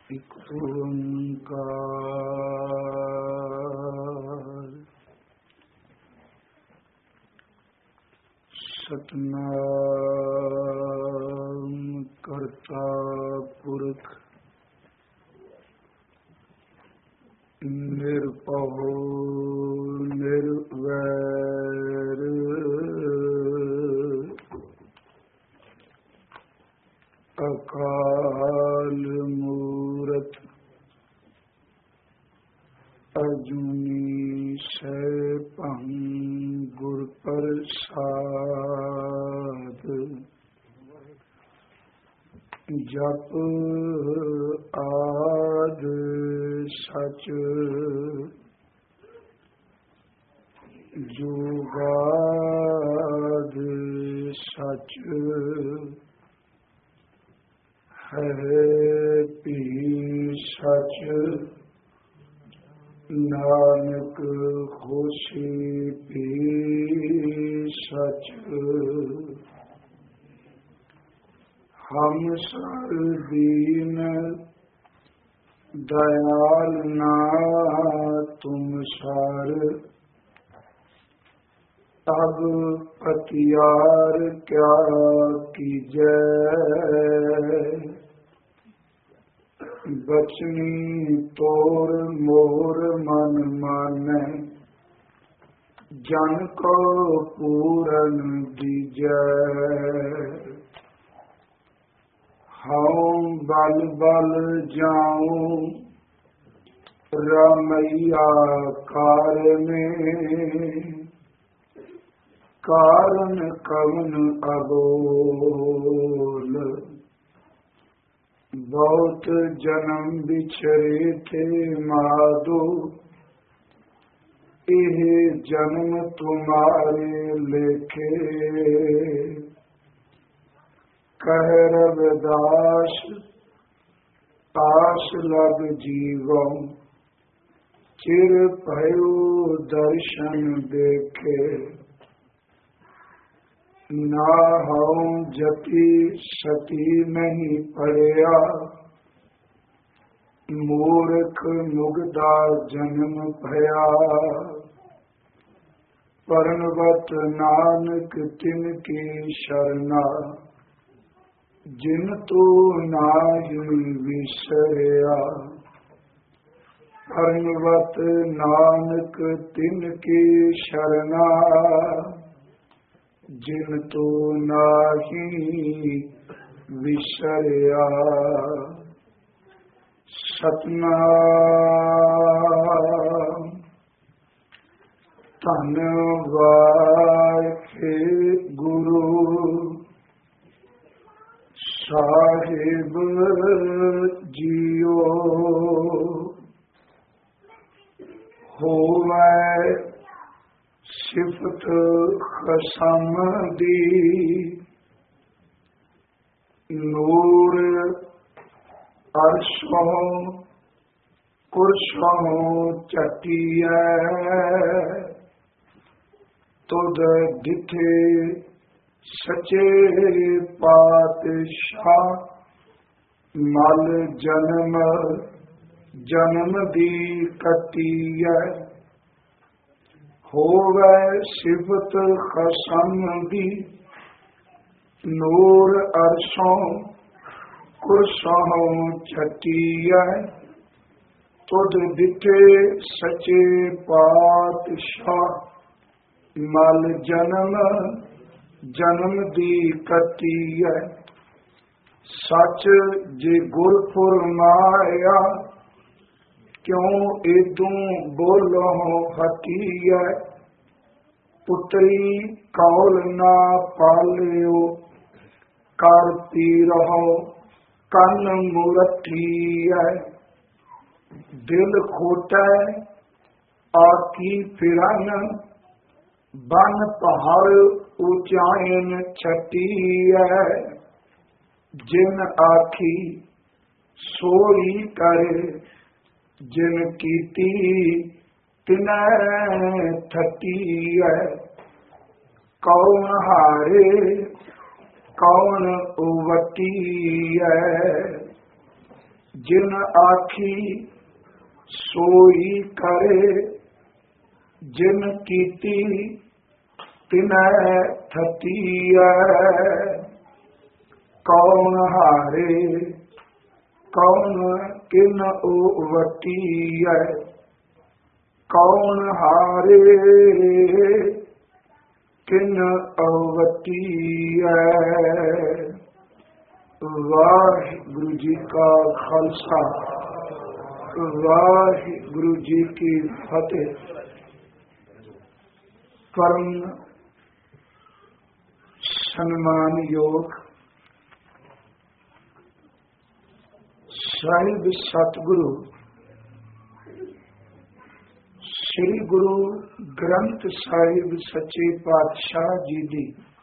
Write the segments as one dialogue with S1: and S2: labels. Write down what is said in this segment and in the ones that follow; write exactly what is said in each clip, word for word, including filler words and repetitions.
S1: ਇੱਕ ਓੰਕਾਰ ਸਤਿਨਾਮ ਕਰਤਾ ਪੁਰਖ ਨਿਰਭਉ ਨਿਰਵੈਰ ਅਕਾਲ ਮੂਰਤ ਅਜੂਨੀ ਸੈਭੰ ਗੁਰ ਪ੍ਰਸਾਦ ਜਪ ਆਦ ਸਚ ਜੁਗਾਦ ਸਚ ਹੈ ਭੀ ਸਚ ਨਾਨਕ ਹੋਸੀ ਭੀ ਸਚ ਹਮ ਸਰ ਦੀਨ ਦਇਆਲ ਨਾ ਤੁਮ ਸਾਰ ਤਬ ਪਤਿਆਰ ਕਿਆ ਕੀਜੈ ਬਚਨੀ ਤੋਰ ਮੋਰ ਮਨ ਮਾਨੈ ਜਨ ਕੋ ਪੂਰਨ ਦੀਜੈ ਹਉ ਬਲ ਬਲ ਜਾਉ ਰਮਈਆ ਕਾਰਨੇ ਕਾਰਨ ਕਵਨ ਅਬੋਲ ਬਹੁਤ ਜਨਮ ਵਿਛਰੇ ਥੇ ਮਾਧੋ ਇਹ ਜਨਮ ਤੁਮਾਰੇ ਲੇਖੇ ਕਹਿ ਰਵਿਦਾਸ ਆਸ ਲਗ ਜੀਵੋ ਚਿਰ ਭਇਓ ਦਰਸ਼ਨ ਦੇਖੇ ਨਾ ਹਉ ਜਤੀ ਸਤੀ ਨਹੀਂ ਪੜਿਆ ਮੂਰਖ ਮੁਗਦਾ ਜਨਮ ਭਇਆ ਪਰਨਵਤ ਨਾਨਕ ਤਿਨ ਕੀ ਸ਼ਰਨਾ ਜਿਨ ਤੂੰ ਨਾਹੀ ਵਿਸਰਿਆ ਪਰਨਵਤ ਨਾਨਕ ਤਿਨ ਕੀ ਸ਼ਰਨਾ ਜਿਨ ਤੂੰ ਨਾਹੀ ਵਿਸਰਿਆ ਸਤਿਨਾਮ ਧੰਨ ਵਾਹਿਗੁਰੂ ਸਾਹਿਬ ਜੀਓ ਹੋਵੈ ਸਿਫਤ ਖਸਮ ਦੀ ਨੂਰ ਅਰਸ਼ੋਂ ਕੁਰਸ਼ੋਂ ਚਟੀਐ ਤੁਧ ਦਿਠੇ ਸਚੇ ਪਾਤਸ਼ਾਹ ਮਲ ਜਨਮ ਜਨਮ ਦੀ ਕੱਟੀਐ ਹੋਵੈ ਸਿਫਤ ਖਸਮ ਦੀ ਨੂਰ ਅਰਸ਼ੋਂ ਕੁਰਸ਼ੋਂ ਚਟੀਐ ਤੁਧ ਦਿਠੇ ਸਚੇ ਪਾਤਸ਼ਾਹ ਮਲ ਜਨਮ ਜਨਮ ਦੀ ਕੱਟੀਐ ਸੱਚ ਜੇ ਗੁਰ ਫੁਰਮਾਇਆ ਕਿਉਂ ਏਦੂ ਬੋਲੋ ਹਟੀਐ ਪੁੱਤਰੀ ਕੌਲ ਨਾ ਪਾਲਿਓ ਕਰ ਪੀ ਰਹੋ ਕੰਨ ਮੁਰਠੀਐ ਦਿਲ ਖੋਟੈ ਆਕੀ ਫਿਰਨ ਬਨ ਪਹਾੜ ਉਚਾਇਨ ਛਟੀਐ ਜਿਨ ਆਖੀ ਸੋਈ ਕਰੇ ਜਿਨ ਕੀਤੀ ਤਿਨੈ ਥਤੀ ਹੈ। ਕੌਣ ਹਾਰੇ ਕੌਣ ਉਵਤੀ ਹੈ। जिन आखी सोई करे, जिन कीती तिनै थती है। कौन हारे कौन किन ओवती है, कौन हारे किन अवती है। वाहिगुरु जी का खालसा, वाहिगुरु जी की फतेह। परम सम्मान योग ਸਾਹਿਬ ਸਤਿਗੁਰੂ ਸ੍ਰੀ ਗੁਰੂ ਗ੍ਰੰਥ ਸਾਹਿਬ ਸੱਚੇ ਪਾਤਸ਼ਾਹ ਜੀ ਦੀ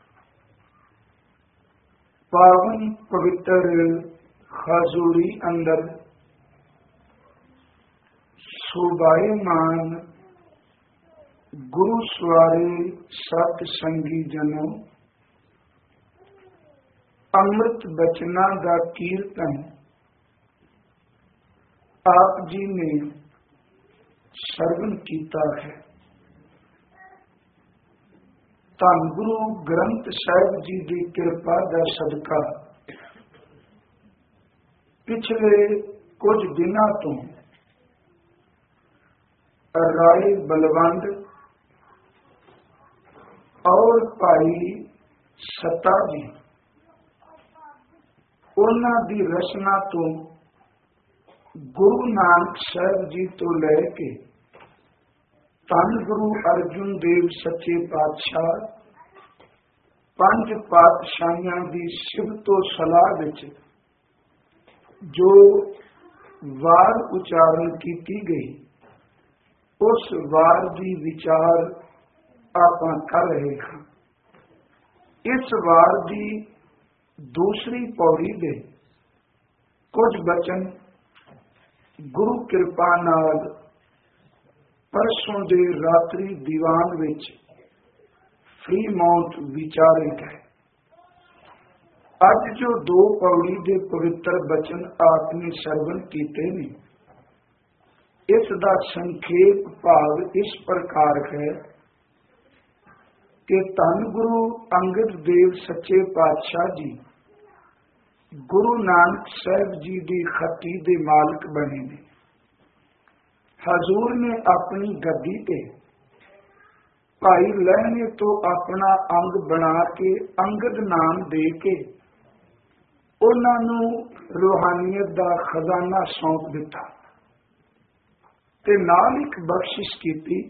S1: ਪਾਵਨ ਪਵਿੱਤਰ ਹਜ਼ੂਰੀ ਅੰਦਰ ਸੁਭਾਏਮਾਨ ਗੁਰੂ ਸਵਾਰੇ ਸਤ ਸੰਗੀ ਜਨੋ, ਅੰਮ੍ਰਿਤ ਬਚਨਾਂ ਦਾ ਕੀਰਤਨ आप जी ने ਸਰਵਣ ਕੀਤਾ ਹੈ। ਧੰਨ ਗੁਰੂ ਗ੍ਰੰਥ ਸਾਹਿਬ ਜੀ ਦੀ ਕਿਰਪਾ ਦਾ ਸਦਕਾ ਪਿਛਲੇ ਕੁਝ ਦਿਨਾਂ ਤੋਂ ਰਾਏ ਬਲਵੰਡ ਔਰ ਭਾਈ ਸੱਤਾ ਜੀ ਉਹਨਾਂ ਦੀ ਰਚਨਾ ਤੋਂ ਗੁਰੂ ਨਾਨਕ ਸਾਹਿਬ ਜੀ ਤੋਂ ਲੈ ਕੇ ਧੰਨ ਗੁਰੂ ਅਰਜੁਨ ਦੇਵ ਸੱਚੇ ਪਾਤਸ਼ਾਹ ਪੰਜ ਪਾਤਸ਼ਾਹੀਆਂ ਦੀ ਸਿਫਤੋ ਸਲਾਹ ਵਿੱਚ ਜੋ ਵਾਰ ਉਚਾਰਨ ਕੀਤੀ ਗਈ, ਉਸ ਵਾਰ ਦੀ ਵਿਚਾਰ ਆਪਾਂ ਕਰ ਰਹੇ ਹਾਂ। ਇਸ ਵਾਰ ਦੀ ਦੂਸਰੀ ਪੌੜੀ ਦੇ ਕੁਝ ਬਚਨ ਗੁਰੂ ਕਿਰਪਾ ਨਾਲ ਪਰਸੋਂ ਦੇ ਰਾਤਰੀ ਦੀਵਾਨ ਵਿੱਚ ਫਰੀਮਾਉਂਟ ਵਿਚਾਰੇ ਗਏ। ਅੱਜ ਜੋ ਦੋ ਪੌੜੀ ਦੇ ਪਵਿੱਤਰ ਬਚਨ ਆਪ ਨੇ ਸਰਵਣ ਕੀਤੇ ਨੇ, ਇਸ ਦਾ ਸੰਖੇਪ ਭਾਵ ਇਸ ਪ੍ਰਕਾਰ ਹੈ ਕਿ ਧੰਨ ਗੁਰੂ ਅੰਗਦ ਦੇਵ ਸੱਚੇ ਪਾਤਸ਼ਾਹ ਜੀ ਗੁਰੂ ਨਾਨਕ ਸਾਹਿਬ ਜੀ ਦੀ ਖੱਟੀ ਦੇ ਮਾਲਕ ਬਣੇ ਨੇ। ਹਜ਼ੂਰ ਨੇ ਆਪਣੀ ਗੱਦੀ ਤੇ ਭਾਈ ਲਹਿਣੇ ਤੋਂ ਆਪਣਾ ਅੰਗ ਬਣਾ ਕੇ ਅੰਗਦ ਨਾਮ ਦੇ ਕੇ ਉਹਨਾਂ ਨੂੰ ਰੂਹਾਨੀਅਤ ਦਾ ਖਜ਼ਾਨਾ ਸੌਂਪ ਦਿੱਤਾ ਤੇ ਨਾਲ ਇੱਕ ਬਖਸ਼ਿਸ਼ ਕੀਤੀ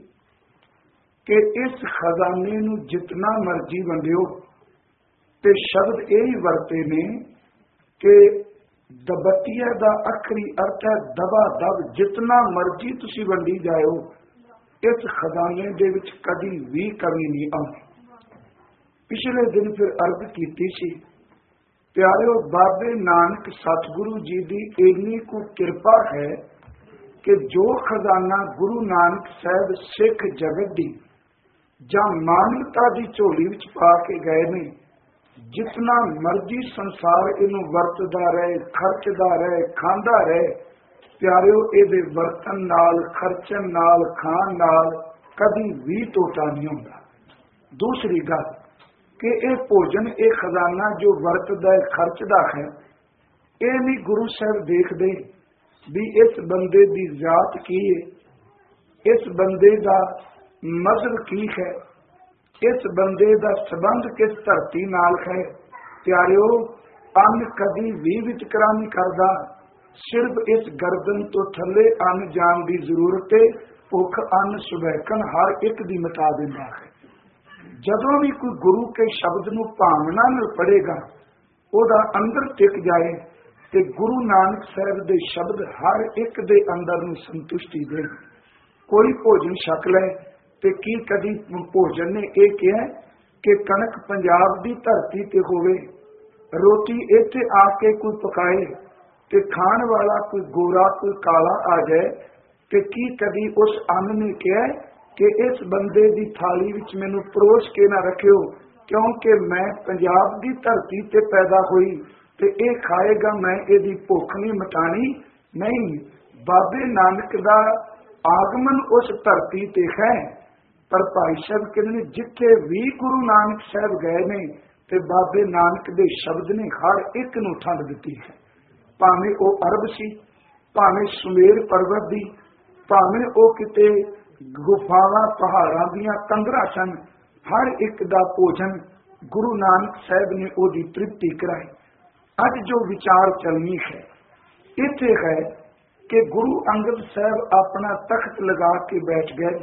S1: ਕਿ ਇਸ ਖਜ਼ਾਨੇ ਨੂੰ ਜਿਤਨਾ ਮਰਜ਼ੀ ਵੰਡਿਓ। ਤੇ ਸ਼ਬਦ ਇਹ ਹੀ ਵਰਤੇ ਨੇ ਕਿ ਦਬਤੀਆ ਦਾ ਅਖਰੀ ਅਰਥ ਹੈ ਦਬਾ ਦਬ, ਜਿਤਨਾ ਮਰਜ਼ੀ ਤੁਸੀਂ ਵੰਡੀ ਜਾਓ, ਇਸ ਖਜ਼ਾਨੇ ਦੇ ਵਿੱਚ ਕਦੀ ਵੀ ਕਮੀ ਨਹੀਂ ਆਉਂਦੀ। ਪਿਛਲੇ ਦਿਨ ਫਿਰ ਅਰਜ਼ ਕੀਤੀ ਸੀ, ਪਿਆਰਿਓ ਬਾਬੇ ਨਾਨਕ ਸਤਿਗੁਰੂ ਜੀ ਦੀ ਇੰਨੀ ਕੁ ਕਿਰਪਾ ਹੈ ਕਿ ਜੋ ਖਜ਼ਾਨਾ ਗੁਰੂ ਨਾਨਕ ਸਾਹਿਬ ਸਿੱਖ ਜਗਤ ਦੀ ਜਾਂ ਮਾਨਵਤਾ ਦੀ ਝੋਲੀ ਵਿੱਚ ਪਾ ਕੇ ਗਏ ਨੇ, ਜਿਤਨਾ ਮਰਜ਼ੀ ਸੰਸਾਰ ਇਹਨੂੰ ਵਰਤਦਾ ਰਹੇ, ਖਰਚਦਾ ਰਹੇ, ਖਾਂਦਾ ਰਹੇ, ਪਿਆਰਿਓ ਇਹਦੇ ਵਰਤਨ ਨਾਲ, ਖਰਚਣ ਨਾਲ, ਖਾਣ ਨਾਲ ਕਦੀ ਵੀ ਟੋਟਾ ਨਹੀਂ ਹੁੰਦਾ। ਦੂਸਰੀ ਗੱਲ ਕਿ ਇਹ ਭੋਜਨ, ਇਹ ਖਜ਼ਾਨਾ ਜੋ ਵਰਤਦਾ ਹੈ, ਖਰਚਦਾ ਹੈ, ਇਹ ਵੀ ਗੁਰੂ ਸਾਹਿਬ ਦੇਖਦੇ ਵੀ ਇਸ ਬੰਦੇ ਦੀ ਜਾਤ ਕੀ ਹੈ, ਇਸ ਬੰਦੇ ਦਾ ਮਜ਼ਹਬ ਕੀ ਹੈ, ਇਸ ਬੰਦੇ ਦਾ ਸੰਬੰਧ ਕਿਸ ਧਰਤੀ ਨਾਲ ਹੈ। ਪਿਆਰਿਓ ਅੰਨ ਕਦੀ ਵੀ ਵਿਤਕਰਾ ਨਹੀਂ ਕਰਦਾ, ਸਿਰਫ ਇਸ ਗਰਦਨ ਤੋਂ ਥੱਲੇ ਅੰਨ ਜਾਣ ਦੀ ਜ਼ਰੂਰਤ ਹੈ। ਭੁੱਖ ਅੰਨ ਸੁਭੈਕਨ ਹਰ ਇੱਕ ਦੀ ਮਿਟਾ ਦਿੰਦਾ ਹੈ। ਜਦੋਂ ਵੀ ਕੋਈ ਗੁਰੂ ਕੇ ਸ਼ਬਦ ਨੂੰ ਭਾਵਨਾ ਨਾਲ ਪੜ੍ਹੇਗਾ, ਉਹਦਾ ਅੰਦਰ ਟਿਕ ਜਾਏ ਤੇ ਗੁਰੂ ਨਾਨਕ ਸਾਹਿਬ ਦੇ ਸ਼ਬਦ ਹਰ ਇੱਕ ਦੇ ਅੰਦਰ ਨੂੰ ਸੰਤੁਸ਼ਟੀ ਦੇਣ। ਕੋਈ ਭੋਜਨ ਛਕ ਲੈ ਤੇ ਕੀ ਕਦੀ ਭੋਜਨ ਨੇ ਇਹ ਕਿਹਾ ਕਿ ਕਣਕ ਪੰਜਾਬ ਦੀ ਧਰਤੀ ਤੇ ਹੋਵੇ, ਰੋਟੀ ਇੱਥੇ ਆ ਕੇ ਕੋਈ ਪਕਾਏ ਤੇ ਖਾਣ ਵਾਲਾ ਕੋਈ ਗੋਰਾ ਕੋਈ ਕਾਲਾ ਆ ਜਾਏ, ਤੇ ਕੀ ਕਦੀ ਉਸ ਅੰਨ ਨੇ ਕਿਹਾ ਕਿ ਇਸ ਬੰਦੇ ਦੀ ਥਾਲੀ ਵਿੱਚ ਮੈਨੂੰ ਪਰੋਸ ਕੇ ਨਾ ਰੱਖਿਓ, ਕਿਉਂਕਿ ਮੈਂ ਪੰਜਾਬ ਦੀ ਧਰਤੀ ਤੇ ਪੈਦਾ ਹੋਈ ਤੇ ਇਹ ਖਾਏਗਾ, ਮੈਂ ਇਹਦੀ ਭੁੱਖ ਨਹੀਂ ਮਿਟਾਣੀ, नहीं, बाबे नानक दा आगमन उस धरती ते है। पर भाई साहब कहते ने जिथे भी गुरु नानक साहब गए ने ते बाबे नानक दे शब्द ने हर एक नूं ठंड दिती है। भावें वो अरब सी, भावें सुमेर पर्वत दी, भावें वो किते गुफावां पहाड़ां दियां कंदरां सन, हर एक दा भोजन गुरु नानक साहब ने ओदी तृप्ति कराई। अज जो विचार चलनी है इत्थे है कि गुरु अंगद साहब अपना तख्त लगा के बैठ गए,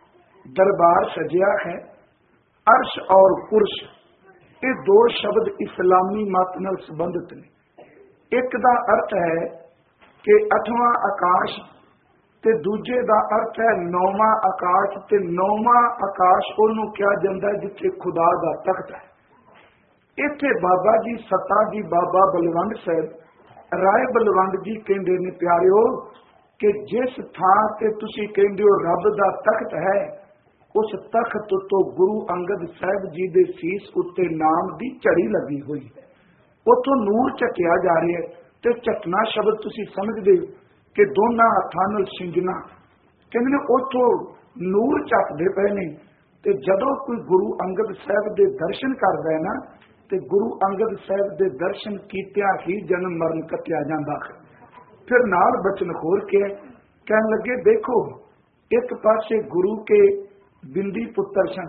S1: दरबार सजिया है। अर्श और पुरुष ये दो शब्द इस्लामी मत नाल संबंधित ने। एक दा अर्थ है कि अठवां आकाश ते दूजे दा अर्थ है नौवां आकाश, ते नौवां आकाश ओनू कहा जाता है जिथे खुदा दा तख्त है। इत्थे बाबा जी सता जी बाबा बलवंत साहब राय बलवंत जी कहते ने प्यारिओ कि जिस थां ते तुसी कहंदे हो रब दा तख्त है, उस तख्त तो गुरु अंगद साहब जी दे सीस उत्ते नाम दी झड़ी लगी हुई है। उतों नूर झटिया जा रहा है। ते झटना शब्द तुसी समझदे कि दोनों हत्थां नाल सिंजना, कहंदे ने उतों नूर झटदे पए ने। ते जदों कोई गुरु अंगद साहब दे दर्शन करदा है ना, ते गुरु अंगद साहब दे दर्शन कीतिया ही जन्म मरण कटिया जांदा है। फिर नाल बचन खोल के कहन लगे, देखो एक पासे गुरु के बिंदी पुत्र सन,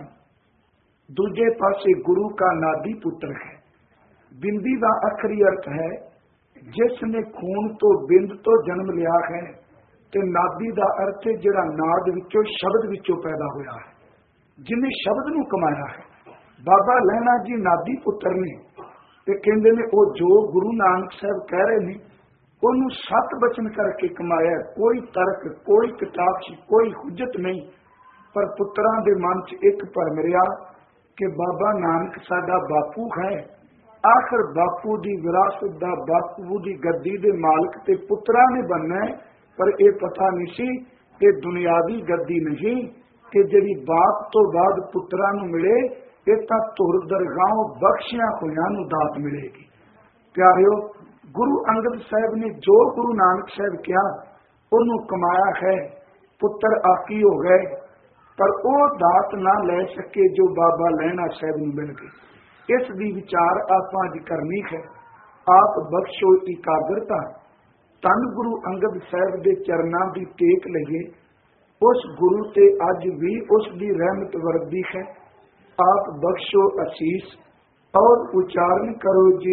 S1: दूजे पासे गुरु का नादी पुत्र है। बिंदी का आखिरी अर्थ है जिसने खून तो बिंद तो जन्म लिया है, ते नादी का अर्थ है जिहड़ा नाद विचों शब्द विचों पैदा होया है, जिन्हें शब्द नूं कमाया है। बाबा लहणा जी नादी पुत्र ने, ते कहंदे ने वो जो गुरु नानक साहब कह रहे ने उन्होंने सत बचन करके कमाया। कोई तर्क, कोई किताब, कोई हुज्जत नहीं। पर पुत्रां दे मन च एक भरम रहा कि बाबा नानक साडा बापू है। आखिर बापू दी विरासत दा, बापू दी गद्दी दे मालिक ते पुत्रां ने बनना है। पर यह पता नहीं सी कि दुनियावी गद्दी नहीं कि जिहड़ी बाप तो बाद पुत्रां नूं मिले, ये तां धुर दरगाहों बख्शियां होइयां नूं दात मिलेगी। प्यारिओ, गुरु अंगद साहब ने जो गुरु नानक साहब किया उन्होंने कमाया है। पुत्र आकी हो गए, पर वो दात ना ले सके जो बाबा लहणा साहब नूं मिल गई। इस दी विचार आपां अज करनी है। आप बख्शो एकाग्रता, तन गुरु अंगद साहब दे चरनां दी टेक लईए। उस गुरु ते अज भी उस दी रहमत वरदी है। आप बख्शो असीस और उच्चारण करो जी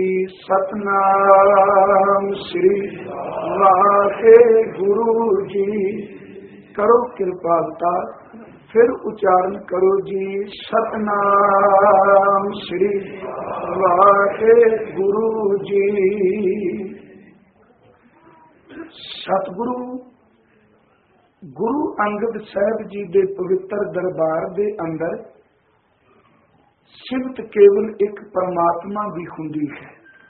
S1: सतनाम श्री वाहेगुरु जी। करो कृपालता, फिर उच्चारण करो जी सतनाम श्री वाहेगुरु जी। सतगुरु गुरु अंगद साहब जी दे पवित्र दरबार दे अंदर सिमत केवल एक परमात्मा भी हुंदी है,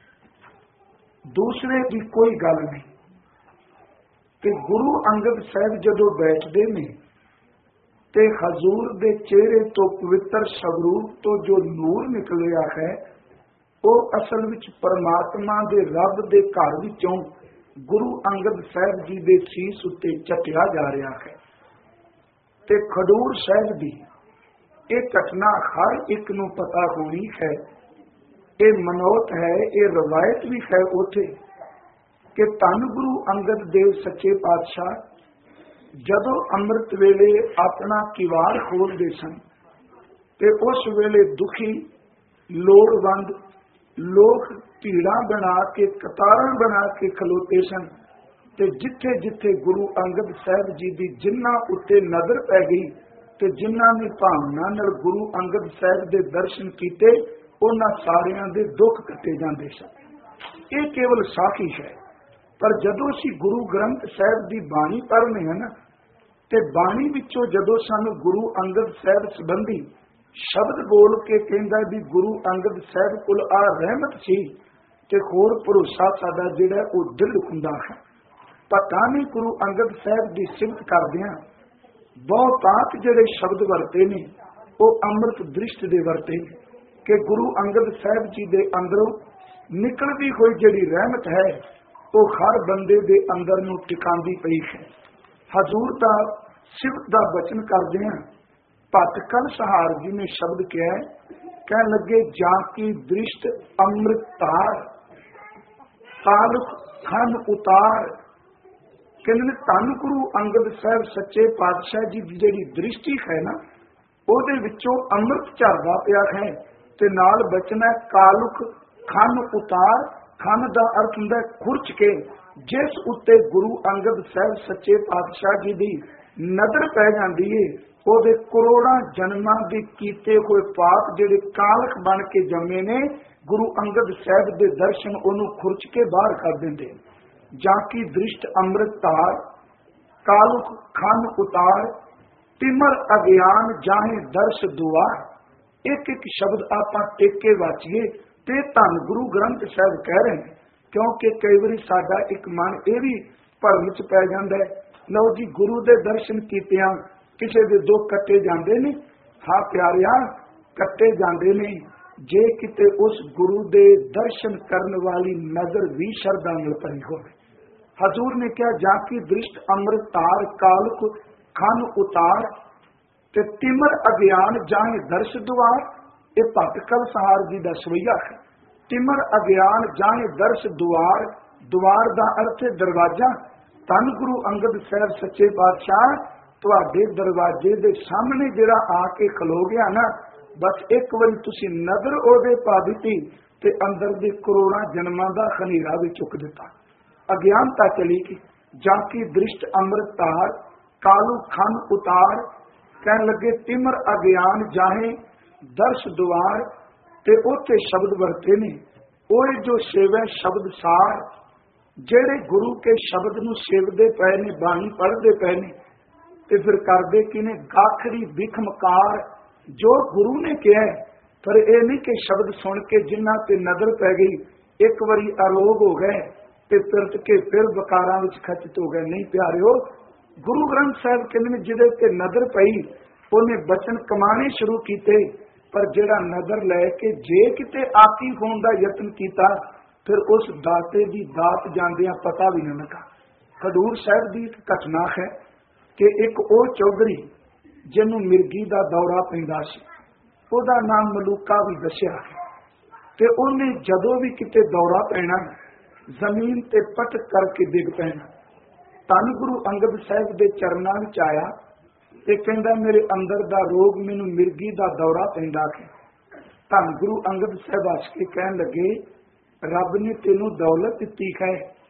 S1: दूसरे की कोई गल नहीं। ते गुरु अंगद साहब जदों बैठते ने ते हजूर दे चेहरे तो पवित्र स्वरूप तो जो नूर निकलिया है वो असल विच परमात्मा दे रब दे घर विचों गुरु अंगद साहब जी दे सीस उत्ते चटिया जा रहा है। ते खडूर साहब दी ये घटना हर एक नूं पता होनी है। ये मनोत है, ये रवायत भी है उथे कि धन गुरु अंगद देव सच्चे पातशाह जदों अमृत वेले अपना किवाड़ खोलते सन ते उस वेले दुखी लोड़वंद लोग भीड़ा बना के कतारां बना के खलोते सन। ते जिथे जिथे गुरु अंगद साहब जी की जिन्ना उत्ते नजर पै गई ते जिन्ना ने भावना नाल गुरु अंगद साहब के दर्शन किए उन्हां सारियां दे दुख कटे जाते सन। ये केवल साखी है। पर जदों असीं गुरु ग्रंथ साहब की बाणी पढ़ने हैं ना, ते बाणी विचों जदों सानूं गुरु अंगद साहब संबंधी शब्द बोल के कहंदा भी गुरु अंगद साहब कोल आ रहमत सी ते होर भरोसा साडा जिहड़ा ओह दृढ़ हुंदा है। पता नहीं गुरु अंगद साहब की सिफत करदिआं बहुतात जिहड़े शब्द वरते ने वो अमृत दृष्ट दे वरते कि गुरु अंगद साहब जी दे अंदरों निकलती हुई जिहड़ी रहमत है ਉਹ ਹਰ ਬੰਦੇ ਦੇ ਅੰਦਰ ਨੂੰ ਟਿਕਾਉਂਦੀ ਪਈ ਹੈ। ਹਜ਼ੂਰ ਦਾ ਸਿਫਤ ਦਾ ਬਚਨ ਕਰਦੇ ਹਾਂ। ਭੱਟ ਕਲ ਸਹਾਰ ਜੀ ਨੇ ਸ਼ਬਦ ਕਿਹਾ, ਕਹਿਣ ਲੱਗੇ ਜਾਂ ਕੀ ਦ੍ਰਿਸ਼ਟ ਅੰਮ੍ਰਿਤ ਤਾਰ ਤਾਲੁਕ ਖਨ ਉਤਾਰ। ਕਹਿੰਦੇ ਧੰਨ ਗੁਰੂ ਅੰਗਦ ਸਾਹਿਬ ਸੱਚੇ ਪਾਤਸ਼ਾਹ ਜੀ ਦੀ ਜਿਹੜੀ ਦ੍ਰਿਸ਼ਟੀ ਹੈ ਨਾ, ਉਹਦੇ ਵਿੱਚੋਂ ਅੰਮ੍ਰਿਤ ਝਰਦਾ ਪਿਆ ਹੈ। ਤੇ ਨਾਲ ਬਚਨਾ ਕਾਲੁਕ ਖਨ ਉਤਾਰ। ਖਨ ਦਾ ਅਰਥ ਹੁੰਦਾ ਖੁਰਚ ਕੇ, ਜਿਸ ਉੱਤੇ ਗੁਰੂ ਅੰਗਦ ਸਾਹਿਬ ਸੱਚੇ ਪਾਤਸ਼ਾਹ ਜੀ ਦੀ ਨਜ਼ਰ ਪੈ ਜਾਂਦੀ ਏ, ਉਹਦੇ ਕਰੋੜਾਂ ਜਨਮਾਂ ਦੇ ਕੀਤੇ ਹੋਏ ਪਾਪ ਜਿਹੜੇ ਕਾਲਕ ਬਣ ਕੇ ਜੰਮੇ ਨੇ, ਗੁਰੂ ਅੰਗਦ ਸਾਹਿਬ ਦੇ ਦਰਸ਼ਨ ਉਹਨੂੰ ਖੁਰਚ ਕੇ ਬਾਹਰ ਕਰ ਦਿੰਦੇ। ਜਾਂ ਕੀ ਦ੍ਰਿਸ਼ਟ ਅੰਮ੍ਰਿਤ ਤਾਰ ਕਾਲੁਕ ਖਨ ਉਤਾਰ। ਤਿਮਰ ਅਗਿਆਨ ਜਾਹੇ ਦਰਸ਼ ਦੁਆਰ। ਇੱਕ ਇੱਕ ਸ਼ਬਦ ਆਪਾਂ ਟਿਕ ਕੇ ਵਾਚੀਏ ਤੇ ਧੰਨ ਗੁਰੂ ਗ੍ਰੰਥ ਸਾਹਿਬ ਕਹਿ ਰਹੇ ਨੇ, ਕਿਉਂਕਿ ਕਈ ਵਾਰੀ ਸਾਡਾ ਇੱਕ ਮਨ ਇਹ ਵੀ ਭਰਮ ਚ ਪੈ ਜਾਂਦਾ ਹੈ, ਲਓ ਜੀ ਗੁਰੂ ਦੇ ਦਰਸ਼ਨ ਕੀਤਿਆਂ ਕਿਸੇ ਦੇ ਦੁੱਖ ਕੱਟੇ ਜਾਂਦੇ ਨੇ। ਹਾਂ ਪਿਆਰਿਆ, ਕੱਟੇ ਜਾਂਦੇ ਨੇ ਜੇ ਕਿਤੇ ਉਸ ਗੁਰੂ ਦੇ ਦਰਸ਼ਨ ਕਰਨ ਵਾਲੀ ਨਜ਼ਰ ਵੀ ਸ਼ਰਧਾ ਨਾਲ ਭਰੀ ਹੋਵੇ। ਹਜ਼ੂਰ ਨੇ ਕਿਹਾ ਜਾਂ ਕੀ ਦ੍ਰਿਸ਼ਟ ਅੰਮ੍ਰਿਤ ਤਾਰ ਕਾਲੁਕ ਖਨ ਉਤਾਰ ਤੇ ਤਿਮਰ ਅਗਿਆਨ ਜਾਹੇ ਦਰਸ਼ ਦੁਆਰ। ਇਹ ਭੱਟ ਕਲ ਸਹਾਰ ਜੀ ਦਾ ਸਵਈਆ ਹੈ। ਤਿਮਰ ਅਗਿਆਨ ਜਾਹੇ ਦਰਸ਼ ਦੁਆਰ। ਦੁਆਰ ਦਾ ਅਰਥ ਹੈ ਦਰਵਾਜ਼ਾ। ਧੰਨ ਗੁਰੂ ਅੰਗਦ ਸਾਹਿਬ ਸੱਚੇ ਪਾਤਸ਼ਾਹ ਤੁਹਾਡੇ ਦਰਵਾਜ਼ੇ ਦੇ ਸਾਹਮਣੇ ਜਿਹੜਾ ਆ ਕੇ ਖਲੋ ਗਿਆ ਨਾ, ਬਸ ਇੱਕ ਵਾਰੀ ਤੁਸੀਂ ਨਜ਼ਰ ਉਹਦੇ ਪਾ ਦਿੱਤੀ ਤੇ ਅੰਦਰ ਦੇ ਕਰੋੜਾਂ ਜਨਮਾਂ ਦਾ ਖਨੀਰਾ ਵੀ ਚੁੱਕ ਦਿੱਤਾ। ਅਗਿਆਨਤਾ ਚਲੀ ਗਈ। ਜਾਂ ਕੀ ਦ੍ਰਿਸ਼ਟ ਅੰਮ੍ਰਿਤ ਤਾਰ ਕਾਲੂ ਖਨ ਉਤਾਰ। ਕਹਿਣ ਲੱਗੇ ਤਿਮਰ ਅਗਿਆਨ ਜਾਹੇ ਦਰਸ਼ ਦੁਆਰ। ਤੇ ਉੱਥੇ ਸ਼ਬਦ ਵਰਤੇ ਨੇ, ਉਹ ਜੋ ਸੇਵੈ ਸ਼ਬਦ ਸਾਰ। ਜਿਹੜੇ ਗੁਰੂ ਕੇ ਸ਼ਬਦ ਨੂੰ ਸੇਵਦੇ ਪਏ ਨੇ, ਬਾਣੀ ਪੜ੍ਹਦੇ ਪਏ ਨੇ, ਤੇ ਫਿਰ ਕਰਦੇ ਕੀ ਨੇ, ਗਾਖੜੀ ਬਿਖਮਕਾਰ। ਜੋ ਗੁਰੂ ਨੇ ਕਿਹਾ, ਪਰ ਇਹ ਨਹੀਂ ਕਿ ਸ਼ਬਦ ਸੁਣ ਕੇ ਜਿਨ੍ਹਾਂ ਤੇ ਨਜ਼ਰ ਪੈ ਗਈ ਇੱਕ ਵਾਰੀ ਅਰੋਗ ਹੋ ਗਏ ਤੇ ਤੁਰਤ ਕੇ ਫਿਰ ਵਕਾਰਾਂ ਵਿੱਚ ਖਚਿਤ ਹੋ ਗਏ। ਨਹੀਂ ਪਿਆਰਿਓ, ਗੁਰੂ ਗ੍ਰੰਥ ਸਾਹਿਬ ਕਹਿੰਦੇ ਨੇ ਜਿਹਦੇ ਤੇ ਨਜ਼ਰ ਪਈ ਉਹਨੇ ਬਚਨ ਕਮਾਣੇ ਸ਼ੁਰੂ ਕੀਤੇ, ਪਰ ਜਿਹੜਾ ਨਜ਼ਰ ਲੈ ਕੇ ਜੇ ਕਿਤੇ ਆਕੀ ਹੋਣ ਦਾ ਯਤਨ ਕੀਤਾ, ਫਿਰ ਉਸ ਦਾਤੇ ਦੀ ਦਾਤ ਜਾਂਦਿਆਂ ਪਤਾ ਵੀ ਨਾ ਲੱਗਾ। ਖਡੂਰ ਸਾਹਿਬ ਦੀ ਇੱਕ ਘਟਨਾ ਹੈ ਕਿ ਇੱਕ ਉਹ ਚੌਧਰੀ ਜਿਹਨੂੰ ਮਿਰਗੀ ਦਾ ਦੌਰਾ ਪੈਂਦਾ ਸੀ, ਉਹਦਾ ਨਾਮ ਮਲੂਕਾ ਵੀ ਦੱਸਿਆ, ਤੇ ਉਹਨੇ ਜਦੋਂ ਵੀ ਕਿਤੇ ਦੌਰਾ ਪੈਣਾ ਜ਼ਮੀਨ ਤੇ ਪਟਕ ਕਰਕੇ ਡਿੱਗ ਪੈਣਾ। ਧੰਨ ਗੁਰੂ ਅੰਗਦ ਸਾਹਿਬ ਦੇ ਚਰਨਾਂ ਵਿੱਚ ਆਇਆ ਤੇ ਕਹਿੰਦਾ ਮੇਰੇ ਅੰਦਰ ਦਾ ਰੋਗ, ਮੈਨੂੰ ਮਿਰਗੀ ਦਾ ਦੌਰਾ ਪੈਂਦਾ ਹੈ। ਧੰਨ ਗੁਰੂ ਅੰਗਦ ਸਾਹਿਬ ਹੱਸ ਕੇ ਕਹਿਣ ਲੱਗੇ, ਰੱਬ ਨੇ ਤੈਨੂੰ ਦੌਲਤ ਦਿੱਤੀ ਹੈ,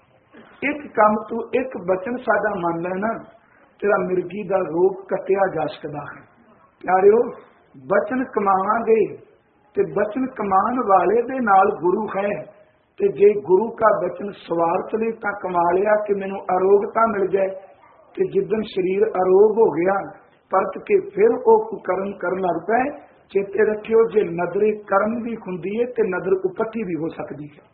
S1: ਇੱਕ ਕੰਮ ਤੂੰ ਇੱਕ ਬਚਨ ਸਾਡਾ ਮੰਨ ਲੈਣਾ, ਤੇਰਾ ਮਿਰਗੀ ਦਾ ਰੋਗ ਕੱਟਿਆ ਜਾ ਸਕਦਾ ਹੈ। ਪਿਆਰਿਓ, ਬਚਨ ਕਮਾਵਾਂਗੇ ਤੇ ਬਚਨ ਕਮਾਉਣ ਵਾਲੇ ਦੇ ਨਾਲ ਗੁਰੂ ਹੈ, ਤੇ ਜੇ ਗੁਰੂ ਦਾ ਬਚਨ ਸਵਾਰਥ ਲਈ ਤਾਂ ਕਮਾ ਲਿਆ ਕਿ ਮੈਨੂੰ ਅਰੋਗਤਾ ਮਿਲ ਜਾਏ, ਤੇ ਜਿੱਦਣ ਸਰੀਰ ਅਰੋਗ ਹੋ ਗਿਆ ਪਰਤ ਕੇ ਫਿਰ ਉਹ ਕੁਕਰਮ ਕਰਨ ਲੱਗ ਪਏ। ਚੇਤੇ ਰੱਖਿਓ, ਜੇ ਨਜ਼ਰੇ ਕਰਮ ਵੀ ਹੁੰਦੀ ਹੈ ਤੇ ਨਜ਼ਰ ਉਪੱਤੀ ਵੀ ਹੋ ਸਕਦੀ ਹੈ।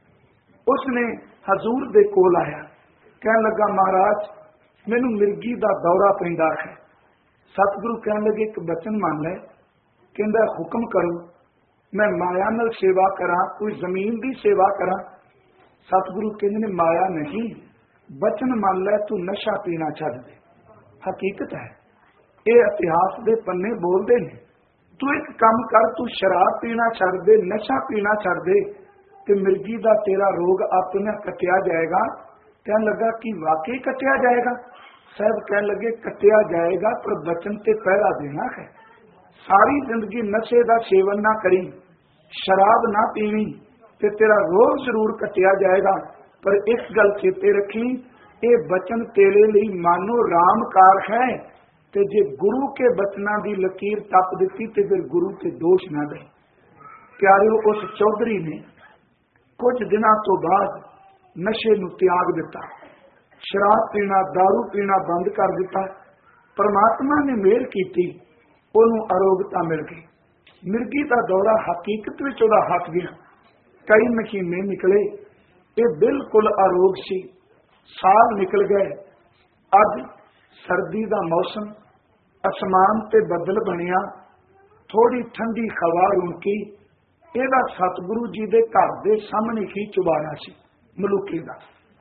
S1: ਉਸਨੇ ਹਜ਼ੂਰ ਦੇ ਕੋਲ ਆਇਆ, ਕਹਿਣ ਲੱਗਾ ਮਹਾਰਾਜ ਮੈਨੂੰ ਮਿਰਗੀ ਦਾ ਦੌਰਾ ਪੈਂਦਾ ਹੈ। ਸਤਿਗੁਰੂ ਕਹਿਣ ਲੱਗੇ ਇੱਕ ਬਚਨ ਮੰਨ ਲੈ। ਕਹਿੰਦਾ ਹੁਕਮ ਕਰੋ, ਮੈਂ ਮਾਇਆ ਨਾਲ ਸੇਵਾ ਕਰਾਂ, ਕੋਈ ਜ਼ਮੀਨ ਦੀ ਸੇਵਾ ਕਰਾਂ। ਸਤਿਗੁਰੂ ਕਹਿੰਦੇ ਨੇ ਮਾਇਆ ਨਹੀਂ, ਬਚਨ ਮੰਨ ਲੈ, ਤੂੰ ਨਸ਼ਾ ਪੀਣਾ ਛੱਡ ਦੇ। ਹਕੀਕਤ ਹੈ, ਇਹ ਇਤਿਹਾਸ ਦੇ ਪੰਨੇ ਬੋਲਦੇ ਨੇ। ਤੂੰ ਇੱਕ ਕੰਮ ਕਰ, ਤੂੰ ਸ਼ਰਾਬ ਪੀਣਾ ਛੱਡ ਦੇ, ਨਸ਼ਾ ਪੀਣਾ ਛੱਡ ਦੇ, ਤੇ ਮਿਰਗੀ ਦਾ ਤੇਰਾ ਰੋਗ ਆਪਣੇ ਕੱਟਿਆ ਜਾਏਗਾ। ਕਹਿਣ ਲੱਗਾ ਕਿ ਵਾਕਈ ਕੱਟਿਆ ਜਾਏਗਾ? ਸਾਹਿਬ ਕਹਿਣ ਲੱਗੇ ਕੱਟਿਆ ਜਾਏਗਾ, ਪਰ ਬਚਨ ਤੇ ਪਹਿਰਾ ਦੇਣਾ ਹੈ। ਸਾਰੀ ਜ਼ਿੰਦਗੀ ਨਸ਼ੇ ਦਾ ਸੇਵਨ ਨਾ ਕਰੀ, ਸ਼ਰਾਬ ਨਾ ਪੀਵੀਂ, ਤੇ ਤੇਰਾ ਰੋਗ ਜ਼ਰੂਰ ਕੱਟਿਆ ਜਾਏਗਾ। ਪਰ ਇੱਕ ਗੱਲ ਚੇਤੇ ਰੱਖੀ, ਇਹ ਬਚਨ ਤੇਰੇ ਲਈ ਮਾਨੋ ਰਾਮਕਾਰ ਹੈ, ਤੇ ਜੇ ਗੁਰੂ ਕੇ ਬਚਨਾਂ ਦੀ ਲਕੀਰ ਟੱਪ ਦਿੱਤੀ ਤੇ ਫਿਰ ਗੁਰੂ ਤੇ ਦੋਸ਼ ਨਾ ਦੇ। ਪਿਆਰਿਓ, ਉਸ ਚੌਧਰੀ ਨੇ ਕੁਝ ਦਿਨਾਂ ਤੋਂ ਬਾਅਦ ਨਸ਼ੇ ਨੂੰ ਤਿਆਗ ਦਿੱਤਾ, ਸ਼ਰਾਬ ਪੀਣਾ, ਦਾਰੂ ਪੀਣਾ ਬੰਦ ਕਰ ਦਿੱਤਾ। ਪਰਮਾਤਮਾ ਨੇ ਮਿਹਰ ਕੀਤੀ, ਉਹਨੂੰ ਅਰੋਗਤਾ ਮਿਲ ਗਈ। ਮਿਰਗੀ ਦਾ ਦੌਰਾ ਹਕੀਕਤ ਵਿੱਚ ਉਹਦਾ ਹਟ ਗਿਆ। ਕਈ ਮਹੀਨੇ ਨਿਕਲੇ, ਇਹ ਬਿਲਕੁਲ ਅਰੋਗ ਸੀ। ਸਾਲ ਨਿਕਲ ਗਏ। ਅੱਜ ਸਰਦੀ ਦਾ ਮੌਸਮ, ਅਸਮਾਨ ਤੇ ਬੱਦਲ ਬਣਿਆ, ਥੋੜੀ ਠੰਡੀ ਹਵਾ ਰੁਣਕੀ। ਇਹਦਾ ਸਤਿਗੁਰੂ ਜੀ ਦੇ ਘਰ ਦੇ ਸਾਹਮਣੇ ਹੀ ਚੁਬਾਰਾ ਸੀ ਮਲੂਕੇ ਦਾ।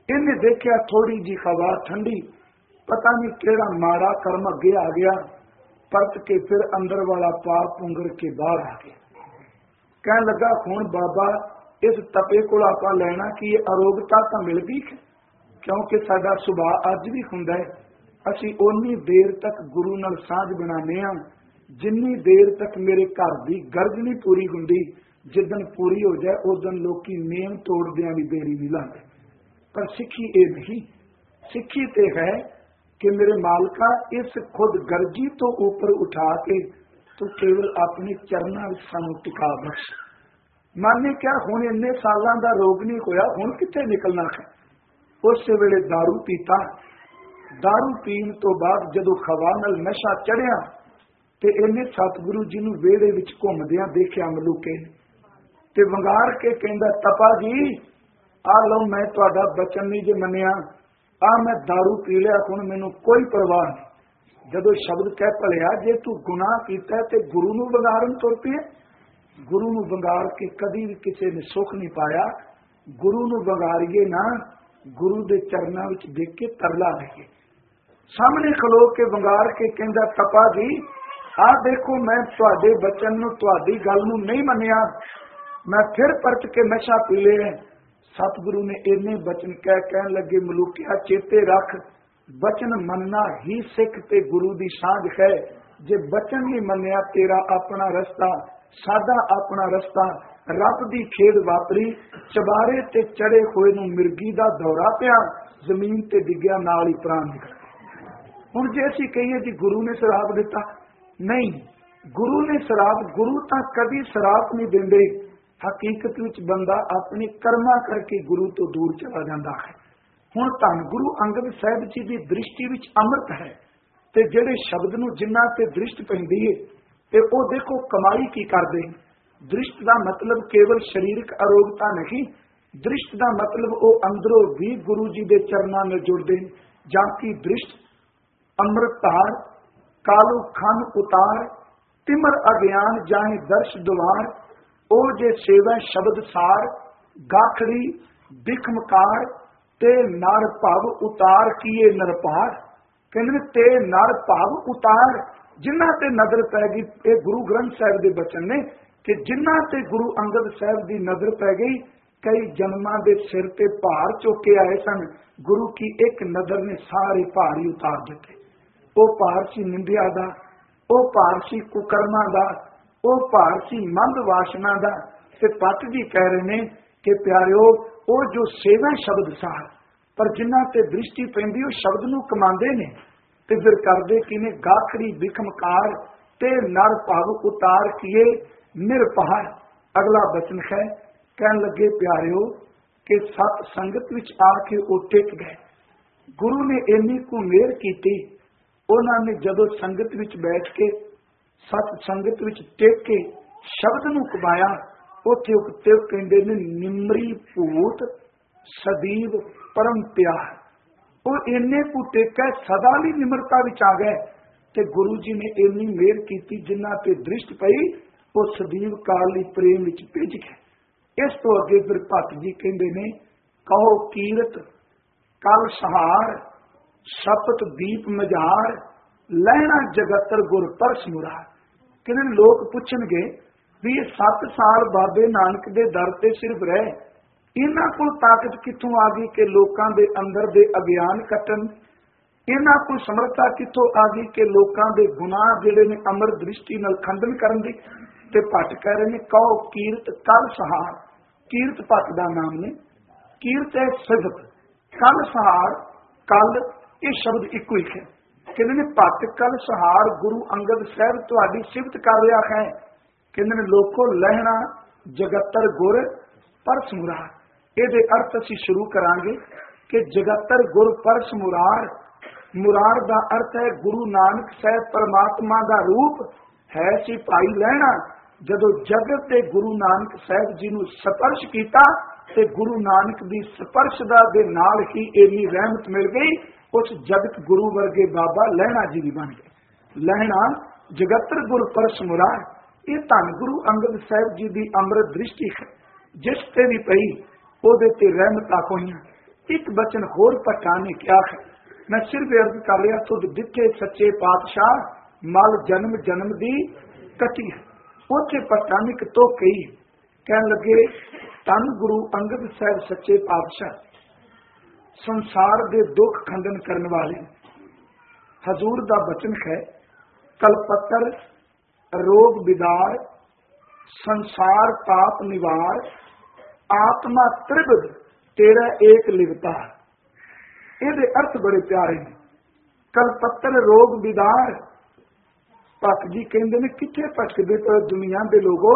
S1: इन्हें देखिया थोड़ी जी हवा ठंडी, पता नहीं केड़ा माड़ा कर्म अगे आ गया, परत के फिर अंदर वाला पाप पुंगर के बाहर आ गया। कहने लगा हुण बाबा इस तपे को आपां लेना कि ये अरोगता तो मिल गई, क्योंकि साडा सुभाव अज भी हुंदा है, असीं उन्नी देर तक गुरु नाल साझ बनाने आ जिन्नी देर तक मेरे घर की गर्ज नहीं पूरी हुंदी। जिदन पूरी हो जाए उदन लोकी नेम तोड़दियां भी देरी नहीं लाते। पर सिक्खी ये नहीं, सिक्खी ते है कि मेरे मालका इस खुद गर्जी तो ऊपर उठा के तू केवल अपने चरणों में सानू टिका बख्श। माने क्या हुण इन्ने सालां दा रोग नहीं होया, हुण कित्थे निकलना है। उस वेले दारू पीता, दारू पीण तो बाद जदों खवा नाल नशा चढ़िया ते इन्हें सतगुरु जी नूं वेड़े विच घुमदियां देखिया मलूके ते वंगार के कहंदा तपा जी आ लो मैं तुहाडा बचन नहीं जे मन्निया, आ मैं दारू पी लिया, हुण मैनूं कोई परवाह नहीं। जदों शब्द कह भलिया जे तू गुनाह कीता ते गुरु नूं वंगारन तुर पिए। गुरु नूं वंगार के कदी भी किसी ने सुख नहीं पाया। गुरु नूं वंगारीए ना, गुरु दे चरनां विच देख के तरला लईए। सामने खलो के वंगार के कहंदा तपा जी आ देखो मैं तुहाडे बचन नूं तुहाडी गल नूं नहीं मन्निया, मैं फिर परत के नशा पी लिया। सतगुरु ने इन्ने बचन कह कहन लगे मलूकिया चेते रख, बचन मनना ही सिख ते गुरु दी साझ है। जे बचन नहीं मन्निया तेरा अपना रस्ता, सादा अपना रस्ता, रब दी खेड वापरी, चबारे ते चढ़े होए नूं मिर्गी दा दौरा पिया, जमीन ते डिग्या नाल ही प्राण निकल। हुण जे असीं कहीए जी गुरु ने शराब दिता, नहीं, गुरु ने शराब, गुरु तां कदी शराब नहीं दिंदे। हकीकत विच बंदा अपने कर्मा करके गुरु तो दूर चला जाता है। हुण धन गुरु अंगद साहिब जी की दृष्टि विच अमृत है, ते जिहड़े शब्द नूं जिन्ना ते दृष्ट पैंदी है ते ओह देखो कमाई की करदे। दृष्ट का मतलब केवल शरीरक अरोगता नहीं, दृष्ट का मतलब ओह अंदरों भी गुरु जी के चरणों में जुड़ते। जाकी दृष्ट अमृत धार, कालू खन उतार, तिमर अज्ञान जाहे दर्श द्वार, ओ जे सेवा शब्द सार, गाखड़ी बिखमकार ते नर भाव उतार किए नरपार। कहते ते नर भाव उतार, जिन्ना ते नजर पै गई, ये गुरु ग्रंथ साहिब के बचन ने कि जिन्ना ते गुरु अंगद साहिब की नजर पै गई, कई जन्मां दे सिर ते भार चुके आए सन, गुरु की एक नजर ने सारे भार ही उतार दिते। वो भार सी निंदिया दा, वो भार सी कुकर्मां दा, वो भार सी मंद वासना दा। ते पट जी कह रहे ने कि प्यारिओ वो जो सेवा शब्द सार, पर जिन्हां ते दृष्टि पैंदी वो शब्द नूं कमांदे ने ते फिर करदे किने गाखड़ी बिखमकार ते नर भाव उतार किए निरपहार। अगला बचन है, कहन लगे प्यारिओ कि सत संगत विच आके वो टिक गए। गुरु ने इन्नी को मेहर कीती, उन्होंने जदों संगत विच बैठ के सत संगत विच टिक के शब्द नूं कमाया, उत्थे उत्ते कहंदे ने निमरी भूत सदीव परम प्यार। वो इन्ने को टेका सदा ली निमरता विच आ गए ते गुरु जी ने इन्नी मेहर कीती जिन्ना ते दृष्ट पई वो सदीव काली प्रेम विच भिज गए। इस तो अगे फिर भट्ट जी कहंदे ने कहो कीरत कल सहार, शपथ दीप मजार, लहना जगतर गुर परस मुरार। कहने लोग पूछणगे भी ये सत्त साल बाबे नानक दे दर ते सिर्फ रहे, इन्हां कोल ताकत कित्थों आ गई कि लोकां दे अंदर दे अज्ञान कट्टन, इन्हां कोल समर्था कित्थों आ गई कि लोकां दे गुनाह जिहड़े ने अमर दृष्टि नाल खंडन करन दी। ते भट्ट कह रहे ने कहो कीरत कल सहार, कीरत भट्ट दा नाम ने, कीरत है सिफत, कल सहार कल ये शब्द इको ही है। कहते ने भट्ट कल सहार गुरु अंगद साहिब तुहाडी सिफत कर रहा है। कहते ने लोको लहना जगतर गुर परस मुरार। ये अर्थ असीं शुरू करांगे कि जगतर गुर परस मुरार, मुरार दा अर्थ है गुरु नानक साहिब परमात्मा दा रूप है सी भाई लहना। जदों जगत के गुरु नानक साहिब जी नूं स्पर्श कीता ते गुरु नानक दी स्पर्श दा दे नाल ही इन्नी रहमत मिल गई, उस जगत गुरु वर्गे बाबा लहना जी भी बन गए। लहना जगतर गुर परस मुरार, ये धन गुरु अंगद साहिब जी की अमृत दृष्टि है, जिस ते भी पई ओदे ते रहमतां होईयां। एक बचन होर भट्टा ने क्या है, मैं सिर्फ अर्ज कर लिया, तुद दिखे सच्चे पातशाह मल जन्म जन्म दी कटी है। उथे भट्टा ने तो कही कह लगे, धन गुरु अंगद साहब सच्चे पातशाह संसार दे दुख खंडन करने वाले। हजूर दा बचन है, कलपत्र रोग बिदार संसार पाप निवार आत्मा त्रिविध तेरा एक लिवता। ये अर्थ बड़े प्यारे ने। कलपत्र रोग बिदार, भक्त जी कहते ने किथे भटकदे पे दुनिया के लोगों,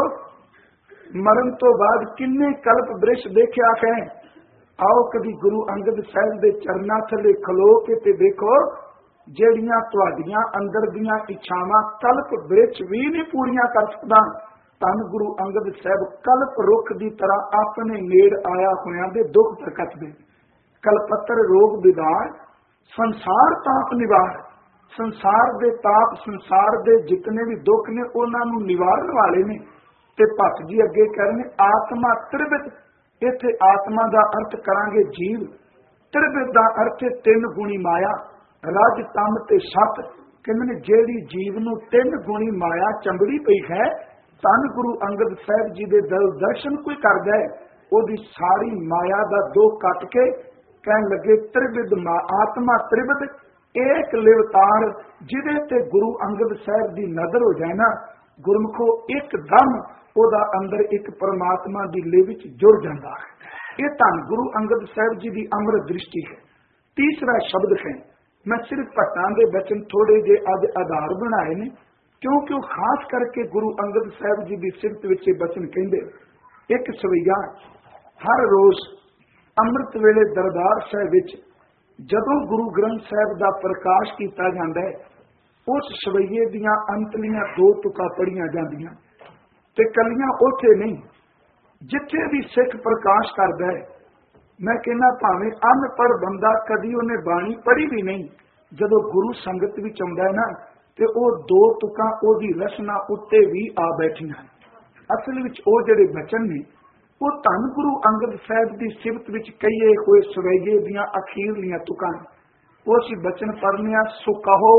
S1: मरण तो बाद किन्ने कल्प वृक्ष देखा है। आओ कभी गुरु अंगद साहब के चरणा थले खलो के ते देखो, ਜਿਹੜੀਆਂ ਤੁਹਾਡੀਆਂ ਅੰਦਰ ਦੀਆਂ ਇੱਛਾਵਾਂ ਕਲਪ ਵ੍ਰਿਕਸ਼ ਵੀ ਨਹੀਂ ਪੂਰੀਆਂ ਕਰ ਸਕਦਾ, ਧੰਨ ਗੁਰੂ ਅੰਗਦ ਸਾਹਿਬ ਕਲਪ ਰੁੱਖ ਦੀ ਤਰ੍ਹਾਂ ਆਪਣੇ ਨੇੜ ਆਇਆ ਹੋਇਆਂ ਦੇ ਦੁੱਖ ਪ੍ਰਗਟਦੇ। ਕਲਪੱਤਰ ਰੋਗ ਵਿਦਾਰ ਸੰਸਾਰ ਤਾਪ ਨਿਵਾਰ, ਸੰਸਾਰ ਦੇ ਤਾਪ ਸੰਸਾਰ ਦੇ ਜਿਤਨੇ ਵੀ ਦੁੱਖ ਨੇ ਉਹਨਾਂ ਨੂੰ ਨਿਵਾਰਨ ਵਾਲੇ ਨੇ। ਤੇ ਭਗਤ ਜੀ ਅੱਗੇ ਕਹਿੰਦੇ ਆਤਮਾ ਤ੍ਰਿਵਿਧ, ਇੱਥੇ ਆਤਮਾ ਦਾ ਅਰਥ ਕਰਾਂਗੇ ਜੀਵ, ਤ੍ਰਿਵਿਧ ਦਾ ਅਰਥ ਤਿੰਨ ਗੁਣੀ ਮਾਇਆ, रज तम ते सत। कहते जेड़ी जीव नूं तीन गुणी माया चंबड़ी पई है, धन गुरु अंगद साहब जी दे दल दर्शन कोई करदा है, ओदी सारी माया दा दो कट के कहन लगे त्रिविध आत्मा त्रिविध एक लिवतार, जिदे ते गुरु अंगद साहब दी नजर हो जाए ना, गुरमुखो एकदम ओदा अंदर एक परमात्मा दी लिव विच जुड़ जांदा है। ये धन गुरु अंगद साहब जी दी अमृत दृष्टि है। तीसरा शब्द है, मैं सिर्फ भट्टां दे बचन थोड़े जे अज आधार बनाए ने, क्योंकि वो खास करके गुरु अंगद साहब जी की सिफत विच बचन कहंदे। एक सवैया हर रोज अमृत वेले दरबार साहिब विच जदों गुरु ग्रंथ साहिब का प्रकाश किया जाता है, उस सवैये दियां अंतलियां दो तुकां पढ़ियां जांदियां ते कलियां उथे नहीं, जिथे भी सिख प्रकाश करदा है। मैं कहना भावें अनपढ़ बंदा कदी उन्हें बाणी पढ़ी भी नहीं, जदों गुरु संगत भी आउंदा है ना, ते वो दो तुकां ओदी रचना उत्ते भी आ बैठियां। असल विच ओ जिहड़े बचन ने वो धन गुरु अंगद साहब की सिफत विच कहिए होए सवैये दियां अखीरलियां तुकां। वो असीं बचन पढ़ने सुकहो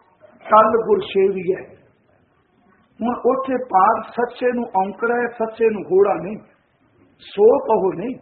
S1: कल गुर सेविए। हुण उत्थे पाठ सच्चे नूं औंकड़ा है, सच्चे नूं होड़ा नहीं, सो कहो नहीं।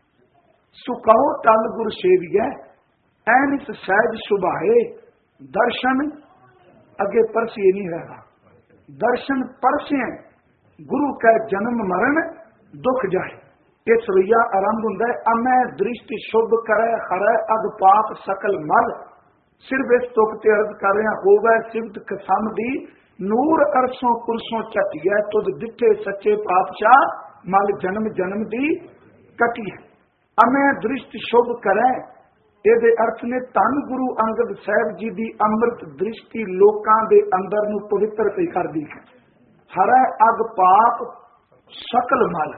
S1: सुकाओ तल गुर सेविए ऐनिस सहज सुभाए, दर्शन अगे परसिए नहीं रहना, दर्शन परसिए गुरु का जन्म मरण दुख जाए। ये सवैया आरंभ होंदा है, अमै दृष्टि शुभ करे हरै अग पाप सकल मल। सिर्फ इस तुक ते अर्ज कर रहे होवे सिफत कसम दी, नूर अरसों कुरसों झटिया, तुद दिठे सच्चे पातशाह मल जन्म जन्म दी कटी है। अमै दृष्टि शुभ करे, ये अर्थ ने धन गुरु अंगद साहब जी की अमृत दृष्टि लोकां दे अंदर नूं पवित्र पई करदी है। हरै अग पाप सकल मल,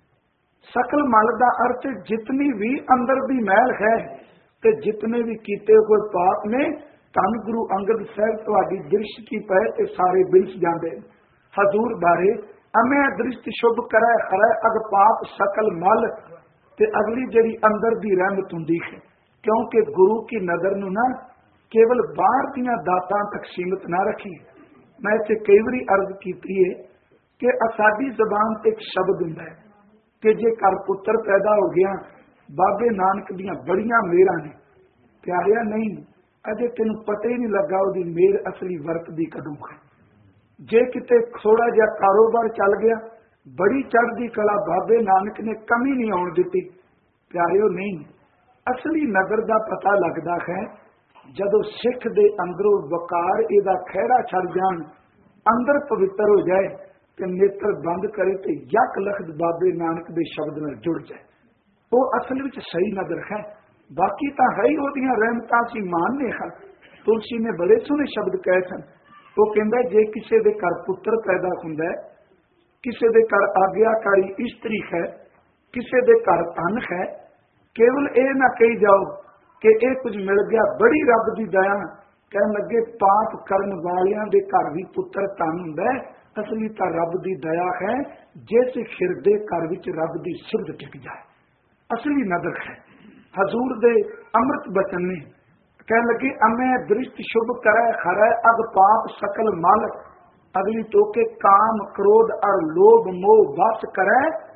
S1: सकल मल का अर्थ जितनी भी अंदर की मैल है ते जितने भी कीते हुए पाप ने, धन गुरु अंगद साहब तुहाडी दृष्टि पै ते सारे बिलस जांदे। हजूर बारे अमै दृष्टि शुभ करे हरै अग पाप सकल मल, ते अगली जड़ी अंदर दी रहमत हुंदी है, क्योंकि गुरु की नजर नूं ना केवल बाहर दियां दातां तक सीमित ना रखी। मैं इत्थे कई बारी अर्ज कीती है कि साडी ज़बान ते एक शब्द हुंदा है कि जे घर पुत्र पैदा हो गया, बाबे नानक दियां बड़ियां मेहरां ने। प्यारिया नहीं, अजे तेनू पता ही नहीं लगा उहदी मेहर असली वरतदी कदों है। जे किते थोड़ा जिहा कारोबार चल गया, बड़ी चढ़दी कला बाबे नानक ने कमी नहीं आउण दित्ती। प्यारियो नहीं, असली नगर का पता लगता है जदों सिख दे अंदरों वकार इहदा खैड़ा छड़ जान, अंदर पवित्र हो जाए ते नेत्र बंद करे ते यक लखत बाबे नानक दे शब्द नाल जुड़ जाए, वो असल विच सही नजर है। बाकी तो है ही ओहदियां रहमतां सी मानने हैं। तुलसी ने बड़े सोहने शब्द कहे सन। वो कहंदा जे किसी दे घर पुत्र पैदा हुंदा है, किसी दे घर आग्याकारी इस्त्री है, किसी दे घर धन है, केवल ये ना कही जाओ कि ये कुछ मिल गया, बड़ी रब की दया। कह लगे पाप करन वालियां दे घर भी पुत्र धन हुंदा है, असली तो रब की दया है जिस खिरदे घर विच रब की सिरद टिक जाए। असली नदर है। हजूर दे अमृत बचन ने। कह लगे अमै दृष्ट शुभ करे खरै अग पाप सकल मल। अगली टोके काम क्रोध और लोभ मोह वश करे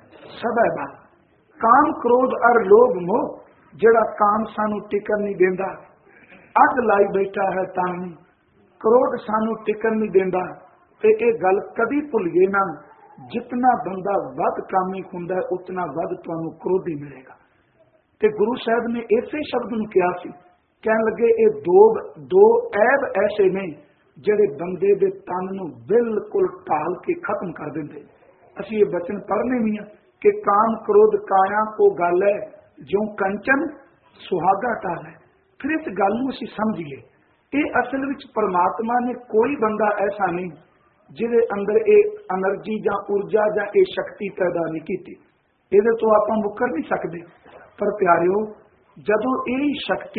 S1: सबै बल। काम क्रोध और लोभ मोह, जेड़ा काम सानू टिकन नहीं देंदा, अग लाई बैठा है तन, क्रोध सानू टिकन नहीं देंदा। ते ये गल कदी भुलिए ना, जितना बंदा वध कामी हुंदा उतना वध तुहानू क्रोधी मिलेगा। ते गुरु साहब ने इसे शब्द नूं कहा सी, कहन लगे ये दो दो ऐब ऐसे ने जेड़े बंदे दे तन नूं बिल्कुल ढाल के खत्म कर देंदे। असीं ये बचन पढ़ने भी हैं कि काम क्रोध काया को गल है जो कंचन सुहागा टाल है। फिर इस गल नूं असीं समझिए, ये असल विच परमात्मा ने कोई बंदा ऐसा नहीं जिहदे अंदर ये एनर्जी जां ऊर्जा जां ये शक्ति पैदा नहीं की। इहदे तो आपां मुकर नहीं सकते। पर प्यारिओ, जदों यही शक्ति,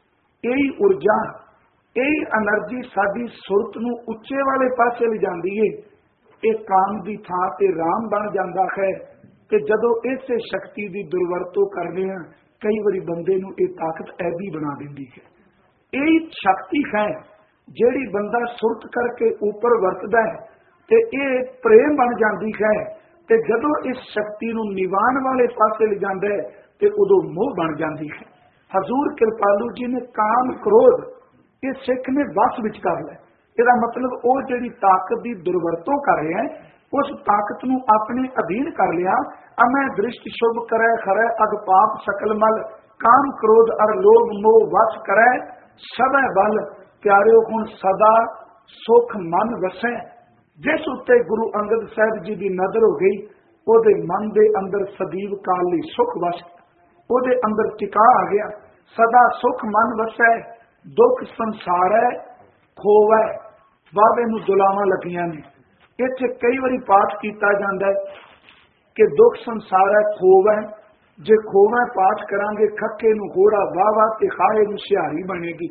S1: यही ऊर्जा, यही एनर्जी साडी सुरत नूं उच्चे वाले पासे ले जांदी है, ये काम दी थां ते राम बन जांदा है। ते जदों इस शक्ति की दुरवरतों करने हैं, कई बारी बंदे नूं ये ताकत ऐबी बना दिंदी है। यही शक्ति है जेड़ी बंदा सुरत करके ऊपर वरतदा है ते ये प्रेम बन जाती है। ते जदों इस शक्ति नूं निवाण वाले पासे ले जांदा है ते उदों मोह बन जाती है। हजूर कृपालू जी ने काम क्रोध ये सिख ने वस विच कर लिया। इसका मतलब वो जिहड़ी ताकत की दुरवरतों कर रहे हैं, उस ताकत नूं अपने अधीन कर लिया। अमै दृष्टि शुभ करे खरै अग पाप सकल मल। काम क्रोध और लोभ मोह वश करे सबै बल। प्यारिओ, हुण सदा सुख मन वसै। जिस उत्ते गुरु अंगद साहब जी की नजर हो गई, ओदे मन के अंदर सदीव काल लई सुख वस, ओदे अंदर टिका आ गया। सदा सुख मन वसै, दुख संसार है खोवै, वावे नूं दुलावां लगियां ने। इत्थे कई बारी पाठ किया जाता है कि दुख संसार है खोवै। जे खोवै पाठ करांगे, खक्के नूं घोड़ा वाह वाह ते खाए नूं सिहारी बनेगी।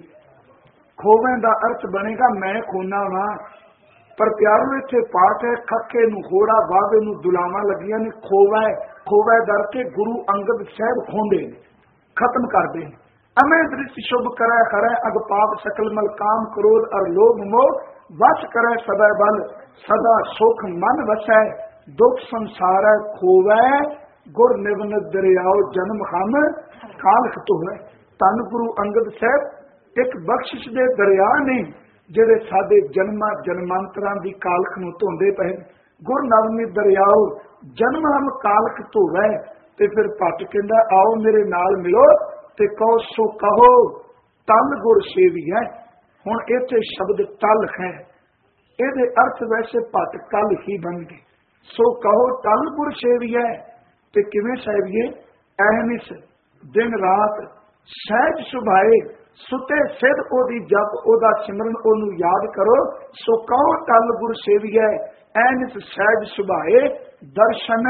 S1: खोवे का अर्थ बनेगा मैं खोना वा। पर प्यारो, इत्थे पाठ है खक्के नूं घोड़ा वावे नूं दुलावां लगियां ने। खोवै खोवै दर के गुरु अंगद साहब खोंदे ने, खत्म करते हैं। अमै दृष्टि शुभ करे खरै अग पाप सकल मल। काम क्रोध और लोभ मोह वश करे सदै बल। सदा सुख मन वसै, दुख संसार है खोवै। गुर निवन दरियाओ जन्म हम कालख धोवै। धन गुरु अंगद साहब एक बख्शिश दे दरिया ने जेड़े साडे जन्मां जन्मांतरां दी कालख नूं धोंदे पए। गुर नवमी दरियाओ जन्म हम कालख धोवै। ते फिर भट्ट कहंदा आओ मेरे नाल मिलो ते कहो सो कहो तल गुर सेवी है। हुण इत्थे शब्द तल है, इहदे अर्थ वैसे भट्ट कल ही बन गए। सो कहो तल गुर सेवी है। ते किवें सेवीए? ऐनिस दिन रात सहज सुभाए सुते सिद्ध ओदी जप ओदा सिमरन ओनू याद करो। सो कहो तल गुर सेवीए। ऐनिस सहज सुभाए दर्शन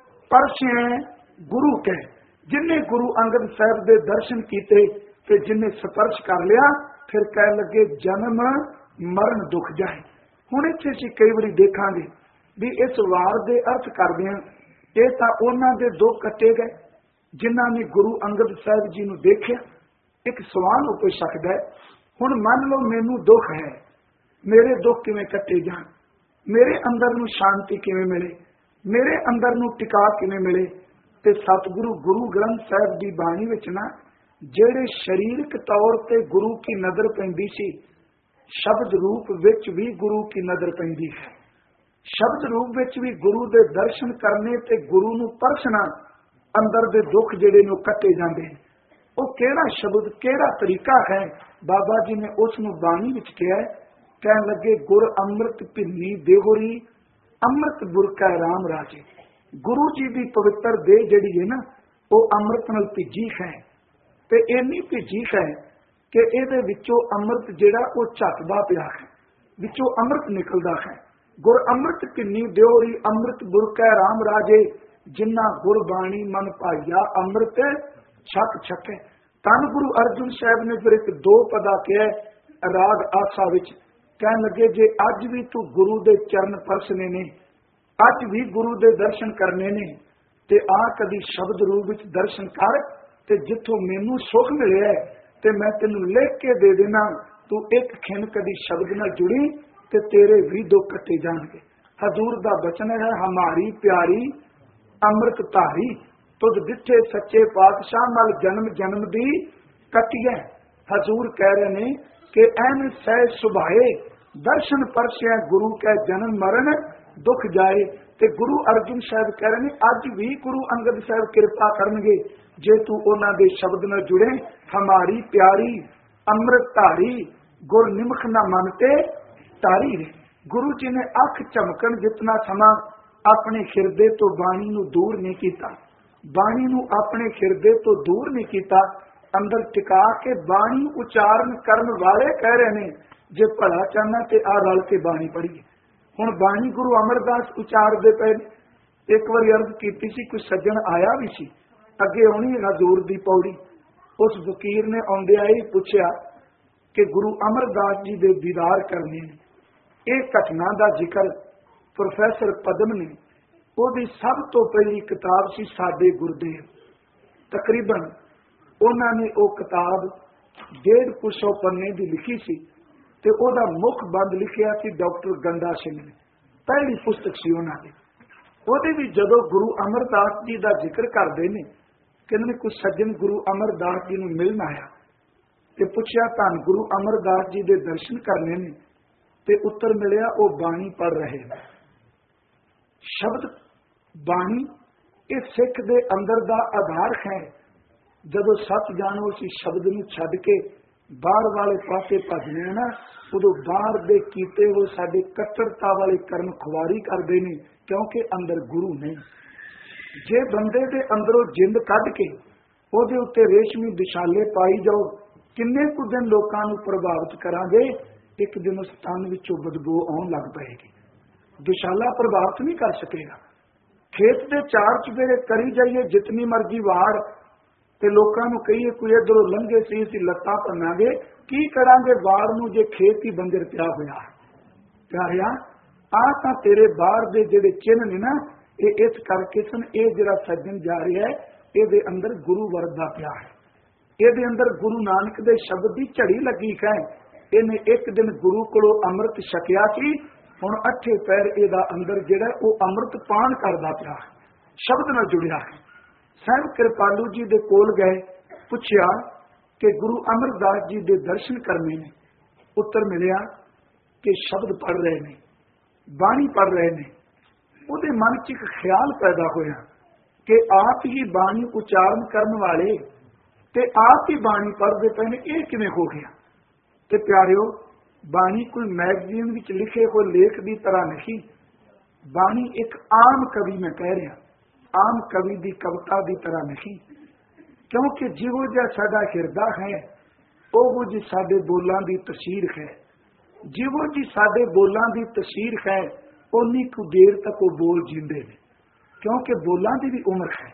S1: परसे गुरु के। जिन्हें गुरु अंगद साहब दे दर्शन किए ते जिन्हें स्पर्श कर लिया, फिर कह लगे जन्म मरण दुख जाए। हुण इत्थे असीं कई वारी देखांगे भी इस वार दे अर्थ करदे हां, ये तां उन्हां दे दुख कट्टे गए जिन्हां ने गुरु अंगद साहब जी नूं देखिया। एक सवाल हो सकता है, हुण मान लो मैनू दुख है, मेरे दुख किवें कट्टे जाण, मेरे अंदर नूं शांति किवें मिले, मेरे अंदर नूं टिका किवें मिले। ते सतगुरु गुरु ग्रंथ साहब की बाणी विच ना जेड़े शरीरक तौर ते गुरु की नजर पैंदी सी, शब्द रूप विच भी गुरु की नजर पैंदी है। शब्द रूप विच भी गुरु दे दर्शन करने ते गुरु नूं परखना, अंदर दे दुख जेड़े नूं कट्टे जांदे। वो केड़ा शब्द केड़ा तरीका है, बाबा जी ने उस नूं बाणी विच कहा। कहन लगे गुर अमृत भिन्नी देहोरी अमृत बुरका राम राजे। गुरु जी की पवित्र देह जिहड़ी है ना, वो अमृत नाल भिजी है ते इन्नी भिजी है कि इहदे विचों अमृत जिहड़ा वो झटदा पिया है, विचों अमृत निकलदा है। गुर अमृत भिन्नी देहोरी अमृत बुरका राम राजे। जिन्ना गुरबाणी मन भाइया अमृत छक छके। धन गुरु अर्जुन साहब ने फिर एक दो पदा कहा राग आसा विच। कहन लगे जे अज भी तू गुरु दे चरण परसने ने, अज भी गुरु दे दर्शन करने ने, ते आ कदी शब्द रूप विच दर्शन कर ਤੇ ਜਿੱਥੋਂ ਮੈਨੂੰ ਸੁਖ ਮਿਲਿਆ ਤੇ ਮੈਂ ਤੈਨੂੰ ਲਿਖ ਕੇ ਦੇ ਦੇਣਾ, ਤੂੰ ਇੱਕ ਖਿਣ ਕਦੀ ਸ਼ਬਦ ਨਾਲ ਜੁੜੀ ਤੇ ਤੇਰੇ ਵੀ ਦੋ ਕੱਟੇ ਜਾਣਗੇ। ਹਜ਼ੂਰ ਦਾ ਬਚਨ ਹੈ, ਹਮਾਰੀ ਪਿਆਰੀ ਅੰਮ੍ਰਿਤ ਧਾਰੀ, ਤੁਧ ਦਿੱਥੇ ਸੱਚੇ ਪਾਤਸ਼ਾਹ ਨਾਲ ਜਨਮ ਜਨਮ ਦੀ ਕੱਟੀਐ। ਹਜ਼ੂਰ ਕਹਿ ਰਹੇ ਨੇ ਕਿ ਐਨ ਸਹਿ ਸੁਭਾਏ ਦਰਸ਼ਨ ਪਰਸਿਆ ਗੁਰੂ ਕੈ ਜਨਮ ਮਰਨ ਦੁੱਖ ਜਾਏ। ਤੇ ਗੁਰੂ ਅਰਜਨ ਸਾਹਿਬ ਕਹਿ ਰਹੇ ਨੇ ਅੱਜ ਵੀ ਗੁਰੂ ਅੰਗਦ ਸਾਹਿਬ ਕਿਰਪਾ ਕਰਨਗੇ ਜੇ ਤੂੰ ਉਹਨਾਂ ਦੇ ਸ਼ਬਦ ਨਾਲ ਜੁੜੇ। ਹਮਾਰੀ ਪਿਆਰੀ ਅੰਮ੍ਰਿਤ ਧਾਰੀ ਗੁਰ ਨਿਮਖ ਨਾ ਮਨ ਤੇ ਧਾਰੀ। ਗੁਰੂ ਜੀ ਨੇ ਅੱਖ ਝਮਕਣ ਜਿਤਨਾ ਸਮਾਂ ਆਪਣੇ ਹਿਰਦੇ ਤੋਂ ਬਾਣੀ ਨੂੰ ਦੂਰ ਨਹੀਂ ਕੀਤਾ, ਬਾਣੀ ਨੂੰ ਆਪਣੇ ਹਿਰਦੇ ਤੋਂ ਦੂਰ ਨਹੀਂ ਕੀਤਾ, ਅੰਦਰ ਟਿਕਾ ਕੇ ਬਾਣੀ ਉਚਾਰਨ ਕਰਨ ਵਾਲੇ ਕਹਿ ਰਹੇ ਨੇ ਜੇ ਭਲਾ ਚਾਹਨਾ ਤੇ ਆ ਰਲ ਕੇ ਬਾਣੀ ਪੜ੍ਹੀਏ। ਹੁਣ ਬਾਣੀ ਗੁਰੂ ਅਮਰਦਾਸ ਉਚਾਰਦੇ ਪਏ। ਇੱਕ ਵਾਰੀ ਅਰਜ਼ ਕੀਤੀ ਸੀ, ਕੋਈ ਸੱਜਣ ਆਇਆ ਵੀ ਸੀ, ਅੱਗੇ ਆਉਣੀ ਹਜ਼ੂਰ ਦੀ ਪੌੜੀ। ਉਸ ਫਕੀਰ ਨੇ ਆਉਂਦਿਆਂ ਹੀ ਪੁੱਛਿਆ ਕਿ ਗੁਰੂ ਅਮਰਦਾਸ ਜੀ ਦੇ ਦੀਦਾਰ ਕਰਨੇ ਨੇ। ਇਹ ਘਟਨਾ ਦਾ ਜ਼ਿਕਰ ਪ੍ਰੋਫੈਸਰ ਪਦਮ ਨੇ, ਉਹਦੀ ਸਭ ਤੋਂ ਪਹਿਲੀ ਕਿਤਾਬ ਸੀ ਸਾਡੇ ਗੁਰਦੇਵ। ਤਕਰੀਬਨ ਉਹਨਾਂ ਨੇ ਉਹ ਕਿਤਾਬ ਡੇਢ ਕੁ ਸੌ ਪੰਨੇ ਦੀ ਲਿਖੀ ਸੀ ਤੇ ਉਹਦਾ ਮੁੱਖ ਬੰਦ ਲਿਖਿਆ ਸੀ ਡਾਕਟਰ ਗੰਡਾ ਸਿੰਘ ਨੇ। ਪਹਿਲੀ ਪੁਸਤਕ ਸੀ ਉਹਨਾਂ ਦੀ। ਉਹਦੇ ਵੀ ਜਦੋਂ ਗੁਰੂ ਅਮਰਦਾਸ ਜੀ ਦਾ ਜ਼ਿਕਰ ਕਰਦੇ ਨੇ, ਕਹਿੰਦੇ ਕੋਈ ਸੱਜਣ ਗੁਰੂ ਅਮਰਦਾਸ ਜੀ ਨੂੰ ਮਿਲਣ ਆਇਆ ਤੇ ਪੁੱਛਿਆ ਧੰਨ ਗੁਰੂ ਅਮਰਦਾਸ ਜੀ ਦੇ ਦਰਸ਼ਨ ਕਰਨੇ ਨੇ, ਤੇ ਉੱਤਰ ਮਿਲਿਆ ਉਹ ਬਾਣੀ ਪੜ ਰਹੇ ਨੇ। ਸ਼ਬਦ ਬਾਣੀ ਇਹ ਸਿੱਖ ਦੇ ਅੰਦਰ ਦਾ ਆਧਾਰ ਹੈ। ਜਦੋਂ ਸੱਚ ਜਾਣੋ ਅਸੀਂ ਸ਼ਬਦ ਨੂੰ ਛੱਡ ਕੇ ਬਾਹਰ ਵਾਲੇ ਪਾਸੇ ਭੱਜਦੇ ਆ ਨਾ, ਉਦੋਂ ਬਾਹਰ ਦੇ ਕੀਤੇ ਉਹ ਸਾਡੇ ਕੱਟੜਤਾ ਵਾਲੇ ਕਰਮ ਖੁਆਰੀ ਕਰਦੇ ਨੇ, ਕਿਉਂਕਿ ਅੰਦਰ ਗੁਰੂ ਨਹੀਂ। ਜੇ ਬੰਦੇ ਦੇ ਅੰਦਰੋਂ ਜਿੰਦ ਕੱਢ ਕੇ ਉਹਦੇ ਉੱਤੇ ਰੇਸ਼ਮੀ ਵਿਸ਼ਾਲੇ ਪਾਈ ਜਾਓ, ਕਿੰਨੇ ਕੁ ਦਿਨ ਲੋਕਾਂ ਨੂੰ ਪ੍ਰਭਾਵਿਤ ਕਰਾਂਗੇ, ਇੱਕ ਦਿਨ ਉਸ ਤਨ ਵਿੱਚੋਂ ਬਦਬੂ ਆਉਣ ਲੱਗ ਪਏਗੀ। ਵਿਸ਼ਾਲਾ ਪ੍ਰਭਾਵਿਤ ਨਹੀਂ ਕਰ ਸਕੇਗਾ। ਖੇਤ ਦੇ ਚਾਰ ਚੁਫੇਰੇ ਕਰੀ ਜਾਈਏ ਜਿਤਨੀ ਮਰਜ਼ੀ ਵਾਰ, ਤੇ ਲੋਕਾਂ ਨੂੰ ਕਹੀਏ ਕੋਈ ਇੱਧਰੋਂ ਲੰਘੇ ਸੀ ਅਸੀਂ ਲੱਤਾਂ ਭੰਨਾਂਗੇ, ਕੀ ਕਰਾਂਗੇ ਵਾਰ ਨੂੰ ਜੇ ਖੇਤ ਹੀ ਬੰਜਰ ਪਿਆ ਹੋਇਆ। ਪਿਆਰਿਆ, ਆਹ ਤਾਂ ਤੇਰੇ ਬਾਹਰ ਦੇ ਜਿਹੜੇ ਚਿੰਨ੍ਹ ਨੇ ਨਾ, ਇਹ ਇਸ ਕਰਕੇ ਸਨ। ਇਹ ਜਿਹੜਾ ਸੱਜਣ ਜਾ ਰਿਹਾ ਹੈ ਇਹਦੇ ਅੰਦਰ ਗੁਰੂ ਵਰਦਾ ਪਿਆ ਹੈ, ਇਹਦੇ ਅੰਦਰ ਗੁਰੂ ਨਾਨਕ ਦੇ ਸ਼ਬਦ ਦੀ ਝੜੀ ਲੱਗੀ ਹੈ। ਇਹਨੇ ਇੱਕ ਦਿਨ ਗੁਰੂ ਕੋਲੋਂ ਅੰਮ੍ਰਿਤ ਛਕਿਆ ਸੀ, ਹੁਣ ਅੱਠੇ ਪੈਰ ਇਹਦਾ ਅੰਦਰ ਜਿਹੜਾ ਉਹ ਅੰਮ੍ਰਿਤ ਪਾਨ ਕਰਦਾ ਪਿਆ, ਸ਼ਬਦ ਨਾਲ ਜੁੜਿਆ ਹੈ। ਸਾਹਿਬ ਕਿਰਪਾਲੂ ਜੀ ਦੇ ਕੋਲ ਗਏ, ਪੁੱਛਿਆ ਕਿ ਗੁਰੂ ਅਮਰਦਾਸ ਜੀ ਦੇ ਦਰਸ਼ਨ ਕਰਨੇ ਨੇ। ਉੱਤਰ ਮਿਲਿਆ ਕਿ ਸ਼ਬਦ ਪੜ ਰਹੇ ਨੇ, ਬਾਣੀ ਪੜ ਰਹੇ ਨੇ। ਉਹਦੇ ਮਨ ਚ ਇੱਕ ਖਿਆਲ ਪੈਦਾ ਹੋਇਆ ਕਿ ਆਪ ਹੀ ਬਾਣੀ ਉਚਾਰਨ ਕਰਨ ਵਾਲੇ ਤੇ ਆਪ ਹੀ ਬਾਣੀ ਪੜ੍ਹਦੇ ਪਏ ਨੇ, ਇਹ ਕਿਵੇਂ ਹੋ ਗਿਆ। ਤੇ ਪਿਆਰਿਓ, ਬਾਣੀ ਕੋਈ ਮੈਗਜ਼ੀਨ ਵਿੱਚ ਲਿਖੇ ਹੋਏ ਲੇਖ ਦੀ ਤਰ੍ਹਾਂ ਨਹੀਂ। ਬਾਣੀ ਇੱਕ ਆਮ ਕਵੀ, ਮੈਂ ਕਹਿ ਰਿਹਾ ਆਮ ਕਵੀ ਦੀ ਕਵਿਤਾ ਦੀ ਤਰ੍ਹਾਂ ਨਹੀਂ, ਕਿਉਂਕਿ ਜਿਹੋ ਜਿਹਾ ਸਾਡਾ ਹਿਰਦਾ ਹੈ ਉਹੋ ਜਿਹੀ ਸਾਡੇ ਬੋਲਾਂ ਦੀ ਤਸੀਰ ਹੈ। ਜਿਹੋ ਜਿਹੀ ਸਾਡੇ ਬੋਲਾਂ ਦੀ ਤਸੀਰ ਹੈ ਉਨੀ ਕੁ ਦੇਰ ਤੱਕ ਉਹ ਬੋਲ ਜਿੰਦੇ ਨੇ, ਕਿਉਂਕਿ ਬੋਲਾਂ ਦੀ ਵੀ ਉਮਰ ਹੈ।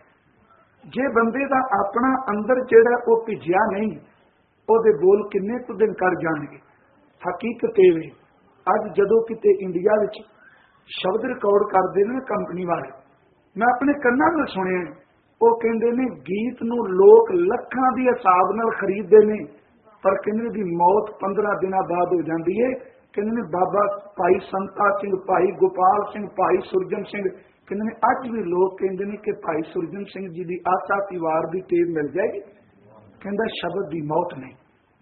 S1: ਜੇ ਬੰਦੇ ਦਾ ਆਪਣਾ ਅੰਦਰ ਜਿਹੜਾ ਉਹ ਭਿੱਜਿਆ ਨਹੀਂ, ਉਹਦੇ ਬੋਲ ਕਿੰਨੇ ਕੁ ਦਿਨ ਕਰ ਜਾਣਗੇ। ਹਕੀਕਤ ਇਹ ਵੇ, ਅੱਜ ਜਦੋਂ ਕਿਤੇ ਇੰਡੀਆ ਵਿੱਚ ਸ਼ਬਦ ਰਿਕਾਰਡ ਕਰਦੇ ਨੇ ਕੰਪਨੀ ਵਾਲੇ, ਮੈਂ ਆਪਣੇ ਕੰਨਾਂ ਨਾਲ ਸੁਣਿਆ, ਉਹ ਕਹਿੰਦੇ ਨੇ ਗੀਤ ਨੂੰ ਲੋਕ ਲੱਖਾਂ ਦੀ ਹਿਸਾਬ ਨਾਲ ਖਰੀਦਦੇ ਨੇ, ਪਰ ਕਹਿੰਦੇ ਦੀ ਮੌਤ ਪੰਦਰਾਂ ਦਿਨਾਂ ਬਾਅਦ ਹੋ ਜਾਂਦੀ ਹੈ। ਕਹਿੰਦੇ ਨੇ ਬਾਬਾ ਭਾਈ ਸੰਤਾ ਸਿੰਘ, ਭਾਈ ਗੋਪਾਲ ਸਿੰਘ, ਭਾਈ ਸੁਰਜਨ ਸਿੰਘ, ਕਹਿੰਦੇ ਨੇ ਅੱਜ ਵੀ ਲੋਕ ਕਹਿੰਦੇ ਨੇ ਕਿ ਭਾਈ ਸੁਰਜਨ ਸਿੰਘ ਜੀ ਦੀ ਆਸਾ ਤਿਵਾਰ ਦੀ ਟੇਪ ਮਿਲ ਜਾਏਗੀ। ਕਹਿੰਦਾ ਸ਼ਬਦ ਦੀ ਮੌਤ ਨਹੀਂ,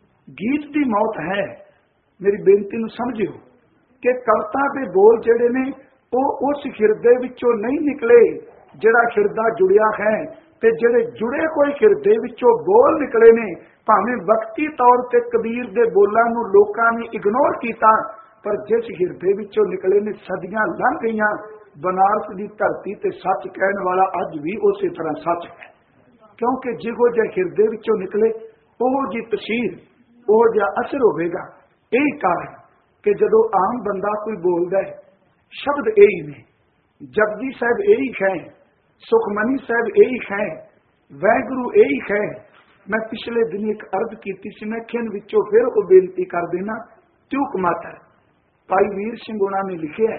S1: ਗੀਤ ਦੀ ਮੌਤ ਹੈ। ਮੇਰੀ ਬੇਨਤੀ ਨੂੰ ਸਮਝਿਓ ਕਿ ਕਵਿਤਾ ਦੇ ਬੋਲ ਜਿਹੜੇ ਨੇ ਉਹ ਉਸ ਹਿਰਦੇ ਵਿੱਚੋਂ ਨਹੀਂ ਨਿਕਲੇ ਜਿਹੜਾ ਹਿਰਦਾ ਜੁੜਿਆ ਹੈ, ਤੇ ਜਿਹੜੇ ਜੁੜੇ ਕੋਈ ਹਿਰਦੇ ਵਿੱਚੋਂ ਬੋਲ ਨਿਕਲੇ ਨੇ। ਭਾਵੇਂ ਵਕਤੀ ਤੌਰ ਤੇ ਕਬੀਰ ਦੇ ਬੋਲਾਂ ਨੂੰ ਲੋਕਾਂ ਨੇ ਇਗਨੋਰ ਕੀਤਾ, ਪਰ ਜਿਸ ਹਿਰਦੇ ਵਿੱਚੋਂ ਨਿਕਲੇ ਨੇ ਸਦੀਆਂ ਲੰਘ ਗਈਆਂ। ਬਨਾਰਸ ਦੀ ਧਰਤੀ ਤੇ ਸੱਚ ਕਹਿਣ ਵਾਲਾ ਅੱਜ ਵੀ ਉਸੇ ਤਰ੍ਹਾਂ ਸੱਚ ਹੈ, ਕਿਉਂਕਿ ਜਿਹੋ ਜਿਹੇ ਹਿਰਦੇ ਵਿੱਚੋਂ ਨਿਕਲੇ ਉਹ ਜੀ ਤਸੀਰ, ਉਹ ਜਿਹਾ ਅਸਰ ਹੋਵੇਗਾ। ਇਹੀ ਕਾਰਨ ਕਿ ਜਦੋਂ ਆਮ ਬੰਦਾ ਕੋਈ ਬੋਲਦਾ ਹੈ, ਸ਼ਬਦ ਇਹੀ ਨੇ, ਜਪਜੀ ਸਾਹਿਬ ਇਹੀ ਹੈ, ਸੁਖਮਨੀ ਸਾਹਿਬ ਇਹੀ ਹੈ, ਵਾਹਿਗੁਰੂ ਇਹੀ ਹੈ। ਮੈਂ ਪਿਛਲੇ ਦਿਨ ਇੱਕ ਅਰਜ਼ ਕੀਤੀ ਸੀ, ਮੈਂ ਖਿੰਨ ਵਿੱਚੋਂ ਫਿਰ ਉਹ ਬੇਨਤੀ ਕਰ ਦੇਣਾ। ਤਿਉਕ ਮਾਤਰ ਭਾਈ ਵੀਰ ਸਿੰਘ ਉਹਨਾਂ ਨੇ ਲਿਖਿਆ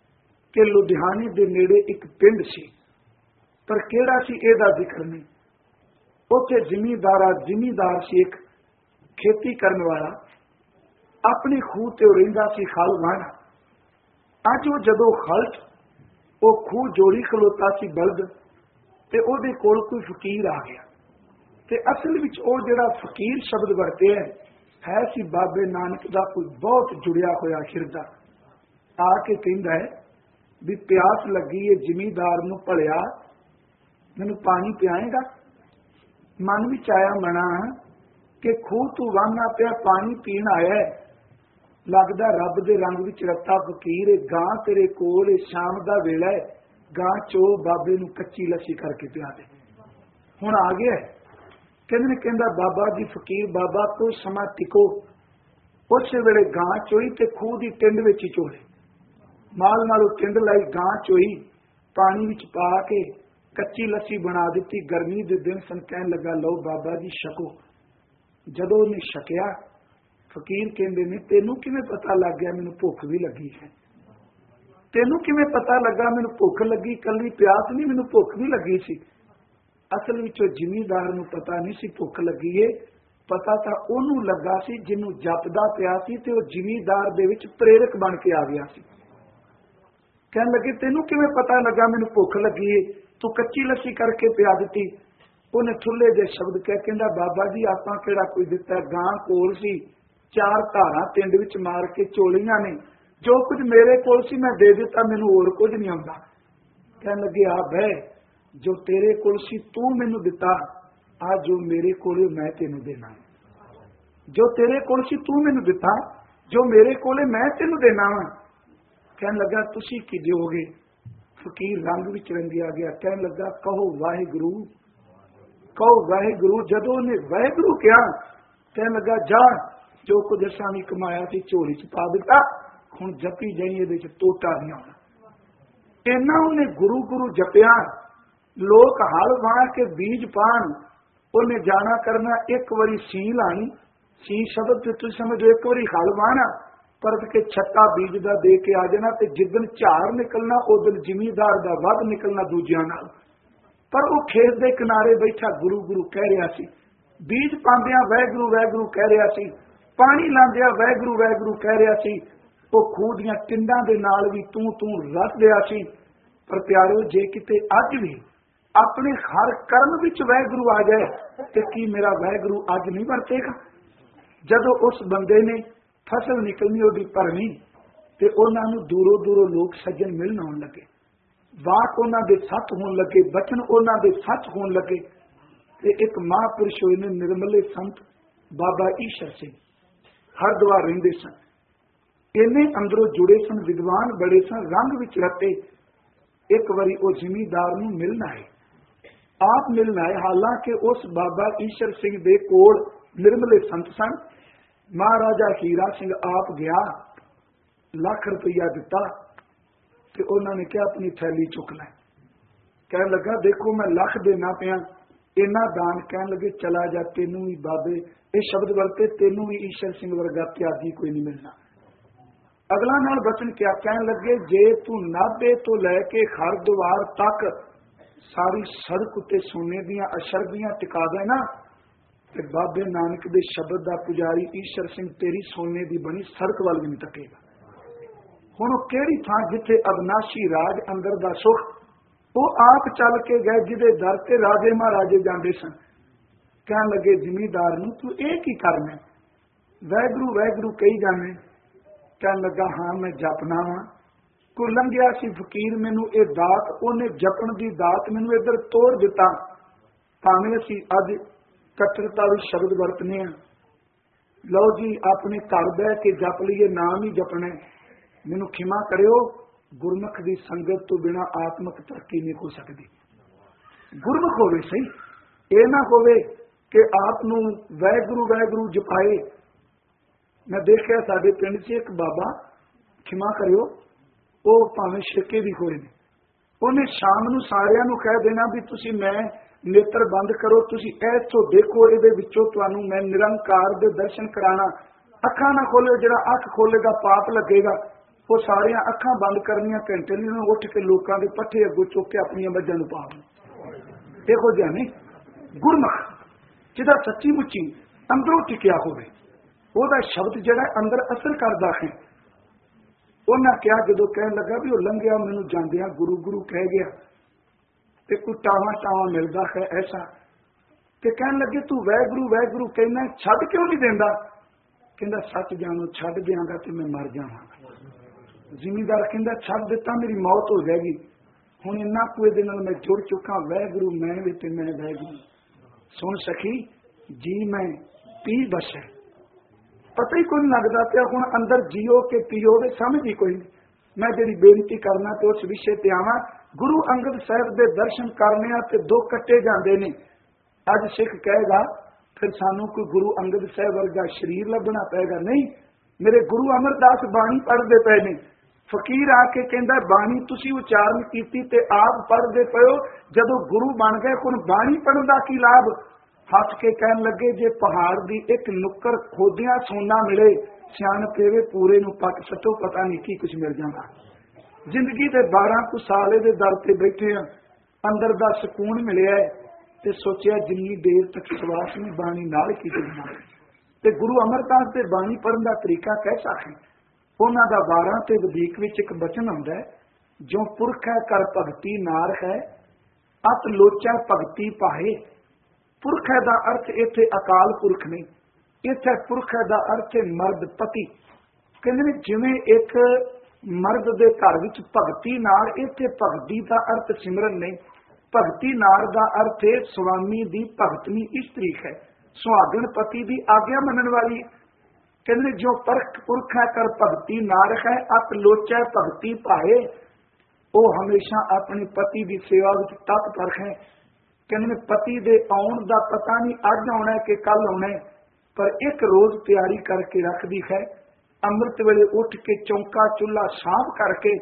S1: ਕਿ ਲੁਧਿਆਣੇ ਦੇ ਨੇੜੇ ਇੱਕ ਪਿੰਡ ਸੀ, ਪਰ ਕਿਹੜਾ ਸੀ ਇਹਦਾ ਜ਼ਿਕਰ ਨਹੀਂ। ਉੱਥੇ ਜ਼ਿਮੀਂਦਾਰਾ ਜ਼ਿਮੀਂਦਾਰ ਸੀ ਇੱਕ खेती करने वाला, अपने खूह ते रहिंदा सी खल वाहना। अज वो जदों खल वो खूह जोड़ी खलोता सी बलद ते ओहदे कोल कोई फकीर आ गया ते असल विच वो जिहड़ा फकीर शब्द वरते है है सी बाबे नानक दा कोई बहुत जुड़िया होया हिरदा। आके कहंदा है भी प्यास लगी है जिमीदार नूं भलिया मैनूं पानी पियाएगा। मन विच आया मना कि खूह तू वाहना पिया पानी पीण आया है, लगदा रब दे रंग विच रत्ता फकीर गां तेरे कोल शाम दा वेला है, गां चो बाबे नूं कच्ची लस्सी करके पिया दे। हुण आ गया कहंदे कहंदा बाबा जी फकीर बाबा कोई समा टिको। उस वेले गां चोई ते खूह दी टिंड विच ही चोले माल नालों टिंड लाई गां चोई पानी विच पा के कच्ची लस्सी बना दिती। गर्मी दे दिन सन, कहन लगा लो बाबा जी छको। जदों उन्हें छकिया फकीर कहंदे ने तेनू किवें पता लग गया मैनूं भुख भी लगी है? तेनू किवें पता लगा मैनूं भुख लगी? कल्ली प्यास नहीं मैनूं भुख भी लगी सी। असल विच जिमीदार नूं पता नहीं सी भुख लगी है, पता तां ओनू लगा सी जिन्नू जपदा पिया सी ते ओह जिमीदार दे विच प्रेरक बन के आ गया सी। कहन लगे तेनू किवें पता लगा मैनूं भुख लगी है? तू कच्ची लस्सी करके पिया दिती। उन्हें ठुले जे शब्द कह कहंदा बाबा जी आपां किहड़ा कोई दिता, गां कोल सी चार धारां पिंड विच मार के चोलियां ने, जो कुछ मेरे कोल सी मैं दे दिता, मैनूं होर कुछ नहीं आउंदा। कहन लगे आ बह जो तेरे कोल सी तू मैनूं दिता, आ जो मेरे कोल मैं तैनूं देना। जो तेरे कोल सी तू मैनूं दिता, जो मेरे कोल मैं तैनूं देना वा। कहन लगा तुसीं की दिओगे? फकीर रंग विच रंगिया गया, कहन लगा कहो वाहिगुरू, कहो वाहिगुरू। जदों उन्हें वाहिगुरू कहा कहन लगा जा जो कुछ असां भी कमाया सी झोली च पा दिता, हुण जपी जाई इहदे च टोटा नहीं आउणा। इन्ना उन्हें गुरु गुरु जपिया। लोग हल वाह के बीज पाण, उन्हें जाना करना एक बारी सी लानी, सी शब्द ते तुसीं समझो एक बारी हल वाहना परत के छत्ता बीज दा दे के आ जाना, ते जिदन झाड़ निकलना उदन जिमीदार दा वध निकलना दूजियां नाल। पर वो खेत के किनारे बैठा गुरु गुरु कह रहा सी, बीज पांदियां वैगुरू वैगुरू कह रहा सी, पानी लांदियां वैगुरू वैगुरू कह रहा सी, वो खूह दियां टिंडां दे नाल भी तू तू रस दिया सी। पर प्यारो जे किते अज भी अपने हर कर्म विच वैगुरू आ जाए ते की मेरा वैगुरू अज नहीं वरतेगा? जदों उस बंदे ने फसल निकलनी ओदी भरनी ते उन्हां नूं दूरों दूरों लोग सज्जन मिलण आउण लगे, वाक उन्हां दे सच होण लगे, बचन उन्हां दे सच होण लगे। ते एक महापुरुष होए ने निर्मले संत बाबा ईशर सिंह हरद्वार रहिंदे सन। इन्ने अंदरों जुड़े सन, विद्वान बड़े सन, रंग विच रते। एक बारी वो जिमीदार नूं मिलण आए, आप मिलण आए। हालांकि उस बाबा ईशर सिंह दे कोल निर्मले संत सन। महाराजा हीरा सिंह आप गया, लख रुपया दिता ते उन्होंने क्या अपनी थैली चुक लै। कह लगा देखो मैं लख देना पिया, इन्ना दान। कह लगे चला जा, तेनू भी बाबे ये शब्द वरते, तेनू भी ईशर सिंह वर्गा त्यागी कोई नहीं मिलना। अगला नाल बचन क्या कह लगे, जे तू नाभे तो लैके हरद्वार तक सारी सड़क उत्ते सोने दियां अशरबियां टिका दे ना, ते बाबे नानक दे शब्द दा पुजारी ईशर सिंह तेरी सोने दी बनी सड़क वाल भी नहीं तकेगा। हुण केड़ी थां जिथे अविनाशी राज अंदर दा सुख, वो आप चल के गए जिदे दर ते राजे महाराजे जांदे सन। कहन लगे जिमीदार नूं तू ये की करना? वैगुरू वैगुरू कही जाने। कहन लगा हाँ मैं जपना वा। कोई लंघिया सी फकीर, मैनू ये दात, उन्हें जपन की दात मैनू इधर तोड़ दिता। भावें असीं अज कट्टरता भी शब्द वरतने, लो जी अपने घर बह के जप लीए, नाम ही जपना। मैनू खिमा करियो, गुरमुख की संगत तो बिना आत्मक तरक्की नहीं हो सकती। गुरमुख होवे सही, ये ना होवे कि आप नूं वैगुरू वैगुरू जपाए। मैं देखिया साडे पिंड च एक बाबा, खिमा करियो, वो भावें शिरके भी होए ने, उन्हें शाम नूं सारियां नूं कह देना भी तुसीं मैं नेत्र बंद करो, तुसीं इथों देखो, इहदे विचों तुहानूं मैं निरंकार दे दर्शन कराना। अखां ना खोलो, जिहड़ा अख खोलेगा पाप लगेगा। वो सारियां अखां बंद करनियां, घंटे नहीं उठ के लोकां दे पट्ठे अगों चुक के अपनी मझां नूं पा देण। देखो जाने गुरमुख ਜਿਹਦਾ ਸੱਚੀ ਮੁੱਚੀ ਅੰਦਰੋਂ ਟਿਕਿਆ ਹੋਵੇ, ਉਹਦਾ ਸ਼ਬਦ ਜਿਹੜਾ ਅੰਦਰ ਅਸਰ ਕਰਦਾ ਹੈ। ਉਹਨਾਂ ਕਿਹਾ, ਜਦੋਂ ਕਹਿਣ ਲੱਗਾ ਵੀ ਉਹ ਲੰਘਿਆ ਮੈਨੂੰ ਜਾਂਦਿਆਂ ਗੁਰੂ ਗੁਰੂ ਕਹਿ ਗਿਆ ਤੇ ਕੋਈ ਟਾਵਾਂ ਟਾਵਾਂ ਮਿਲਦਾ ਹੈ ਐਸਾ, ਤੇ ਕਹਿਣ ਲੱਗੇ ਤੂੰ ਵਾਹਿਗੁਰੂ ਵਾਹਿਗੁਰੂ ਕਹਿੰਦਾ ਛੱਡ ਕਿਉਂ ਨਹੀਂ ਦਿੰਦਾ? ਕਹਿੰਦਾ ਸੱਚ ਜਾਣੋ ਛੱਡ ਦਿਆਂਗਾ ਤੇ ਮੈਂ ਮਰ ਜਾਵਾਂਗਾ। ਜ਼ਿਮੀਂਦਾਰ ਕਹਿੰਦਾ ਛੱਡ ਦਿੱਤਾ ਮੇਰੀ ਮੌਤ ਹੋ ਜਾਏਗੀ, ਹੁਣ ਇੰਨਾ ਕੁ ਇਹਦੇ ਨਾਲ ਮੈਂ ਜੁੜ ਚੁੱਕਾ, ਵਾਹਿਗੁਰੂ ਮੈਂ ਵੀ ਤੇ ਮੈਂ ਵਾਹਿਗੁਰੂ। ਸੁਣ ਸਖੀ ਜੀ ਮੈਂ ਪੀ ਬਸੈ, ਪਤਾ ਹੀ ਕੋਈ ਨਹੀਂ ਲੱਗਦਾ ਪਿਆ ਹੁਣ ਅੰਦਰ ਜੀਓ ਕਿ ਪੀਓ ਦੇ ਸਮਝ ਹੀ ਕੋਈ ਨਹੀਂ। ਮੈਂ ਜਿਹੜੀ ਬੇਨਤੀ ਕਰਨਾ ਤੇ ਉਸ ਵਿਸ਼ੇ ਤੇ ਆਵਾਂ, ਗੁਰੂ ਅੰਗਦ ਸਾਹਿਬ ਦੇ ਦਰਸ਼ਨ ਕਰਨੇ ਆ ਤੇ ਦੋ ਕੱਟੇ ਜਾਂਦੇ ਨੇ। ਅੱਜ ਸਿੱਖ ਕਹੇਗਾ ਫਿਰ ਸਾਨੂੰ ਕੋਈ ਗੁਰੂ ਅੰਗਦ ਸਾਹਿਬ ਵਰਗਾ ਸਰੀਰ ਲੱਭਣਾ ਪਏਗਾ। ਨਹੀਂ, ਮੇਰੇ ਗੁਰੂ ਅਮਰਦਾਸ ਬਾਣੀ ਪੜ੍ਹਦੇ ਪਏ ਨੇ। ਫਕੀਰ ਆ ਕੇ ਕਹਿੰਦਾ ਬਾਣੀ ਤੁਸੀਂ ਉਚਾਰਨ ਕੀਤੀ ਤੇ ਆਪ ਪੜ੍ਹਦੇ ਪਇਓ, ਜਦੋਂ ਗੁਰੂ ਬਣ ਗਏ ਹੁਣ ਬਾਣੀ ਪੜ੍ਹਨ ਦਾ ਕੀ ਲਾਭ? ਹੱਸ ਕੇ ਕਹਿਣ ਲੱਗੇ ਜੇ ਪਹਾੜ ਦੀ ਇੱਕ ਨੁੱਕਰ ਖੋਦਿਆਂ ਸੋਨਾ ਮਿਲੇ, ਸਿਆਣ ਪੇਵੇ ਪੂਰੇ ਨੂੰ ਪੱਟ ਸੱਟੋ, ਪਤਾ ਨਹੀਂ ਕੀ ਕੁਝ ਮਿਲ ਜਾਂਦਾ। ਜ਼ਿੰਦਗੀ ਦੇ ਬਾਰਾਂ ਕੁ ਸਾਲ ਦੇ ਦਰ ਤੇ ਬੈਠੇ ਆ, ਅੰਦਰ ਦਾ ਸਕੂਨ ਮਿਲਿਆ ਤੇ ਸੋਚਿਆ ਜਿੰਨੀ ਦੇਰ ਤੱਕ ਸਵਾਸ ਨਹੀਂ ਬਾਣੀ ਨਾਲ ਕੀਤੀ ਜਾਣਾ। ਤੇ ਗੁਰੂ ਅਮਰਦਾਸ ਦੇ ਬਾਣੀ ਪੜ੍ਹਨ ਦਾ ਤਰੀਕਾ ਕੈਸਾ ਹੈ? ਉਹਨਾਂ ਦਾ ਬਾਰਾਂ ਤੇ ਵਧੀਕ ਵਿੱਚ ਇੱਕ ਬਚਨ ਆਉਂਦਾ ਹੈ, ਜੋ ਪੁਰਖ ਹੈ ਕਰ ਭਗਤੀ ਨਾਰ ਹੈ, ਅਤ ਲੋਚਾ ਭਗਤੀ ਪਾਹੇ। ਪੁਰਖ ਦਾ ਅਰਥ ਇੱਥੇ ਅਕਾਲ ਪੁਰਖ ਨਹੀਂ, ਇੱਥੇ ਪੁਰਖ ਦਾ ਅਰਥ ਹੈ ਮਰਦ ਪਤੀ। ਕਹਿੰਦੇ ਜਿਵੇਂ ਇੱਕ ਮਰਦ ਦੇ ਘਰ ਵਿੱਚ ਭਗਤੀ ਨਾਰ, ਇੱਥੇ ਭਗਤੀ ਦਾ ਅਰਥ ਸਿਮਰਨ ਨਹੀਂ, ਭਗਤੀ ਨਾਰ ਦਾ ਅਰਥ ਹੈ ਸੁਆਮੀ ਦੀ ਭਗਤਨੀ ਇਸਤਰੀ ਹੈ, ਸੁਹਾਗਣ ਪਤੀ ਦੀ ਆਗਿਆ ਮੰਨਣ ਵਾਲੀ। ਕਹਿੰਦੇ ਜੋ ਪਰਖ ਪੁਰਖ ਹੈ ਕਰ ਭਗਤੀ ਨਾਰ ਹੈ, ਅਤ ਲੋਚੈ ਭਗਤੀ ਪਾਏ। ਉਹ ਹਮੇਸ਼ਾ ਆਪਣੇ ਪਤੀ ਦੀ ਸੇਵਾ ਵਿੱਚ ਤਤਪਰ ਹੈ। ਕਹਿੰਦੇ ਪਤੀ ਦੇ ਆਉਣ ਦਾ ਪਤਾ ਨਹੀਂ ਅੱਜ ਆਉਣਾ ਕਿ ਕੱਲ ਆਉਣਾ, ਪਰ ਇੱਕ ਰੋਜ਼ ਤਿਆਰੀ ਕਰਕੇ ਰੱਖਦੀ ਹੈ। ਅੰਮ੍ਰਿਤ ਵੇਲੇ ਉੱਠ ਕੇ ਚੌਂਕਾ ਚੁੱਲ੍ਹਾ ਸਾਫ਼ ਕਰਕੇ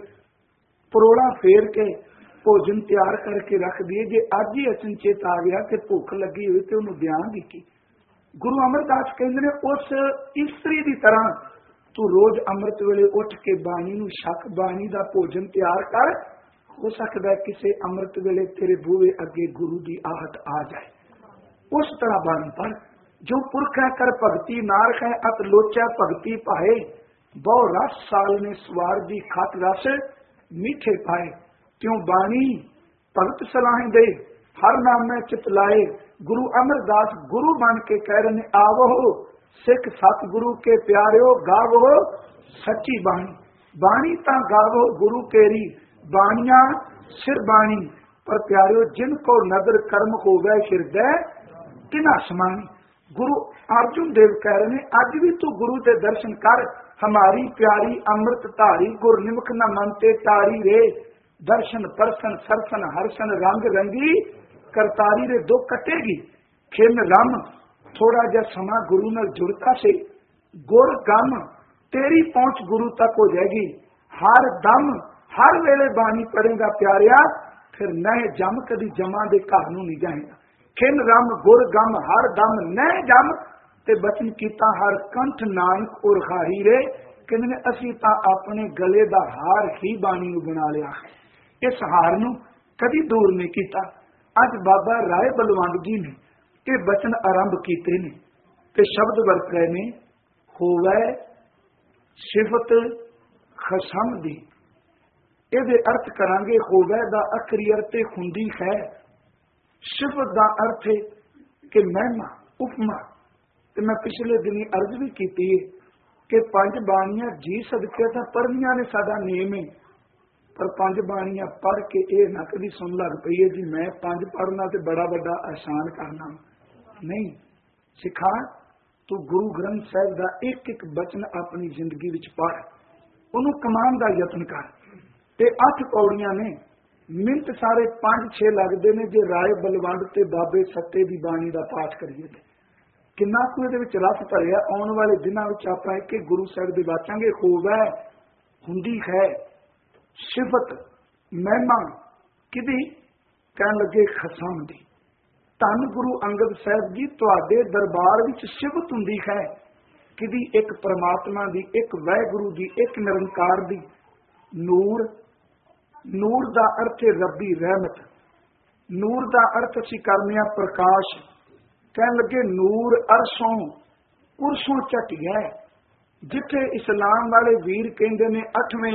S1: ਪਰੋਲਾ ਫੇਰ ਕੇ ਭੋਜਨ ਤਿਆਰ ਕਰਕੇ ਰੱਖਦੀ ਹੈ। ਜੇ ਅੱਜ ਹੀ ਅਚਨਚੇਤ ਆ ਗਿਆ ਕਿ ਭੁੱਖ ਲੱਗੀ ਹੋਵੇ ਤੇ ਉਹਨੂੰ ਦਿਆਂਗੀ ਕੀ? ਗੁਰੂ ਅਮਰਦਾਸ ਕਹਿੰਦੇ ਨੇ ਉਸ ਇਸਤਰੀ ਦੀ ਤਰ੍ਹਾਂ ਤੂੰ ਰੋਜ਼ ਅੰਮ੍ਰਿਤ ਵੇਲੇ ਉੱਠ ਕੇ ਬਾਣੀ ਨੂੰ ਛਕ, ਬਾਣੀ ਦਾ ਭੋਜਨ ਤਿਆਰ ਕਰ। ਹੋ ਸਕਦਾ ਕਿਸੇ ਅੰਮ੍ਰਿਤ ਵੇਲੇ ਤੇਰੇ ਬੂਹੇ ਅੱਗੇ ਗੁਰੂ ਦੀ ਆਹਟ ਆ ਜਾਏ। ਉਸ ਤਰ੍ਹਾਂ ਬਾਣੀ ਪੜ੍ਹ। ਜੋ ਪੁਰਖ ਹੈ ਕਰ ਭਗਤੀ ਨਾਰ ਹੈ, ਅਤ ਲੋਚਾ ਭਗਤੀ ਪਾਏ। ਬਹੁ ਰਸ ਸਾਲ ਨੇ ਸਵਾਰ ਦੀ ਖਤ ਰਸ ਮੀਠੇ ਪਾਏ। ਕਿਉਂ ਬਾਣੀ ਭਗਤ ਸਲਾਹ ਦੇ, ਹਰ ਨਾਮ ਮੈਂ ਚਿਤ ਲਾਏ। ਗੁਰੂ ਅਮਰਦਾਸ ਗੁਰੂ ਬਣ ਕੇ ਕਹਿ ਰਹੇ ਨੇ ਆਵੋ ਸਿੱਖ ਸਤਿਗੁਰੂ ਕੇ ਪਿਆਰਿਓ, ਗਾਵੋ ਸੱਚੀ ਬਾਣੀ। ਬਾਣੀ ਤਾਂ ਗਾਵੋ ਗੁਰੂ ਕੇਰੀ, ਬਾਣੀਆਂ ਸਿਰ ਬਾਣੀ। ਪਰ ਪਿਆਰਿਓ ਜਿਨ ਕੋ ਨਦਰ ਕਰਮ ਹੋਵੇ ਹਿਰਦੈ ਤਿਨਾ ਸਮਾਨੀ। ਗੁਰੂ ਅਰਜੁਨ ਦੇਵ ਕਹਿ ਰਹੇ ਨੇ ਅੱਜ ਵੀ ਤੂੰ ਗੁਰੂ ਦੇ ਦਰਸ਼ਨ ਕਰ। ਹਮਾਰੀ ਪਿਆਰੀ ਅੰਮ੍ਰਿਤ ਧਾਰੀ, ਗੁਰ ਨਿਮਖ ਨ ਮਨ ਤੇ ਤਾਰੀ ਰੇ। ਦਰਸ਼ਨ ਪਰਸਨ ਸਰਸਨ ਹਰਸਨ ਰੰਗ ਰੰਗੀ, ਕਰਤਾਰੀ ਦੇ ਦੋ ਕੱਟੇਗੀ। ਖਿੰਨ ਰਮ ਥੋੜਾ ਜਿਹਾ ਸਮਾਂ ਗੁਰੂ ਨਾਲ ਜੁੜਤਾ ਸੀ, ਗੁਰ ਗਮ ਤੇਰੀ ਪਹੁੰਚ ਗੁਰੂ ਤੱਕ ਹੋ ਜਾਏਗੀ। ਹਰ ਦਮ ਹਰ ਵੇਲੇ ਬਾਣੀ ਪੜੇਗਾ ਪਿਆਰਿਆ, ਫਿਰ ਨਹਿ ਜਮ ਕਦੀ ਜਮਾਂ ਦੇ ਘਰ ਨੂੰ ਨਹੀਂ ਜਾਏਗਾ। ਖਿੰਨ ਰਮ ਗੁਰ ਗਮ ਹਰ ਦਮ ਨਹਿ ਜਮ, ਤੇ ਬਚਨ ਕੀਤਾ ਹਰ ਕੰਠ ਨਾਨਕ ਉਰ ਹਾਰੀ ਰੇ। ਕਹਿੰਦੇ ਨੇ ਅਸੀਂ ਤਾਂ ਆਪਣੇ ਗਲੇ ਦਾ ਹਾਰ ਹੀ ਬਾਣੀ ਨੂੰ ਬਣਾ ਲਿਆ, ਇਸ ਹਾਰ ਨੂੰ ਕਦੀ ਦੂਰ ਨਹੀਂ ਕੀਤਾ। ਅੱਜ ਬਾਬਾ ਰਾਏ ਬਲਵੰਡ ਜੀ ਨੇ ਇਹ ਬਚਨ ਆਰੰਭ ਕੀਤੇ ਨੇ ਤੇ ਸ਼ਬਦ ਵਰਤ ਰਹੇ ਨੇ, ਹੋਵੇ ਸਿਫਤ ਖਸਮ ਦੀ। ਇਹਦੇ ਅਰਥ ਕਰਾਂਗੇ, ਹੋਵੇ ਦਾ ਅਖਰੀ ਅਰਥ ਹੁੰਦੀ ਹੈ, ਸਿਫਤ ਦਾ ਅਰਥ ਹੈ ਕਿ ਮਹਿਮਾ ਉਪਮਾ। ਤੇ ਮੈਂ ਪਿਛਲੇ ਦਿਨੀ ਅਰਜ਼ ਵੀ ਕੀਤੀ ਹੈ ਕਿ ਪੰਜ ਬਾਣੀਆਂ ਜੀ ਸਦਕੇ ਤਾਂ ਪੜ੍ਹਨੀਆਂ ਨੇ, ਸਾਡਾ ਨੇਮ ਹੈ। ਪਰ ਪੰਜ ਬਾਣੀਆਂ ਪੜ੍ਹ ਕੇ ਇਹ ਨਾ ਕਦੀ ਸੁਣ ਲੱਗ ਪਈ ਹੈ ਜੀ ਮੈਂ ਪੰਜ ਪੜ੍ਹਨਾ ਤੇ ਬੜਾ ਵੱਡਾ ਆਸਾਨ ਕਰਨਾ। ਨਹੀਂ ਸਿੱਖਾ, ਤੂੰ ਗੁਰੂ ਗ੍ਰੰਥ ਸਾਹਿਬ ਦਾ ਇੱਕ ਇੱਕ ਬਚਨ ਆਪਣੀ ਜ਼ਿੰਦਗੀ ਵਿੱਚ ਪੜ੍ਹ, ਉਹਨੂੰ ਕਮਾਉਣ ਦਾ ਯਤਨ ਕਰ। ਤੇ ਅੱਠ ਪੌੜੀਆਂ ਨੇ, ਮਿੰਟ ਸਾਰੇ ਪੰਜ ਛੇ ਲੱਗਦੇ ਨੇ ਜੇ ਰਾਏ ਬਲਵੰਡ ਤੇ ਬਾਬੇ ਸੱਤੇ ਦੀ ਬਾਣੀ ਦਾ ਪਾਠ ਕਰੀਏ ਤੇ ਕਿੰਨਾ ਕੁ ਇਹਦੇ ਵਿੱਚ ਰਸ ਭਰਿਆ। ਆਉਣ ਵਾਲੇ ਦਿਨਾਂ ਵਿੱਚ ਆਪਾਂ ਇੱਕ ਇੱਕ ਗੁਰੂ ਸਾਹਿਬ ਦੇ ਵਾਚਾਂਗੇ। ਹੋਵੇ ਹੁੰਦੀ ਹੈ ਸਿਫਤ ਮਹਿਮਾ ਕਿਹਦੀ? ਕਹਿਣ ਲੱਗੇ ਖਸਮ ਦੀ। ਧੰਨ ਗੁਰੂ ਅੰਗਦ ਸਾਹਿਬ ਜੀ ਤੁਹਾਡੇ ਦਰਬਾਰ ਵਿੱਚ ਸਿਫਤ ਹੁੰਦੀ ਹੈ ਕਿਹਦੀ? ਇੱਕ ਪਰਮਾਤਮਾ ਦੀ, ਇੱਕ ਵਾਹਿਗੁਰੂ ਦੀ, ਇੱਕ ਨਿਰੰਕਾਰ ਦੀ। ਨੂਰ, ਨੂਰ ਦਾ ਅਰਥ ਹੈ ਰੱਬੀ ਰਹਿਮਤ। ਨੂਰ ਦਾ ਅਰਥ ਅਸੀਂ ਕਰਨੇ ਆ ਪ੍ਰਕਾਸ਼। कहन लगे नूर अरसों कुरसों झटिया। जिथे इस्लाम वाले वीर कहते ने अठवें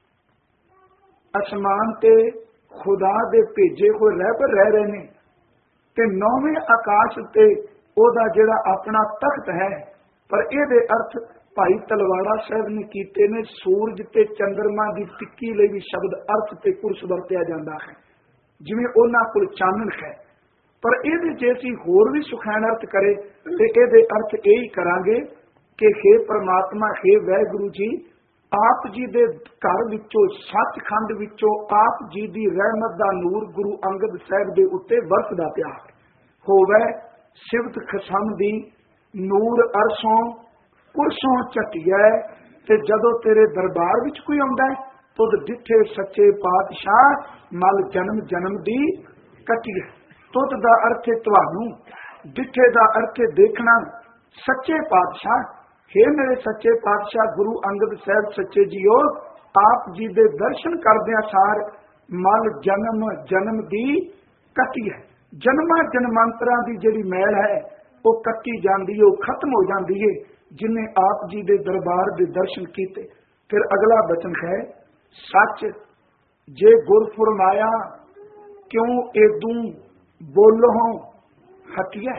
S1: आसमान ते खुदा दे भेजे हुए रहबर रह रहे ने, ते नौवें आकाश ते ओदा जिहड़ा अपना तख्त है। पर इहदे अर्थ भाई तलवाड़ा साहब ने कीते ने। सूरज ते चंद्रमा की टिक्की लई भी शब्द अर्थ ते कुरस वरतिया जाता है, जिवें उन्हां कोल चानण है। पर इहदे जे असीं होर भी सुखैन अर्थ करे ते इहदे अर्थ यही करांगे कि हे परमात्मा, हे वाहिगुरू जी, आप जी दे घर विचों सचखंड विचों आप जी दी रहमत दा नूर गुरु अंगद साहब दे उत्ते वरसदा पिया होवे। सिफत खसम दी नूर अरसों कुरसों झटिया। ते जदों तेरे दरबार विच कोई आउंदा है तुद डिठे सच्चे पातशाह मल जन्म जन्म दी कटिए। तुद दा अर्थ है तुहानू, डिठे दा अर्थ है देखना। सच्चे पातशाह, हे मेरे सच्चे पातशाह गुरु अंगद साहब सच्चे जीओ, आप जी दे दर्शन करदियां सार मल जन्म जन्म दी कटिए। जन्मां जन्मांतरां दी जिहड़ी मैल है वो कट्टी जाती है, वो खत्म हो जाती है जिन्हें आप जी दे दरबार दे दर्शन किए। फिर अगला बचन है सच जे गुर फरमाया क्यों एदू बोलो हटिया।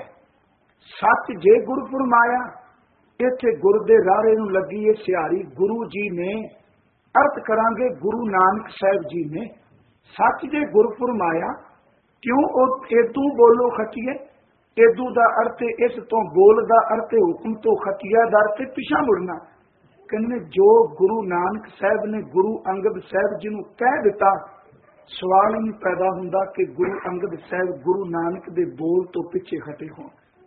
S1: सच जे गुर फरमाया, इत्थे गुर दे रारे नूं लगी है सिहारी। गुरु जी ने अर्थ करांगे गुरु नानक साहब जी ने। सच जे गुर फरमाया क्यों एदू बोलो खटिए। एदू का अर्थ इस तो बोल का अर्थ हुक्म तो खटिया का अर्थ पिछा मुड़ना। कहने जो गुरु नानक साहब ने गुरु अंगद साहब जी नूं कह दिता, सवाल ही नहीं पैदा हुंदा कि गुरु अंगद साहब गुरु नानक दे बोल तो पिछे हटे हों,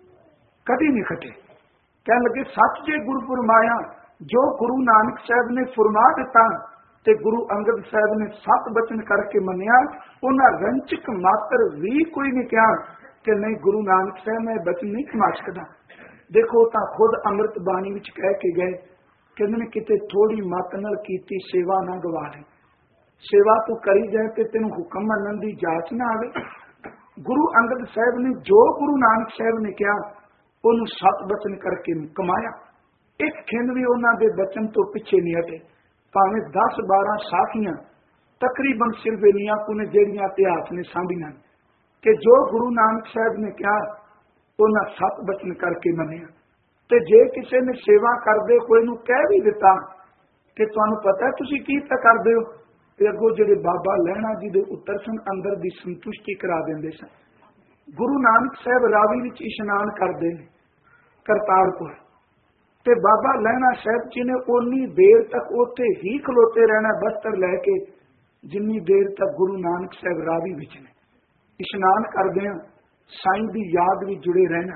S1: कभी नहीं हटे। कह लगे सच जे गुरु फरमाया, जो गुरु नानक साहब ने फरमा दिता ते गुरु अंगद साहब ने सत बचन करके मनिया, उन्हां रंचक मात्र भी कोई नहीं कहा कि नहीं गुरु नानक साहब मैं बचन नहीं कमा सकता। देखो तो खुद अमृत बाणी विच कह के गए, कहते किते थोड़ी मत नाल कीती सेवा ना गवा ले। सेवा तू करी जाए तो तेन हुक्म मनन की जांच ना आवे। गुरु अंगद साहब ने जो गुरु नानक साहब ने कहा उन्होंने सत बचन करके कमाया। एक खिंड भी उन्होंने दे बचन तो पिछे नहीं हटे, भावें दस बारह साखियां तकरीबन सिरवेलियां को ने जेड़ियां इतिहास ने सांभियां कि जो गुरु नानक साहब ने कहा उन्हें सत बचन करके मनिया। ते जे किसी ने सेवा करदे कोई नूं कह भी दिता कि तुहानूं पता है तुसीं की करदे हो, ते अगों जिहड़े बाबा लहणा जी दे उत्तर सन अंदर दी संतुष्टि करा दिंदे सन। गुरु नानक साहब रावी विच इशनान करदे ने करतारपुर, ते बाबा लहणा साहब जी ने उन्नी देर तक उत्थे ही खलोते रहना बस्तर लैके जिन्नी देर तक गुरु नानक साहब रावी विच ने। इशनान करदे साईं दी याद भी जुड़े रहना,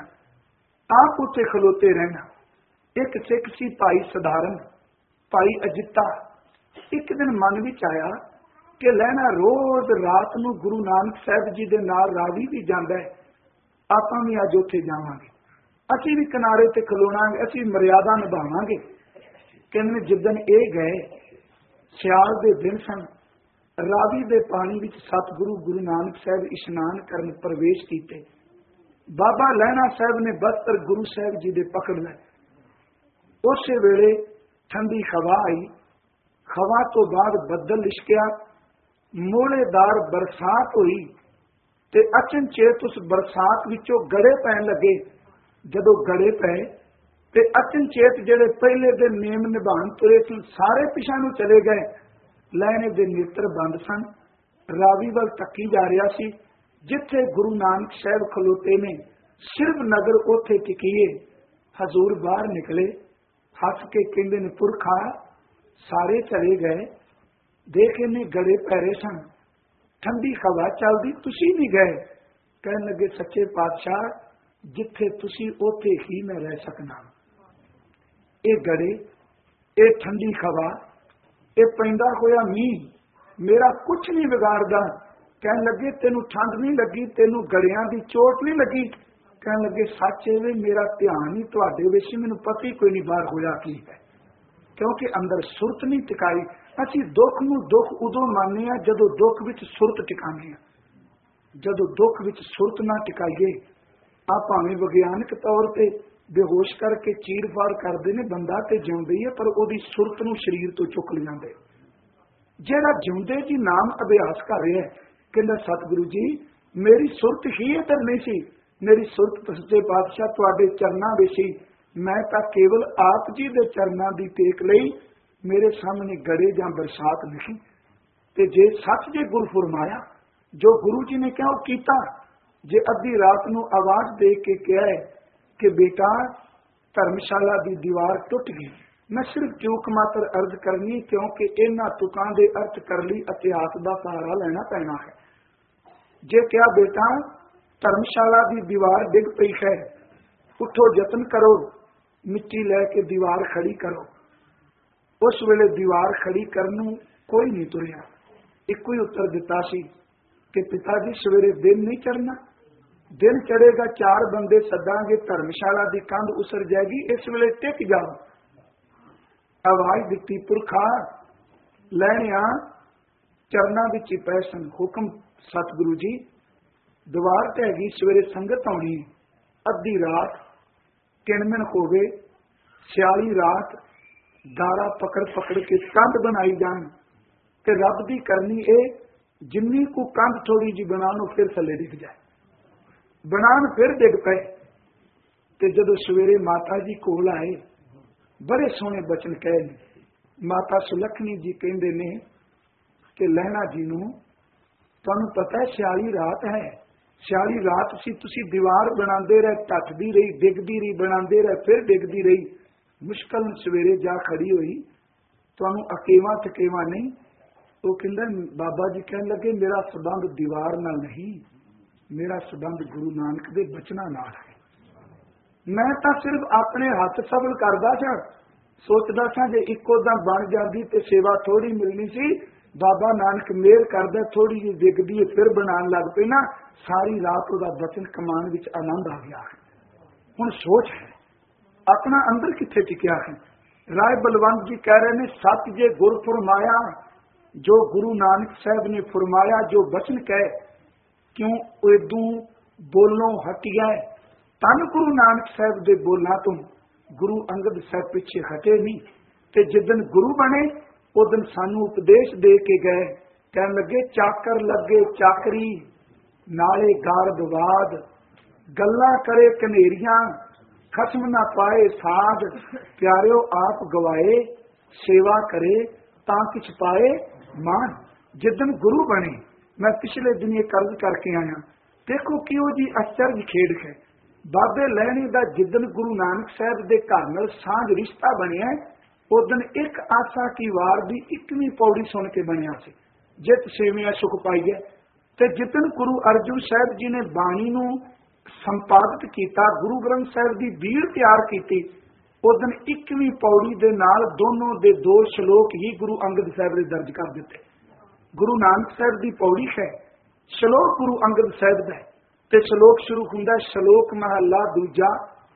S1: आप उत्थे खलोते रहना। एक सिख सी भाई सधारण, भाई अजिता। एक दिन मन विच आया कि लहना रोज रात नूं गुरु नानक साहब जी दे नाल रावी भी जांदा है, आपां भी अज उत्थे जावांगे, असीं भी किनारे ते खलोणांगे, असीं मर्यादा निभावांगे। कहंदे जिद्दन ये गए सियाल दे दिन सन, रावी दे पानी विच सतगुरु गुरु नानक साहब इशनान करन प्रवेश कीते। बाबा लहणा साहब ने बस्तर गुरु साहब जी दे पकड़ लए। उस वेले ठंडी हवा आई, हवा तो बाद बदल लिशकिया, मोलेदार बरसात हुई ते अचनचेत उस बरसात विचों गड़े पैन लगे। जदों गड़े पए ते अचनचेत जिहड़े पहले दिन नेम निभाण तुरे सन सारे पिछां नूं चले गए। लहणे दे नेत्र बंद सन, रावी वल तकी जा रहा सी जिथे गुरु नानक साहब खलोते ने। सिर्फ नगर उथे टिकीए। हजूर बाहर निकले, हस के कहंदे ने पुरखा, सारे चले गए, देख इन्हें गड़े पैरे सन, ठंडी हवा चलदी, तुसी नहीं गए। कहन लगे सच्चे पातशाह जिथे तुसी उथे ही मैं रह सकना। ये गड़े, ये ठंडी हवा, ये पैंदा होया मीह मेरा कुछ नहीं बिगाड़दा। कहन लगे तेनू ठंड नहीं लगी, तेनू गड़ियां दी चोट नहीं लगी। कहन लगे सच है मेरा ध्यान ही तुहाडे विच, मैनू पता ही कोई नहीं बाहर होया की है, क्योंकि अंदर सुरत नहीं टिकाई। असीं दुख नूं दुख उदों मानने आ जदों दुख विच सुरत टिकाने आ। जदों दुख विच सुरत ना टिकाइए ਆ ਭਾਵੇਂ ਵਿਗਿਆਨਕ ਤੌਰ ਤੇ ਬੇਹੋਸ਼ ਕਰਕੇ ਚੀਰ ਫਾੜ ਕਰਦੇ ਨੇ, ਬੰਦਾ ਤੇ ਜਿਉਂਦੇ ਹੀ ਹੈ, ਪਰ ਉਹਦੀ ਸੁਰਤ ਨੂੰ ਸਰੀਰ ਤੋਂ ਚੁੱਕ ਲਿਆਂਦੇ। ਜਿਹੜਾ ਜਿਉਂਦੇ ਜੀ ਨਾਮ ਅਭਿਆਸ ਕਰ ਰਿਹਾ, ਕਹਿੰਦਾ ਸਤਿਗੁਰੂ ਜੀ ਮੇਰੀ ਸੁਰਤ ਹੀ ਇੱਧਰ ਨਹੀਂ ਸੀ, ਮੇਰੀ ਸੁਰਤ ਸੱਚੇ ਪਾਤਸ਼ਾਹ ਤੁਹਾਡੇ ਚਰਨਾਂ ਵਿੱਚ ਸੀ, ਮੈਂ ਤਾਂ ਕੇਵਲ ਆਪ ਜੀ ਦੇ ਚਰਨਾਂ ਦੀ ਟੇਕ ਲਈ, ਮੇਰੇ ਸਾਹਮਣੇ ਗੜੇ ਜਾਂ ਬਰਸਾਤ ਨਹੀਂ। ਤੇ ਜੇ ਸੱਚ ਜੇ ਗੁਰ ਫਰਮਾਇਆ, ਜੋ ਗੁਰੂ ਜੀ ਨੇ ਕਿਹਾ ਉਹ ਕੀਤਾ। ਜੇ ਅੱਧੀ ਰਾਤ ਨੂੰ ਆਵਾਜ਼ ਦੇ ਕੇ ਕਿਹਾ ਹੈ ਕਿ ਬੇਟਾ ਧਰਮਸ਼ਾਲਾ ਦੀ ਦੀਵਾਰ ਟੁੱਟ ਗਈ, ਮੈਂ ਸਿਰਫ ਚੂਕ ਮਾਤਰ ਅਰਜ਼ ਕਰਨੀ, ਕਿਉਂਕਿ ਇਹਨਾਂ ਤੁਕਾਂ ਦੇ ਅਰਥ ਕਰ ਲਈ ਇਤਿਹਾਸ ਦਾ ਸਹਾਰਾ ਲੈਣਾ ਪੈਣਾ ਹੈ। ਜੇ ਕਿਹਾ ਬੇਟਾ ਧਰਮਸ਼ਾਲਾ ਦੀ ਦੀਵਾਰ ਡਿੱਗ ਪਈ ਹੈ, ਉੱਠੋ ਯਤਨ ਕਰੋ, ਮਿੱਟੀ ਲੈ ਕੇ ਦੀਵਾਰ ਖੜੀ ਕਰੋ। ਉਸ ਵੇਲੇ ਦੀਵਾਰ ਖੜੀ ਕਰਨ ਨੂੰ ਕੋਈ ਨਹੀਂ ਤੁਰਿਆ। ਇੱਕੋ ਹੀ ਉੱਤਰ ਦਿੱਤਾ ਸੀ ਕਿ ਪਿਤਾ ਜੀ ਸਵੇਰੇ ਦਿਨ ਨਹੀਂ ਚੜ੍ਹਨਾ, ਦਿਨ ਚੜੇਗਾ ਚਾਰ ਬੰਦੇ ਸੱਦਾਂਗੇ, ਧਰਮਸ਼ਾਲਾ ਦੀ ਕੰਧ ਉਸਰ ਜਾਏਗੀ, ਇਸ ਵੇਲੇ ਟਿਕ ਜਾਓ। ਆਵਾਜ਼ ਦਿੱਤੀ, ਪੁਰਖਾ ਲੈਣਿਆ ਚਰਨਾਂ ਵਿੱਚ ਹੀ ਪੈ ਸਨ। ਹੁਕਮ ਸਤਿਗੁਰੂ ਜੀ, ਦੀਵਾਰ ਤੇ ਹੈਗੀ, ਸਵੇਰੇ ਸੰਗਤ ਆਉਣੀ, ਅੱਧੀ ਰਾਤ ਕਿਣਮਿਣ ਹੋਵੇ, ਸਿਆਲੀ ਰਾਤ ਦਾਰਾ ਪਕੜ ਪਕੜ ਕੇ ਕੰਧ ਬਣਾਈ ਜਾਣ, ਤੇ ਰੱਬ ਦੀ ਕਰਨੀ ਇਹ ਜਿੰਨੀ ਕੁ ਕੰਧ ਥੋੜੀ ਜੀ ਬਣਾਉਣ ਉਹ ਫਿਰ ਥੱਲੇ ਡਿੱਗ ਜਾਏ, ਬਣਾਉਣ ਫਿਰ ਡਿੱਗ ਪਏ। ਤੇ ਜਦੋਂ ਸਵੇਰੇ ਮਾਤਾ ਜੀ ਕੋਲ ਆਏ, ਬੜੇ ਸੋਹਣੇ ਬਚਨ ਕਹੇ ਨੇ। ਮਾਤਾ ਸੁਲੱਖਣੀ ਜੀ ਕਹਿੰਦੇ ਨੇ ਕਿ ਲਹਿਣਾ ਜੀ ਨੂੰ, ਤੁਹਾਨੂੰ ਪਤਾ ਹੈ ਸਿਆਲੀ ਰਾਤ ਹੈ, ਸਿਆਲੀ ਰਾਤ ਸੀ, ਤੁਸੀਂ ਦੀਵਾਰ ਬਣਾਉਂਦੇ ਰਹੇ, ਟੱਟਦੀ ਰਹੀ, ਡਿੱਗਦੀ ਰਹੀ, ਬਣਾਉਂਦੇ ਰਹੇ, ਫਿਰ ਡਿੱਗਦੀ ਰਹੀ, ਮੁਸ਼ਕਲ ਸਵੇਰੇ ਜਾ ਖੜੀ ਹੋਈ, ਤੁਹਾਨੂੰ ਅਕੇਵਾ ਥਕੇਵਾ ਨਹੀਂ। ਉਹ ਕਹਿੰਦਾ ਬਾਬਾ ਜੀ ਕਹਿਣ ਲੱਗੇ ਮੇਰਾ ਸੰਬੰਧ ਦੀਵਾਰ ਨਾਲ ਨਹੀਂ, ਮੇਰਾ ਸੰਬੰਧ ਗੁਰੂ ਨਾਨਕ ਦੇ ਬਚਨਾਂ ਨਾਲ ਹੈ। ਮੈਂ ਤਾਂ ਸਿਰਫ ਆਪਣੇ ਹੱਥ ਸਬਲ ਕਰਦਾ ਸਾਂ, ਸੋਚਦਾ ਸਾਂ ਜੇ ਇੱਕੋ ਦਮ ਬਣ ਜਾਂਦੀ ਤੇ ਸੇਵਾ ਥੋੜੀ ਮਿਲਣੀ ਸੀ। ਬਾਬਾ ਨਾਨਕ ਮਿਹਰ ਕਰਦਾ, ਥੋੜੀ ਜਿਹੀ ਡਿੱਗਦੀ ਫਿਰ ਬਣਾਉਣ ਲੱਗ ਪਈ ਨਾ, ਸਾਰੀ ਰਾਤ ਉਹਦਾ ਬਚਨ ਕਮਾਉਣ ਵਿੱਚ ਆਨੰਦ ਆ ਗਿਆ। ਹੁਣ ਸੋਚ ਹੈ ਆਪਣਾ ਅੰਦਰ ਕਿੱਥੇ ਟਿਕਿਆ ਹੈ। ਰਾਏ ਬਲਵੰਤ ਜੀ ਕਹਿ ਰਹੇ ਨੇ, ਸੱਚ ਜੇ ਗੁਰ ਫਰਮਾਇਆ, ਜੋ ਗੁਰੂ ਨਾਨਕ ਸਾਹਿਬ ਨੇ ਫਰਮਾਇਆ, ਜੋ ਬਚਨ ਕਹੇ, ਕਿਉਂ ਏਦੂ ਬੋਲੋਂ ਹਟਿਆ, ਤਨ ਗੁਰੂ ਨਾਨਕ ਸਾਹਿਬ ਦੇ ਬੋਲਾਂ ਤੋਂ ਗੁਰੂ ਅੰਗਦ ਸਾਹਿਬ ਪਿੱਛੇ ਹਟੇ ਨਹੀਂ। ਤੇ ਜਿੱਦਣ ਗੁਰੂ ਬਣੇ ਉਦਣ ਸਾਨੂੰ ਉਪਦੇਸ਼ ਦੇ ਕੇ ਗਏ, ਕਹਿਣ ਲੱਗੇ ਚਾਕਰ ਲੱਗੇ ਚਾਕਰੀ, ਨਾਲੇ ਗਾਰਦਵਾਦ, ਗੱਲਾਂ ਕਰੇ ਕਨੇਰੀਆਂ, ਖਸਮ ਨਾ ਪਾਏ ਸਾਧ, ਪਿਆਰਿਓ ਆਪ ਗਵਾਏ, ਸੇਵਾ ਕਰੇ ਤਾਂ ਕਿਛ ਪਾਏ ਮਾਨ। ਜਿੱਦਣ ਗੁਰੂ ਬਣੇ, ਮੈਂ ਪਿਛਲੇ ਦਿਨ ਇਹ ਕਰਜ਼ ਕਰਕੇ ਆਇਆ, ਦੇਖੋ ਕਿਉਂ ਜੀ ਅਚਰਜ ਖੇਡ ਹੈ। ਬਾਬੇ ਲਹਿਣੀ ਦਾ ਜਿੱਦਣ ਗੁਰੂ ਨਾਨਕ ਸਾਹਿਬ ਦੇ ਘਰ ਨਾਲ ਸਾਂਝ ਰਿਸ਼ਤਾ ਬਣਿਆ, ਉਦਣ ਇੱਕ ਆਸਾ ਕੀ ਵਾਰ ਦੀ ਇੱਕਵੀਂ ਪੌੜੀ ਸੁਣ ਕੇ ਬਣਿਆ ਸੀ, ਜਿਤ ਸੇਵਿਆ ਸੁਖ ਪਾਈਏ। ਤੇ ਜਿੱਦਣ ਗੁਰੂ ਅਰਜਨ ਸਾਹਿਬ ਜੀ ਨੇ ਬਾਣੀ ਨੂੰ ਸੰਪਾਦਿਤ ਕੀਤਾ, ਗੁਰੂ ਗ੍ਰੰਥ ਸਾਹਿਬ ਦੀ ਬੀੜ ਤਿਆਰ ਕੀਤੀ, ਉਦਣ ਇੱਕਵੀਂ ਪੌੜੀ ਦੇ ਨਾਲ ਦੋਨੋਂ ਦੇ ਦੋ ਸ਼ਲੋਕ ਹੀ ਗੁਰੂ ਅੰਗਦ ਸਾਹਿਬ ਨੇ ਦਰਜ ਕਰ ਦਿੱਤੇ। ਗੁਰੂ ਨਾਨਕ ਸਾਹਿਬ ਦੀ ਪੌੜੀ ਹੈ, ਸ਼ਲੋਕ ਗੁਰੂ ਅੰਗਦ ਸਾਹਿਬ ਦਾ, ਤੇ ਸ਼ਲੋਕ ਸ਼ੁਰੂ ਹੁੰਦਾ ਸ਼ਲੋਕ ਮਹੱਲਾ ਦੂਜਾ,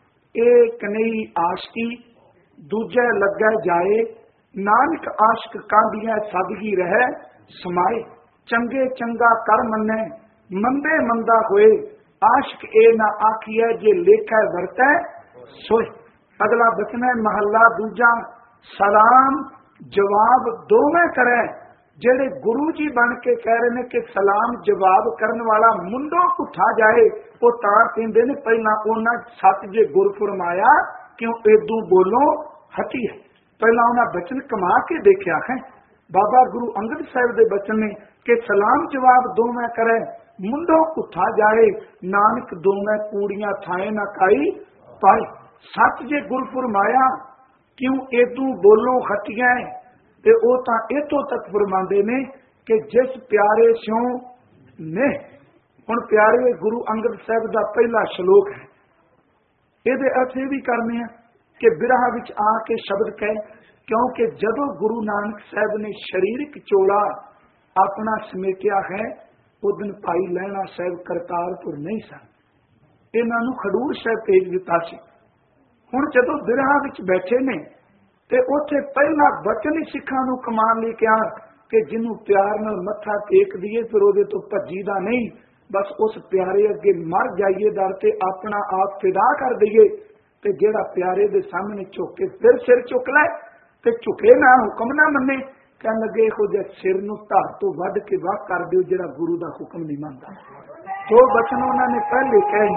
S1: ਇਹ ਕਨਈ ਆਸ਼ਕੀ ਦੂਜਾ ਲੱਗਾ ਜਾਏ, ਨਾਨਕ ਆਸ਼ਕ ਕਾਂਦੀਆਂ ਸਭ ਹੀ ਰਹਿ ਸਮਾਏ, ਚੰਗੇ ਚੰਗਾ ਕਰ ਮੰਨੈ ਮੰਦੇ ਮੰਦਾ ਹੋਏ, ਆਸ਼ਕ ਇਹ ਨਾ ਆਖੀਐ ਜੇ ਲੇਖੈ ਵਰਤੈ ਸੋਏ। ਅਗਲਾ ਬਚਨ ਹੈ ਮਹੱਲਾ ਦੂਜਾ, ਸਲਾਮ ਜਵਾਬ ਦੋਵੇਂ ਕਰੇ। ਜਿਹੜੇ ਗੁਰੂ ਜੀ ਬਣ ਕੇ ਕਹਿ ਰਹੇ ਨੇ ਕਿ ਸਲਾਮ ਜਵਾਬ ਕਰਨ ਵਾਲਾ ਮੁੰਡੋਂ ਉੱਠਾ ਜਾਏ, ਉਹ ਤਾਂ ਕਹਿੰਦੇ ਨੇ ਪਹਿਲਾਂ ਉਹਨਾਂ ਸੱਚ ਜੇ ਗੁਰ ਫਰਮਾਇਆ, ਕਿਉਂ ਏਦੂ ਬੋਲੋ ਹਟੀ ਹੈ। ਪਹਿਲਾਂ ਉਹਨਾਂ ਬਚਨ ਕਮਾ ਕੇ ਦੇਖਿਆ ਹੈ। ਬਾਬਾ ਗੁਰੂ ਅੰਗਦ ਸਾਹਿਬ ਦੇ ਬਚਨ ਨੇ ਕਿ ਸਲਾਮ ਜਵਾਬ ਦੋਵੇਂ ਕਰੇ, ਮੁੰਡੋਂ ਉੱਠਾ ਜਾਏ, ਨਾਨਕ ਦੋਵੇਂ ਕੂੜੀਆਂ ਥਾਏ ਨਾ ਕਾਈ ਪਾਏ। ਸੱਚ ਜੇ ਗੁਰ ਫਰਮਾਇਆ, ਕਿਉਂ ਏਦੂ ਬੋਲੋ ਹਟੀਆਂ, ਤੇ ਉਹ ਤਾਂ ਇਥੋਂ ਤੱਕ ਫਰਮਾਉਂਦੇ ਨੇ ਕਿ ਜਿਸ ਪਿਆਰੇ ਸਿਉ ਨੇ। ਹੁਣ ਪਿਆਰੇ ਗੁਰੂ ਅੰਗਦ ਸਾਹਿਬ ਦਾ ਪਹਿਲਾ ਸ਼ਲੋਕ ਹੈ, ਇਹਦੇ ਅਰਥ ਇਹ ਵੀ ਕਰਨੇ ਆ ਕਿ ਬਿਰਹਾ ਵਿੱਚ ਆ ਕੇ ਸ਼ਬਦ ਕਹੇ, ਕਿਉਂਕਿ ਜਦੋਂ ਗੁਰੂ ਨਾਨਕ ਸਾਹਿਬ ਨੇ ਸਰੀਰਕ ਚੋਲਾ ਆਪਣਾ ਸਮੇਟਿਆ ਹੈ, ਉਦਨ ਭਾਈ ਲਹਿਣਾ ਸਾਹਿਬ ਕਰਤਾਰਪੁਰ ਨਹੀਂ ਸਨ, ਇਹਨਾਂ ਨੂੰ ਖਡੂਰ ਸਾਹਿਬ ਭੇਜ ਦਿੱਤਾ ਸੀ। ਹੁਣ ਜਦੋਂ ਬਿਰਹਾ ਵਿੱਚ ਬੈਠੇ ਨੇ ਤੇ ਉੱਥੇ ਪਹਿਲਾ ਬਚਨ ਹੀ ਸਿੱਖਾਂ ਨੂੰ ਕਮਾਨ ਲਈ ਕਿਹਾ ਕਿ ਜਿਹਨੂੰ ਪਿਆਰ ਨਾਲ ਮੱਥਾ ਟੇਕ ਦਈਏ ਫਿਰ ਉਹਦੇ ਤੋਂ ਭੱਜੀ ਦਾ ਨਹੀਂ, बस उस प्यारे अगे मर जाइए दर ते अपना आप फिदा कर दईए, ते जेड़ा प्यारे दे सामने झुक के फिर सिर चुक लै ते झुके ना, हुक्म ना मन्ने, कहन लगे इहो जिहा सिर नूं धड़ तो वध के वाह कर दिओ जेड़ा गुरु दा हुक्म नहीं मनदा। जो बचन उन्होंने पहले कहे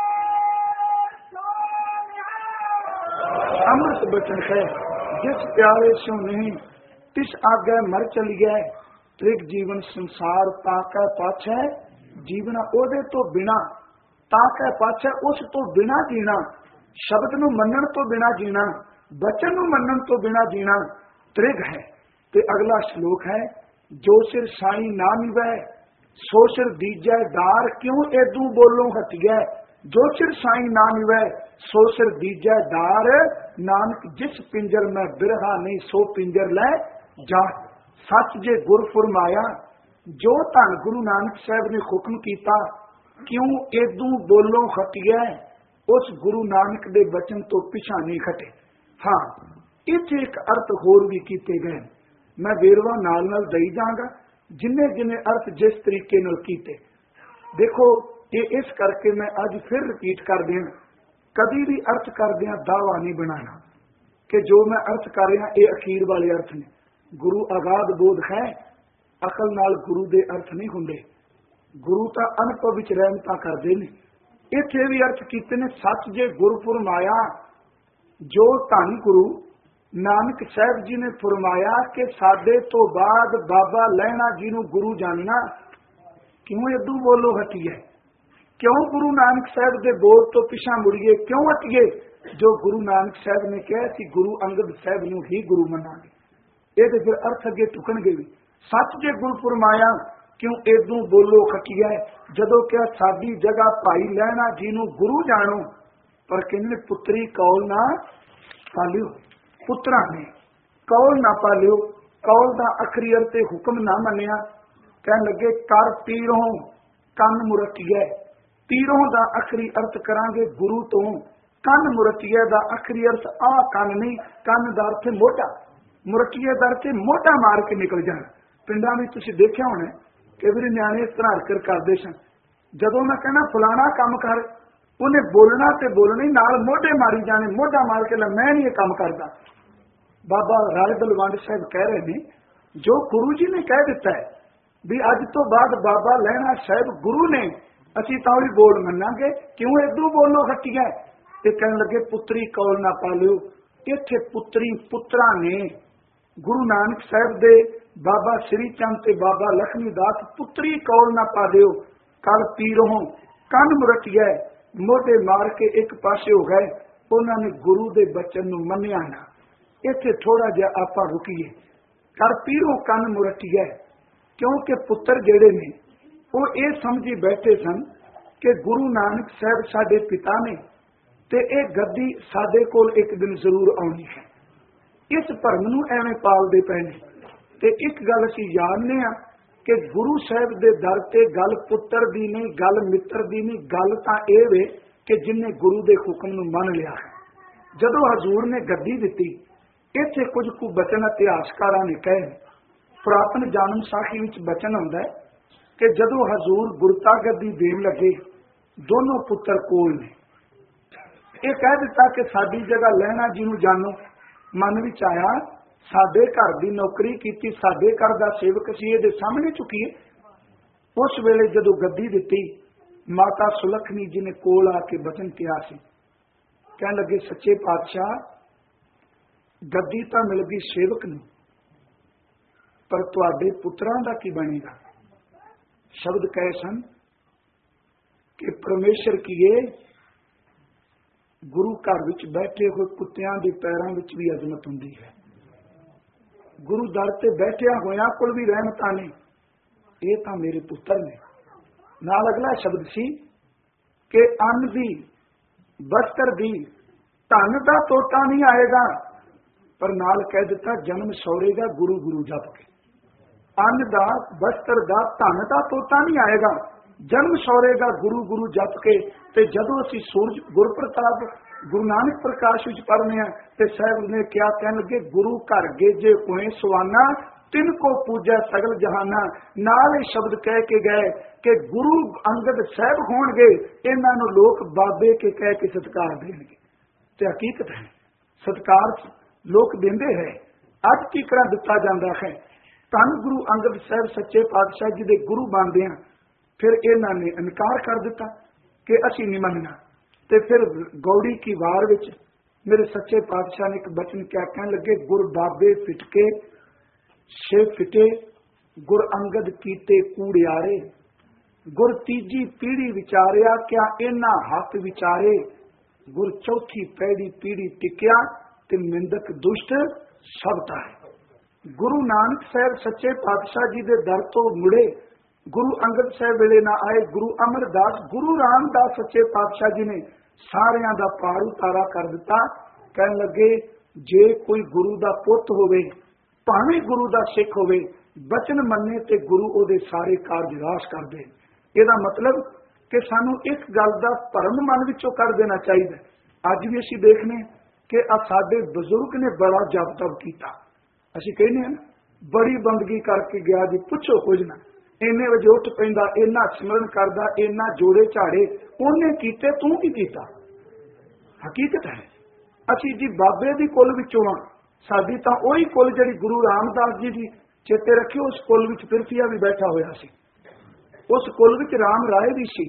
S1: अमृत बचन है, जिस प्यारे सो नहीं तिस आगे मर चलिए, त्रिक जीवन संसार ताकै पाछै जीवना, ओदे तो बिना ताकै पाछै उस तो बिना जीना, शब्द नूं मनण तो बिना जीना, बचन नूं मनण तो बिना जीना त्रिग है। ते अगला श्लोक है, जो सिर साई ना निवै सो सिर दीजै दार, क्यों एदू बोलो हटिया, जो सिर साई ना निवै सो सिर दीजै दार, नानक जिस पिंजर में बिरहा नहीं सो पिंजर लै जा। सच जे गुर फरमाया, जो धन गुरु नानक साहब ने हुक्म किया, क्यों एदू बोलो हटिया, उस गुरु नानक दे बचन तो पिछा नहीं खटे। हाँ, इत्थे एक अर्थ होर भी कीते गए, मैं वेरवा नाल नाल दई जाऊंगा, जिन्ने जिन्ने अर्थ जिस तरीके नाल कीते। देखो ये इस करके मैं अज फिर रिपीट कर दें, कभी भी अर्थ करदियां दावा नहीं बनाना कि जो मैं अर्थ कर रहा ये अखीर वाले अर्थ ने। गुरु आगाध बोध है, अकल नाल गुरु दे अर्थ नहीं हुंदे, गुरु तां अनुभव विच रहमतां करदे ने। इत्थे भी अर्थ कीते ने, सच जे गुर फरमाया, जो धन गुरु नानक साहब जी ने फरमाया कि साडे तो बाद बाबा लहणा जी नूं गुरु जानना, क्यों इदू बोलो हटिए, क्यों गुरु नानक साहब के बोल तो पिछा मुड़िए, क्यों हटिए, जो गुरु नानक साहब ने कहा कि गुरु अंगद साहब नूं ही गुरु मनांगे। ये तो फिर अर्थ अगे टुकणगे भी, सच जे गुरु फरमाया क्यों इदू बोलो हटिए, जदों क्या साडी जगह भाई लहणा जी नूं गुरु जानो, पर कहने पुत्री कौल ना पालियो, पुत्रा ने कौल ना पालियो, कौल दा आखिरी अर्थ हुक्म ना मनिया। कहन लगे कर पीरों कन मुरटिए, पीरों दा आखिरी अर्थ करांगे गुरु तो, कन मुरटिए दा आखिरी अर्थ आ कन नहीं, कन दा अर्थ मोटा, मुरटिए दा अर्थ मोटा मार के निकल जाना। पिंडां में तुसीं देखिया होना कई बार न्याणे इस तरह हरकत करते सन, जदों मैं कहना फलाना काम कर, उन्हें बोलना ते बोलना ही नाल मोढे मारी जाने, मोढा मार के मैं नहीं ये काम करता। बाबा राय बलवंड साहब कह रहे हैं, जो गुरु जी ने कह दिता है भी अज तो बाद बाबा लहणा साहब गुरु ने, असी तो भी बोल मनांगे, क्यों इदू बोलो खटिया। ते कहन लगे पुत्री कौल ना पालियो, इत्थे पुत्री पुत्रा ने गुरु नानक साहब दे बाबा श्री चंद ते बाबा लक्ष्मी दास पुत्री कौल ना पा दिओ, कल पीरों कन मुरटिया, मोढे मार के एक पासे हो गए, उन्होंने गुरु दे बचन नूं मन्निया ना। इत्थे थोड़ा जिहा आपां रुकीए, कर पीरों कन मुरटिया, क्योंकि पुत्र जेड़े ने वो ये समझी बैठे सन कि गुरु नानक साहब साडे पिता ने ते ये गद्दी साडे कोल एक दिन जरूर आउणी है। इस भरम नूं एवें पालदे पए ने। ते एक गल असीं जाणदे हां कि गुरु साहब दे दर ते गल पुत्र दी नहीं, गल मित्र दी नहीं, गल तां इह वे कि जिन्हें गुरु दे हुक्म नूं मन लिया है। जदों हजूर ने गद्दी दित्ती, इत्थे कुछ कु बचन इतिहासकारां ने कहे, पुरातन जन्म साखी विच बचन आउंदा है कि जदों हजूर गुरता गद्दी देण लगे, दोनों पुत्र कोल ने, ये कह दिता कि साडी जगह लहणा जी नूं जानो। मन विच आया साडे घर दी नौकरी कीती, साडे घर दा सेवक सी, इहदे सामने चुकीए। उस वेले जदों गद्दी दित्ती, माता सुलखनी जी ने कोल आके बचन किया सी, कहण लगे सच्चे पातशाह गद्दी तां मिल गई सेवक नूं, पर तुहाडे पुत्रां दा की बनेगा। शब्द कहे सन कि परमेश्वर कीए गुरु घर विच बैठे हुए कुत्तियां दे पैरां विच भी अजमत हुंदी है। गुरु दर ते बैठिया होया कोल भी रहमतां ने, ये तां मेरे पुत्र ने। नाल अगला शब्द सी कि अन्न दी वस्त्र दी धन दा तोता नहीं आएगा, पर नाल कह दिता जन्म सौरेगा गुरु गुरु जप के। अन्न दा वस्त्र दा धन दा तोता नहीं आएगा, जन्म सौरेगा गुरु गुरु जप के। ते जदों असीं सूरज गुरप्रताप गुरु नानक प्रकाश विच पढ़ने हैं ते साहब ने क्या कहन लगे, गुरु घर गेजे कोए सुवाना तिनको पूजा सगल जहाना। नाल ही शब्द कह के गए कि गुरु अंगद साहब होणगे, इन्हां नूं लोक बाबे के कह के सत्कार देणगे। ते हकीकत है सत्कार लोक देंदे है, अज की करा दिता जाता है। धन गुरु अंगद साहब सच्चे पातशाह जी दे गुरु बनदे आ, फिर इन्हां ने इनकार कर दिता कि असीं नहीं मनना। ते फिर गौड़ी की वार विच मेरे सच्चे पातशाह ने एक बचन क्या कहने लगे, गुर बाबे फिटके छे फिटे, गुर अंगद कीते कूड़ियारे, गुर तीजी पीढ़ी विचारिया क्या इन्हां हक विचारे, गुर चौथी पैड़ी पीढ़ी टिकिया ते मिंदक दुष्ट सबता है। गुरु नानक साहब सच्चे पातशाह जी दे दर तो मुड़े, गुरु अंगद साहब वेले ना आए, गुरु अमरदास गुरु रामदास सच्चे पातशाह जी ने सारियां दा पार उतारा कर दिता। कहन लगे जे कोई गुरु दा पुत होवे, भावें गुरु दा सिख होवे, बचन मन्ने ते गुरु ओदे सारे कारज रास कर दे। ਇਹਦਾ मतलब कि सानू इस गल का भरम मन विचों कर देना चाहिए। अज भी असीं देखने कि आ साडे बजुर्ग ने बड़ा जप तप किया, असीं कहने हैं बड़ी बंदगी करके गया जी, पुछो कुछ ना, इन्ने वजे उठ पैंदा, इन्ना सिमरन करदा, इन्ना जोड़े झाड़े उन्हें कीते, तू की कीता। हकीकत है असीं जी बाबे दी कुल विचों आ, साडी तां ओही कुल जिहड़ी गुरु रामदास जी दी, चेते रखियो उस कुल विच पिरथिया भी बैठा होया सी, उस कुल विच राम राय भी सी,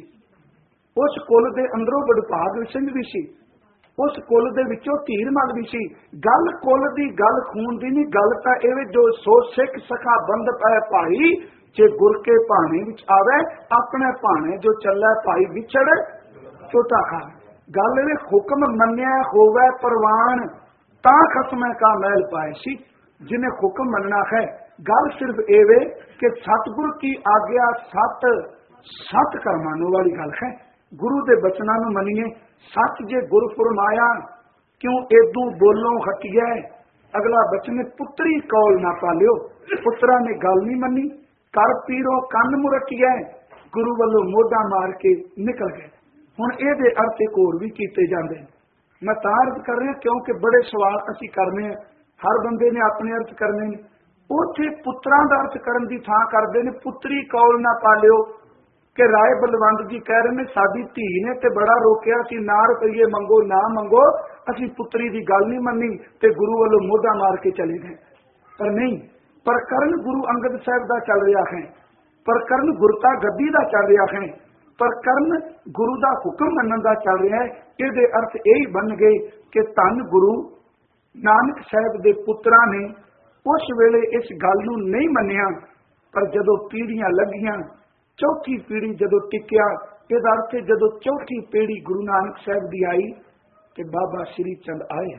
S1: उस कुल दे अंदरों बड़भाग सिंह भी सी, उस कुल दे विचों धीरमल भी सी। गल कुल दी, गल खून दी नहीं, गल तां इह जो सो सिख सखा बंद पै भाई, जे गुर के भाणे विच आवे, अपने भाणे जो चलै भाई विछड़ चोटा खा। गल इह हुक्म मन्निया होवे परवान, तां खसमै का महल पाए सी, जिन्हें हुक्म मनना है। गल सिर्फ एवे कि सतगुरु की आज्ञा सत सत करमानो वाली गल है। गुरु के बचना नूं मनीए, सच जे गुरु फरमाया क्यों एदू बोलों हटिया। अगला बचन पुत्री कौल ना पालियो, पुत्रा ने गल नहीं मनी, कर पीरो कन मुरटिया, गुरु वालों मोढा मार के निकल गए। हुण इहदे अर्थ एक होर भी कीते जांदे ने, मैं तां अर्थ कर रहा क्योंकि बड़े सवाल असीं करने, हर बंदे ने अपने अर्थ करने ने। उत्थे पुत्रां दा अर्थ करन दी थां करदे ने पुत्री कौल ना पालियो, कि राय बलवंत जी कह रहे ने साडी धी ने ते बड़ा रोकिया सी, ना रुपये मंगो ना मंगो, असीं पुत्री दी गल नहीं मन्नी ते गुरु वालों मोढा मार के चले गए। पर नहीं, प्रकरण गुरु अंगद साहब दा चल रहा है, प्रकरण गुरता गद्दी दा चल रहा है, प्रकरण गुरु दा हुक्म मनन दा चल रहा है। इहदे अर्थ यही बन गए कि धन गुरु नानक साहब दे पुत्रां ने उस वेले इस गल नूं नहीं मन्निया, पर जदों पीढ़ियां लगियां, चौथी पीढ़ी जदों टिकिया, इहदा अर्थ जदों चौथी पीढ़ी गुरु नानक साहब दी आई ते बाबा श्री चंद आए,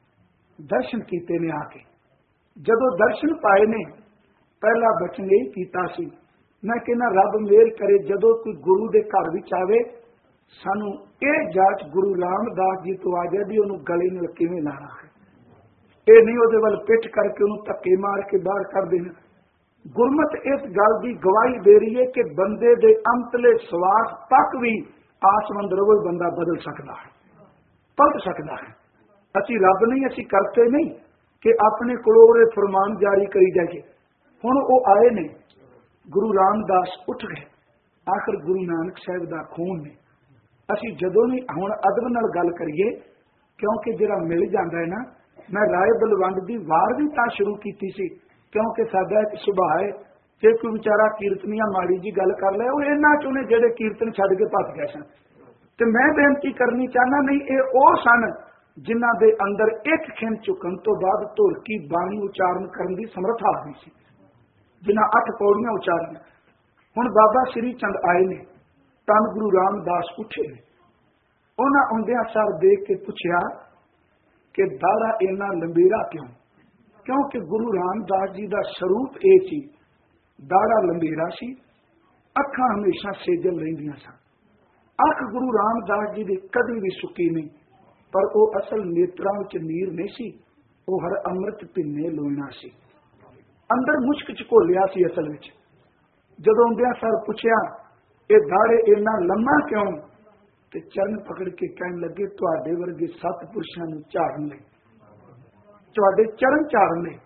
S1: दर्शन कीते ने आके। जदों दर्शन पाए ने, पहला बचन यही कीता सी, मैं कहना रब मेहर करे जदों कोई गुरु दे घर विच आवे, सानू इह जाच गुरु रामदास जी तो आ जाए भी उहनूं गले नाल किवें लाना है। ये नहीं उहदे वल पिठ करके उन्होंने धक्के मार के बाहर कर देना। गुरमत इस गल की गवाही दे रही है कि बंदे दे अंतले सवास तक भी आसमंद रवो बंदा बदल सकता है, पलट सकता है। असी रब नहीं, असी करते नहीं कि अपने कोलों ओहदे फरमान जारी करी जाइए। हुण वो आए ने, गुरु रामदास उठ गए, आखिर गुरु नानक साहब का खून ने। असी जदों भी हुण अदब नाल गल करिए, क्योंकि जिहड़ा मिल जाता है ना, मैं राय बलवंत की वार भी तां शुरू की सी, क्योंकि साडा एक सुभाव है, जे कोई बेचारा कीर्तनिया माड़ी जी गल कर ले, वो इन्हां चों ने जिहड़े कीर्तन छड्ड के भज गए सन। ते मैं बेनती करनी चाहना, नहीं ये वो सन जिन्हां दे अंदर एक खिन चुकन तो बाद ढोलकी बाणी उचारण करन दी समर्था आ गई सी, जिन्हां अठ पौड़ियां उचारियां। हुण बाबा श्री चंद आए ने, धन गुरु रामदास उठे ने, उन्हां आउंदियां सर देख के पुछया कि दाड़ा इन्ना लंबेरा क्यों? क्योंकि गुरु रामदास जी का स्वरूप ये सी, दाड़ा लंबेरा सी, अखां हमेशा सेजल रहिंदियां सन। अख गुरु रामदास जी की कदी भी सुकी नहीं, पर वो असल नेत्रां विच नीर नहीं सी, वो हर अमृत भिन्ने लोइना सी, अंदर मुश्क झकोलिया सी। असल विच जदों आउंदियां सर पुछया ये दाड़े इन्ना लम्मा क्यों, ते चरण पकड़ के कहन लगे तुहाडे वर्गे सत पुरुषां नूं झाड़न लई, तुहाडे चरण झाड़न लई।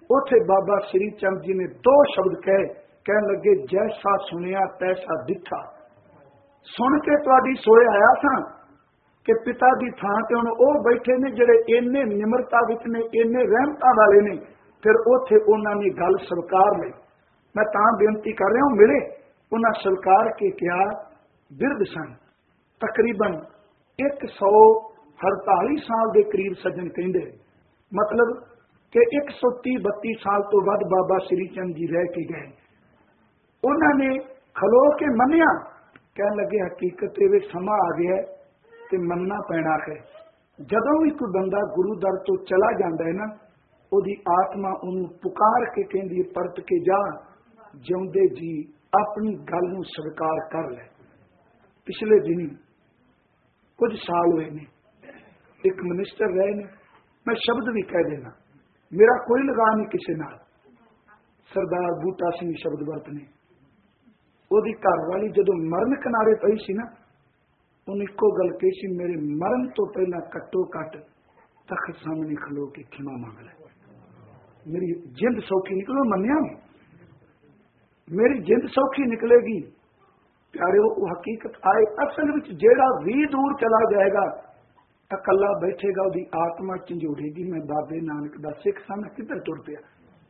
S1: उथे बाबा श्री चंद जी ने दो शब्द कहे, कहन लगे जैसा सुनिया तैसा दिखा। सुन के तुहाडी सोए आया था कि पिता की थां ते हुण ओह बैठे ने जिहड़े इन्ने निमरता विच ने, इन्ने रहमतां वाले ने, फिर उथे उन्हां ने गल स्वीकार लई। मैं तां बेनती कर रहा हूं, मिले उन्हां स्वीकार के क्या बिरध सन। तकरीबन एक सौ अड़ताली साल के करीब सज्जन कहते, मतलब कि एक सौ तीह बत्ती साल तो वध बाबा श्री चंद जी रह के गए। उन्होंने खलो के मनिया, कह लगे हकीकत ये समा आ गया ते मनना पैना है। जदों भी कोई बंदा गुरु दर तो चला जाता है ना, उहदी आत्मा उन्हें पुकार के कहती है परत के जा, जिउंदे जी अपनी गल नूं स्वीकार कर ले। पिछले दिन कुछ साल हुए ने, एक मिनिस्टर रहे ने, मैं शब्द भी कह देना, मेरा कोई लगा नहीं किसी नाल, सरदार बूटा सिंह शब्द वरतने। ओदी घर वाली जदों मरण किनारे पई सी ना, उन्हें इको गल कही सी, मेरे मरण तो पहला कट्टो कट तख्त सामने खलो के खिमा मांग ले, मेरी जिंद सौखी निकलो। मनिया मेरी जिंद सौखी निकलेगी। प्यारे वो हकीकत आए, असल में जेड़ा भी दूर चला जाएगा अकला बैठेगा, उसकी आत्मा झंझोड़ेगी, मैं बाबे नानक दा सिख सा, मैं किधर तुर पिया।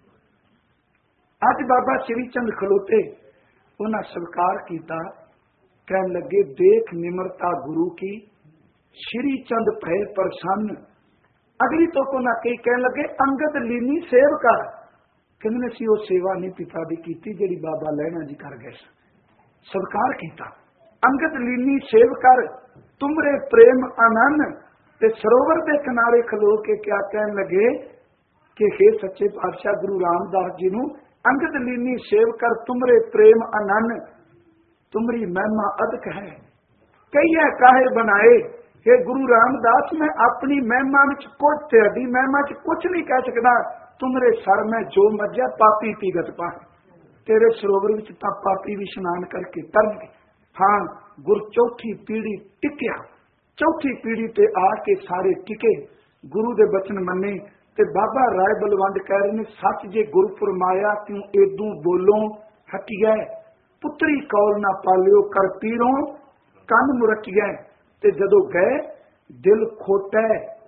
S1: अज बाबा श्री चंद खलोते, उन्हें स्वीकार किया, कहन लगे देख निमरता गुरु की, श्री चंद भय प्रसन्न। अगली तो को ना कही, कहन लगे अंगद लीनी सेव कर। कहने सी वो सेवा नहीं पिता दी कीती जिहड़ी बाबा लहना जी कर गए। स्वीकार किया, अंगद लीनी सेव कर, तुमरे प्रेम आनंद। ते सरोवर के किनारे खलो के क्या कहन लगे कि हे सच्चे पातशाह गुरु रामदास जी नूं अंगद लीनी सेव कर, तुमरे प्रेम आनंद, तुमरी महिमा अदक है, कई है काहे बनाए। हे गुरु रामदास, मैं अपनी महिमा में कुछ तेरी महिमा च कुछ नहीं कह सकता, तुमरे सर में जो मर्जा पापी पीगत पाए, तेरे सरोवर विच तां पापी भी स्नान करके तर गए। हाँ गुर चौथी पीढ़ी टिकया, चौथी पीढ़ी ते आके सारे टिके, गुरु दे बचन मन्ने। ते बाबा राय बलवंड कह रहे ने, सच जे गुरु फरमाया क्यों एदू बोलो हटिया, पुत्री कौल ना पालियो कर पीरों कन मुरटिया। ते जदों गए दिल खोटा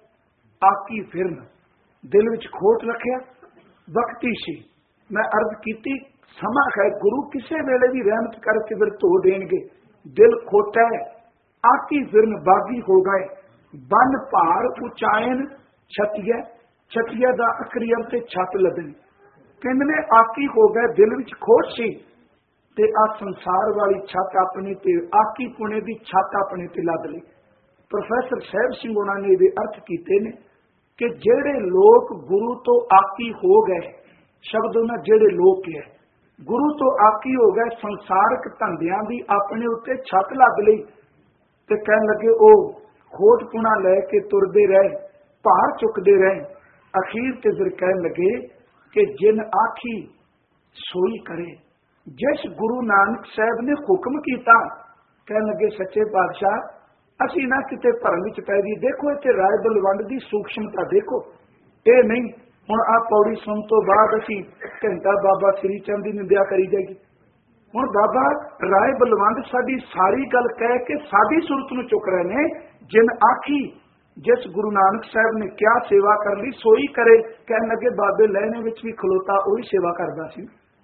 S1: आकी फिरन, दिल विच खोट रखिया, वक्ती सी। मैं अर्ज की समा है, गुरु किसे वेले भी रहमत करके फिर धो देंगे। दिल खोटा है आकी फिरन बागी हो गए, बन भार उचायन छतिया, छतिया दा अखरी अर्थ छत लदनी। कहंदे ने आकी हो गए, दिल विच खोट सी ते आ संसार वाली छत अपने ते आकी पुणे दी छत अपने ते लद ली। प्रोफैसर साहब सिंह उन्होंने ये अर्थ किए ने कि जेड़े लोग गुरु तो आकी हो गए, शब्द उन्हें जेड़े लोग है गुरु तो आकी हो गए, संसारक धंधियां दी अपने उत्ते छत लग लई। ते कहन लगे ओ खोट पुणा लैके तुरदे रहे, भार चुकते रहे। अखीर ते फिर कहन लगे कि जिन आखी सोई करे, जिस गुरु नानक साहब ने हुक्म किया। कहन लगे सच्चे पातशाह असी ना किते भरम विच पै गई। देखो इत्थे राय बलवंड की सूक्ष्मता देखो, ये नहीं हुण आ पौड़ी सुन तो बाद असी घंटा बाबा श्री चंद की निंदा करी जाएगी। हुण बाबा राय बलवंड साडी सारी गल कह के साडी सुरत नूं चुक रहे ने। जिन आखी जिस गुरु नानक साहब ने क्या सेवा कर ली सोई करे। कहन लगे बाबे लहने विच भी खलोता वही सेवा करदा सी।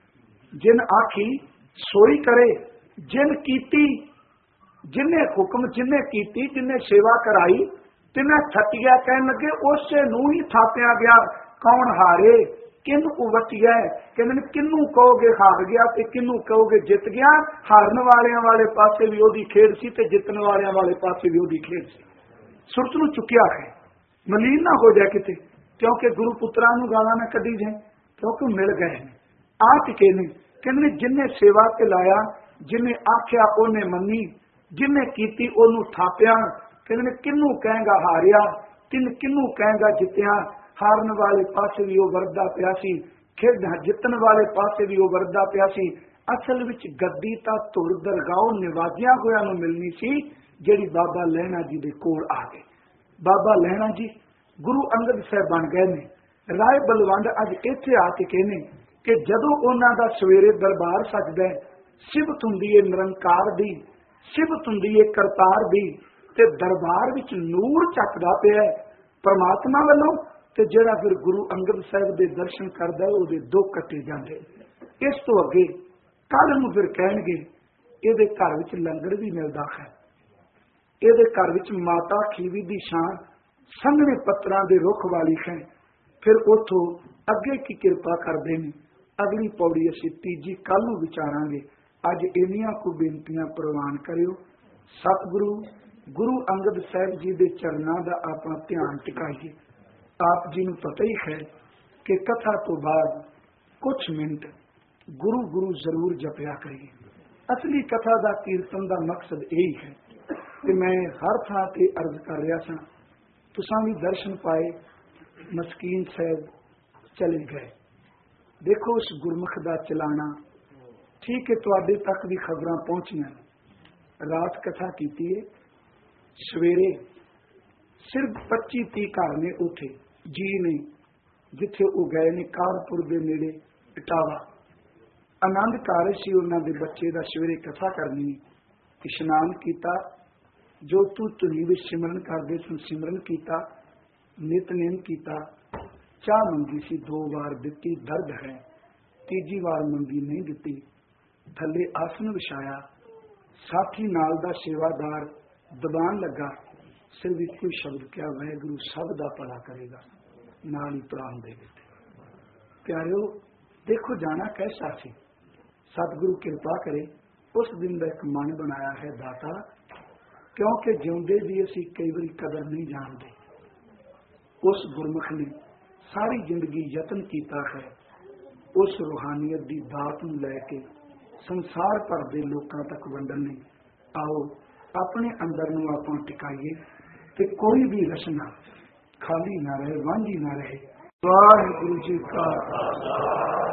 S1: जिन आखी सोई करे, जिन कीती जिन्हें हुक्म जिन्हें कीती, जिन्हें सेवा कराई, तिन्हें थटिया। कहन लगे उसे नूं ही थापिया गया। कौन हारे किनू उवटिया। कहते किनू कहोगे हार गया ते किनू कहोगे जित गया। हारन वालियां वाले पासे भी ओदी खेड सी ते जितन वालियां वाले पासे भी ओदी खेड सी। सुरत नूं चुकिया है, मलीन ना हो जाए किते, क्योंकि गुरु पुत्रा नूं गालां ना कढी जाए, क्योंकि मिल गए ने आ टिके ने। कहते जिन्हें सेवा ते लाया, जिन्हें आख्या उन्हें मनी, जिन्हें कीती ओनू थापिया। कहते किनू कहेगा हारिया, तिन किनू कहेगा जितिया। हारन वाले पासे भी वो वरदा पिया सी, खेड जितन वाले पासे भी वो वरदा पिया सी। असल विच गद्दी तां धुर दरगाहों निवाजिया होया नूं मिलनी सी, जिहड़ी बाबा लहणा जी दे कोल आ गई। बाबा लहणा जी गुरु अंगद साहब बन गए ने। ਰਾਏ ਬਲਵੰਡ ਅੱਜ ਇੱਥੇ ਆ ਕੇ ਕਹਿੰਦੇ ਕਿ ਜਦੋਂ ਉਹਨਾਂ ਦਾ ਸਵੇਰੇ ਦਰਬਾਰ ਸਜਦਾ, ਸਿਫਤ ਹੁੰਦੀ ਹੈ ਨਿਰੰਕਾਰ ਦੀ, ਸਿਫਤ ਹੁੰਦੀ ਹੈ ਕਰਤਾਰ ਦੀ, ਤੇ ਦਰਬਾਰ ਵਿੱਚ ਨੂਰ ਚੱਕਦਾ ਪਿਆ ਪਰਮਾਤਮਾ ਵੱਲੋਂ, ਤੇ ਜਿਹੜਾ ਫਿਰ ਗੁਰੂ ਅੰਗਦ ਸਾਹਿਬ ਦੇ ਦਰਸ਼ਨ ਕਰਦਾ ਉਹਦੇ ਦੁੱਖ ਕੱਟੇ ਜਾਂਦੇ। ਇਸ ਤੋਂ ਅੱਗੇ ਕੱਲ ਨੂੰ ਫਿਰ ਕਹਿਣਗੇ ਇਹਦੇ ਘਰ ਵਿੱਚ ਲੰਗਰ ਵੀ ਮਿਲਦਾ ਹੈ, ਇਹਦੇ ਘਰ ਵਿੱਚ ਮਾਤਾ ਖੀਵੀ ਦੀ ਸ਼ਾਨ ਸੰਘਣੇ ਪੱਤਰਾਂ ਦੇ ਰੁੱਖ ਵਾਲੀ ਹੈ। ਫਿਰ ਉੱਥੋਂ ਅੱਗੇ ਕੀ ਕਿਰਪਾ ਕਰਦੇ ਨੇ, ਅਗਲੀ ਪੌੜੀ ਅਸੀਂ ਤੀਜੀ ਕੱਲ ਨੂੰ ਵਿਚਾਰਾਂਗੇ। ਅੱਜ ਇੰਨੀਆਂ ਕੁ ਬੇਨਤੀਆਂ ਪ੍ਰਵਾਨ ਕਰਿਓ। ਸਤਿਗੁਰੂ ਗੁਰੂ ਅੰਗਦ ਸਾਹਿਬ ਜੀ ਦੇ ਚਰਨਾਂ ਦਾ ਆਪਣਾ ਧਿਆਨ ਟਿਕਾਈਏ। ਆਪ ਜੀ ਨੂੰ ਪਤਾ ਹੀ ਹੈ ਕਿ ਕਥਾ ਤੋਂ ਬਾਅਦ ਕੁਝ ਮਿੰਟ ਗੁਰੂ ਗੁਰੂ ਜ਼ਰੂਰ ਜਪਿਆ ਕਰੀਏ। ਅਸਲੀ ਕਥਾ ਦਾ ਕੀਰਤਨ ਦਾ ਮਕਸਦ ਇਹੀ ਹੈ ਕਿ ਮੈਂ ਹਰ ਥਾਂ ਤੇ ਅਰਜ਼ ਕਰ ਰਿਹਾ ਸਾਂ, ਤੁਸਾਂ ਵੀ ਦਰਸ਼ਨ ਪਾਏ, ਮਸਕੀਨ ਸਾਹਿਬ ਚਲੇ ਗਏ। ਦੇਖੋ ਉਸ ਗੁਰਮੁਖ ਦਾ ਚਲਾਣਾ ਠੀਕ ਹੈ, ਤੁਹਾਡੇ ਤੱਕ ਵੀ ਖਬਰਾਂ ਪਹੁੰਚੀਆਂ। ਰਾਤ ਕਥਾ ਕੀਤੀ ਹੈ, ਸਵੇਰੇ ਸਿਰਫ ਪੱਚੀ ਤੀਹ ਘਰ ਨੇ ਉੱਥੇ ਜੀ ਨੇ, ਜਿੱਥੇ ਉਹ ਗਏ ਨੇ ਕਾਰਪੁਰ ਦੇ ਨੇੜੇ ਇਟਾਵਾ। ਆਨੰਦ ਕਾਰਜ ਸੀ ਉਹਨਾਂ ਦੇ ਬੱਚੇ ਦਾ, ਸਵੇਰੇ ਕਥਾ ਕਰਨੀ, ਇਸ਼ਨਾਨ ਕੀਤਾ, ਜੋ ਤੂੰ ਧੁਨੀ ਵਿੱਚ ਸਿਮਰਨ ਕਰਦੇ ਸਨ ਸਿਮਰਨ ਕੀਤਾ, ਨਿਤਨੇਮ ਕੀਤਾ, ਚਾਹ ਮੰਗੀ ਸੀ ਦੋ ਵਾਰ ਦਿੱਤੀ, ਦਰਦ ਹੈ ਤੀਜੀ ਵਾਰ ਮੰਗੀ ਨਹੀਂ ਦਿੱਤੀ, ਥੱਲੇ ਆਸਨ ਵਿਛਾਇਆ, ਸਾਥੀ ਨਾਲ ਦਾ ਸੇਵਾਦਾਰ ਦਬਾਨ ਲੱਗਾ, ਸਿਰ ਵਿੱਚ ਕੋਈ ਸ਼ਬਦ ਕਿਹਾ, ਵਾਹਿਗੁਰੂ ਸਭ ਦਾ ਭਲਾ ਕਰੇਗਾ, ਨਾਲ ਹੀ ਪ੍ਰਾਣ ਦੇ ਦਿੱਤੇ। ਪਿਆਰਿਓ ਦੇਖੋ ਜਾਣਾ ਕੈਸਾ ਸੀ। ਸਤਿਗੁਰੂ ਕਿਰਪਾ ਕਰੇ ਉਸ ਦਿਨ ਦਾ ਇੱਕ ਮਨ ਬਣਾਇਆ ਹੈ ਦਾਤਾ, ਕਿਉਂਕਿ ਜਿਉਂਦੇ ਦੀ ਅਸੀਂ ਕਈ ਵਾਰੀ ਕਦਰ ਨਹੀਂ ਜਾਣਦੇ। ਉਸ ਗੁਰਮੁਖ ਨੇ ਸਾਰੀ ਜ਼ਿੰਦਗੀ ਯਤਨ ਕੀਤਾ ਹੈ ਉਸ ਰੂਹਾਨੀਅਤ ਦੀ ਦਾਤ ਨੂੰ ਲੈ ਕੇ ਸੰਸਾਰ ਭਰ ਦੇ ਲੋਕਾਂ ਤੱਕ ਵੰਡਣ ਲਈ। ਆਓ ਆਪਣੇ ਅੰਦਰ ਨੂੰ ਆਪਾਂ ਟਿਕਾਈਏ ਤੇ ਕੋਈ ਵੀ ਰਚਨਾ ਖਾਲੀ ਨਾ ਰਹੇ, ਵਾਂਝੀ ਨਾ ਰਹੇ। ਵਾਹਿਗੁਰੂ ਜੀ ਕਾ ਖਾਲਸਾ।